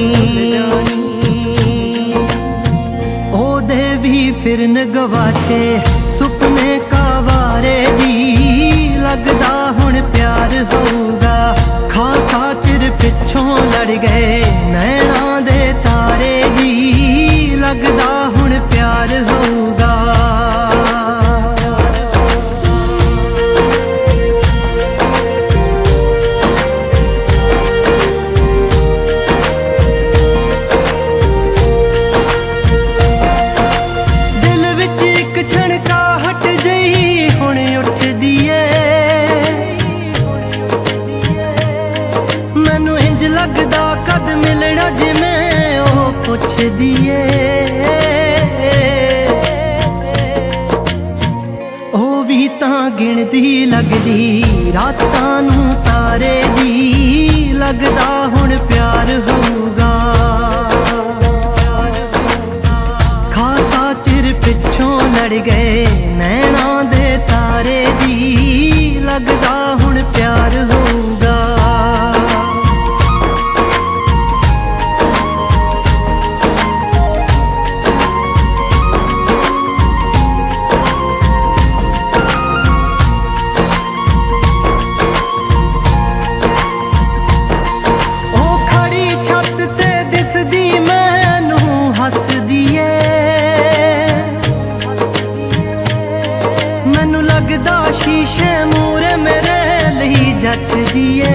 ओदे भी फिरन गवाचे सुपने कावारे जी, लगदा हुण प्यार होऊगा, खासा चिर पिछों लड़ गए नैना दे तारे जी, लगदा हुण प्यार होऊगा। पुछ दिए ओ भी तां गिनदी लगदी रातां नूं तारे दी, लगदा हुण प्यार होऊगा, खासा चिर पिछों लड़ गए नैना दे तारे दी, लगदा हुण प्यार होऊगा। शीशे मूरे मेरे लिए जच दिए।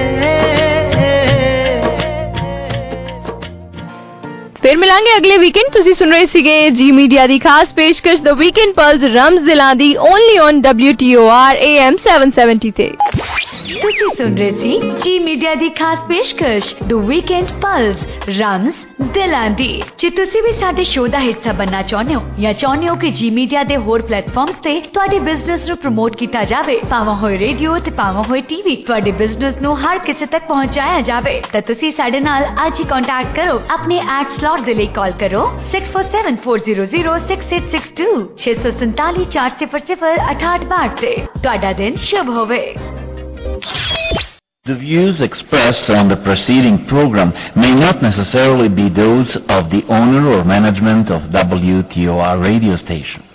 फिर मिलांगे अगले वीकेंड। तुसी सुन रहे सीगे जी मीडिया दी खास पेशकश द वीकेंड पल्स रम्स दिलां दी only on W T O R A M seven seventy ते। तुसी सुन रहे सी जी मीडिया दी खास पेशकश द वीकेंड पल्स रम्स दिलां दी। जे तुसी भी साडे शो दा हिस्सा बनना चाਹੁੰਦੇ ਹੋ ਜਾਂ ਚਾਹੁੰਦੇ ਹੋ ਕਿ ਜੀ ਮੀਡੀਆ ਦੇ ਹੋਰ ਪਲੇਟਫਾਰਮਸ ਤੇ ਤੁਹਾਡੇ ਬਿਜ਼ਨਸ ਨੂੰ ਪ੍ਰਮੋਟ ਕੀਤਾ ਜਾਵੇ, ਭਾਵੇਂ ਹੋਏ ਰੇਡੀਓ ਤੇ ਭਾਵੇਂ ਹੋਏ ਟੀਵੀ, ਤੁਹਾਡੇ ਬਿਜ਼ਨਸ ਨੂੰ ਹਰ ਕਿਸੇ ਤੱਕ ਪਹੁੰਚਾਇਆ ਜਾਵੇ, ਤਾਂ ਤੁਸੀਂ ਸਾਡੇ ਨਾਲ ਅੱਜ ਹੀ ਕੰਟੈਕਟ ਕਰੋ। ਆਪਣੇ ਐਡ ਸਲॉट ਦੇ ਲਈ ਕਾਲ ਕਰੋ six four seven four zero zero six eight six two छे सौ सैंतालीस चार सिफर सिफर अठाठ बाठ ਤੇ। ਤੁਹਾਡਾ ਦਿਨ ਸ਼ੁਭ ਹੋਵੇ। The views expressed on the preceding program may not necessarily be those of the owner or management of W T O R radio station.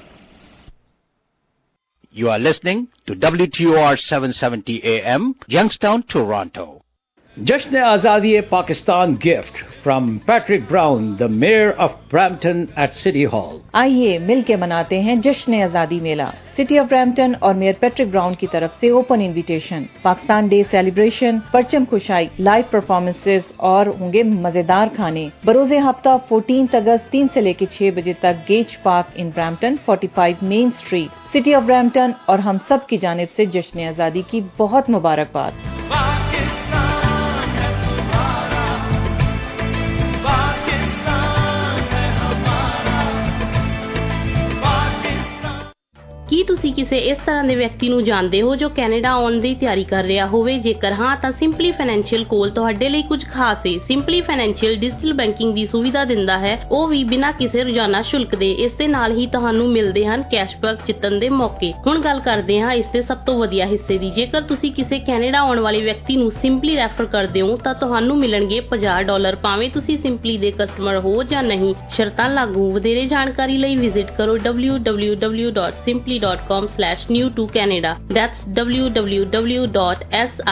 You are listening to W T O R seven seventy A M, Youngstown, Toronto. Jashn-e-Azadi-e-Pakistan gift from Patrick Brown, the Mayor of Brampton at City Hall. आइए मिलके मनाते हैं जश्न आज़ादी मेला। सिटी ऑफ ब्रैम्पटन और मेयर पैट्रिक ब्राउन की तरफ से open invitation, Pakistan day celebration, परचम खुशाई, लाइव परफॉर्मेंसेस और होंगे मजेदार खाने। बरोज़े हफ्ता चौदह अगस्त तीन से लेकर छह बजे तक गेज पार्क इन ब्रैम्पटन पैंतालीस Main Street, City of Brampton और हम सब की जानिब से जश्न आज़ादी की बहुत मुबारकबाद। ਕੀ ਤੁਸੀਂ ਕਿਸੇ ਇਸ ਤਰ੍ਹਾਂ ਦੇ ਵਿਅਕਤੀ ਨੂੰ ਜਾਣਦੇ ਹੋ ਜੋ ਕੈਨੇਡਾ ਆਉਣ ਦੀ ਤਿਆਰੀ ਕਰ ਰਿਹਾ ਹੋਵੇ? ਜੇਕਰ ਹਾਂ ਤਾਂ ਸਿੰਪਲੀ ਫਾਈਨੈਂਸ਼ੀਅਲ ਕੋਲ ਤੁਹਾਡੇ ਲਈ ਕੁਝ ਖਾਸ ਹੈ। ਸਿੰਪਲੀ ਫਾਈਨੈਂਸ਼ੀਅਲ ਡਿਜੀਟਲ ਬੈਂਕਿੰਗ ਦੀ ਸੁਵਿਧਾ ਦਿੰਦਾ ਹੈ, ਉਹ ਵੀ ਬਿਨਾਂ ਕਿਸੇ ਰੋਜ਼ਾਨਾ ਸ਼ੁਲਕ ਦੇ। ਇਸ ਦੇ ਨਾਲ ਹੀ ਤੁਹਾਨੂੰ ਮਿਲਦੇ ਹਨ ਕੈਸ਼ਬੈਕ ਜਿੱਤਣ ਦੇ ਮੌਕੇ। ਹੁਣ ਗੱਲ ਕਰਦੇ ਹਾਂ ਇਸ ਦੇ ਸਭ ਤੋਂ ਵਧੀਆ ਹਿੱਸੇ ਦੀ। ਜੇਕਰ ਤੁਸੀਂ ਕਿਸੇ ਕੈਨੇਡਾ ਆਉਣ ਵਾਲੇ ਵਿਅਕਤੀ ਨੂੰ ਸਿੰਪਲੀ ਰੈਫਰ ਕਰਦੇ ਹੋ ਤਾਂ ਤੁਹਾਨੂੰ ਮਿਲਣਗੇ ਪੰਜਾਹ ਡਾਲਰ, ਭਾਵੇਂ ਤੁਸੀਂ ਸਿੰਪਲੀ ਦੇ ਕਸਟਮਰ ਹੋ ਜਾਂ ਨਹੀਂ। ਸ਼ਰਤਾਂ ਲਾਗੂ। ਵਧੇਰੇ ਜਾਣਕਾਰੀ ਲਈ ਵਿਜ਼ਿਟ ਕਰੋ W W W dot Simplii dot com slash new to Canada. That's w w w dot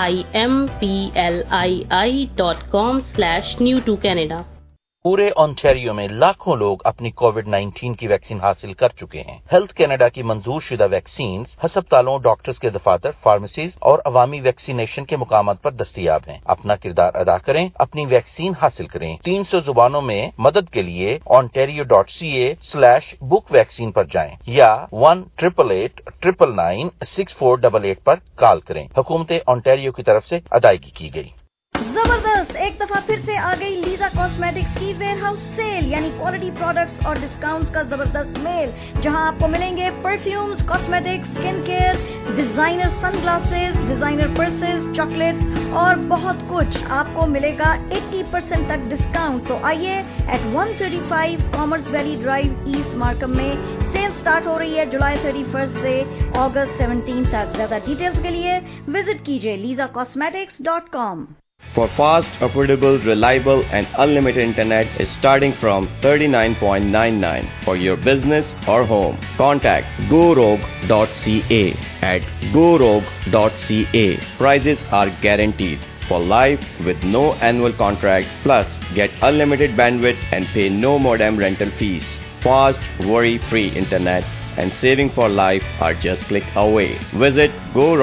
simpli dot com slash new to Canada. पूरे ऑन्टेरियो में लाखों लोग अपनी कोविड नाइन्टीन की वैक्सीन हासिल कर चुके हैं। हेल्थ कनाडा की मंजूर शुदा वैक्सीन हस्पतालों, डॉक्टर्स के दफातर, फार्मेसीज और अवामी वैक्सीनेशन के मुकामात पर दस्तयाब हैं। अपना किरदार अदा करें, अपनी वैक्सीन हासिल करें। तीन सौ जुबानों में मदद के लिए ontario dot c a slash book vaccine पर जाएं या one triple eight triple nine six four double eight पर कॉल करें। हुकूमत ऑन्टेरियो की तरफ से अदायगी की गई। जबरदस्त, एक दफा फिर से आ गई लीजा कॉस्मेटिक्स की वेयरहाउस सेल, यानी क्वालिटी प्रोडक्ट्स और डिस्काउंट्स का जबरदस्त मेल, जहां आपको मिलेंगे perfumes, cosmetics, skin care, designer sunglasses, designer purses, chocolates और बहुत कुछ आपको मिलेगा अस्सी परसेंट तक डिस्काउंट। तो आइए at one thirty five Commerce Valley Drive East Markham में सेल स्टार्ट हो रही है जुलाई थर्टी फर्स्ट से अगस्त सेवनटीन तक। ज्यादा डिटेल्स के लिए विजिट कीजिए Lisa Cosmetics dot com. For fast, affordable, reliable and unlimited internet is starting from thirty-nine point nine nine for your business or home. Contact gorog dot c a at gorog dot c a. Prices are guaranteed for life with no annual contract, plus get unlimited bandwidth and pay no modem rental fees. Fast, worry-free internet and saving for life are just click away. Visit gorog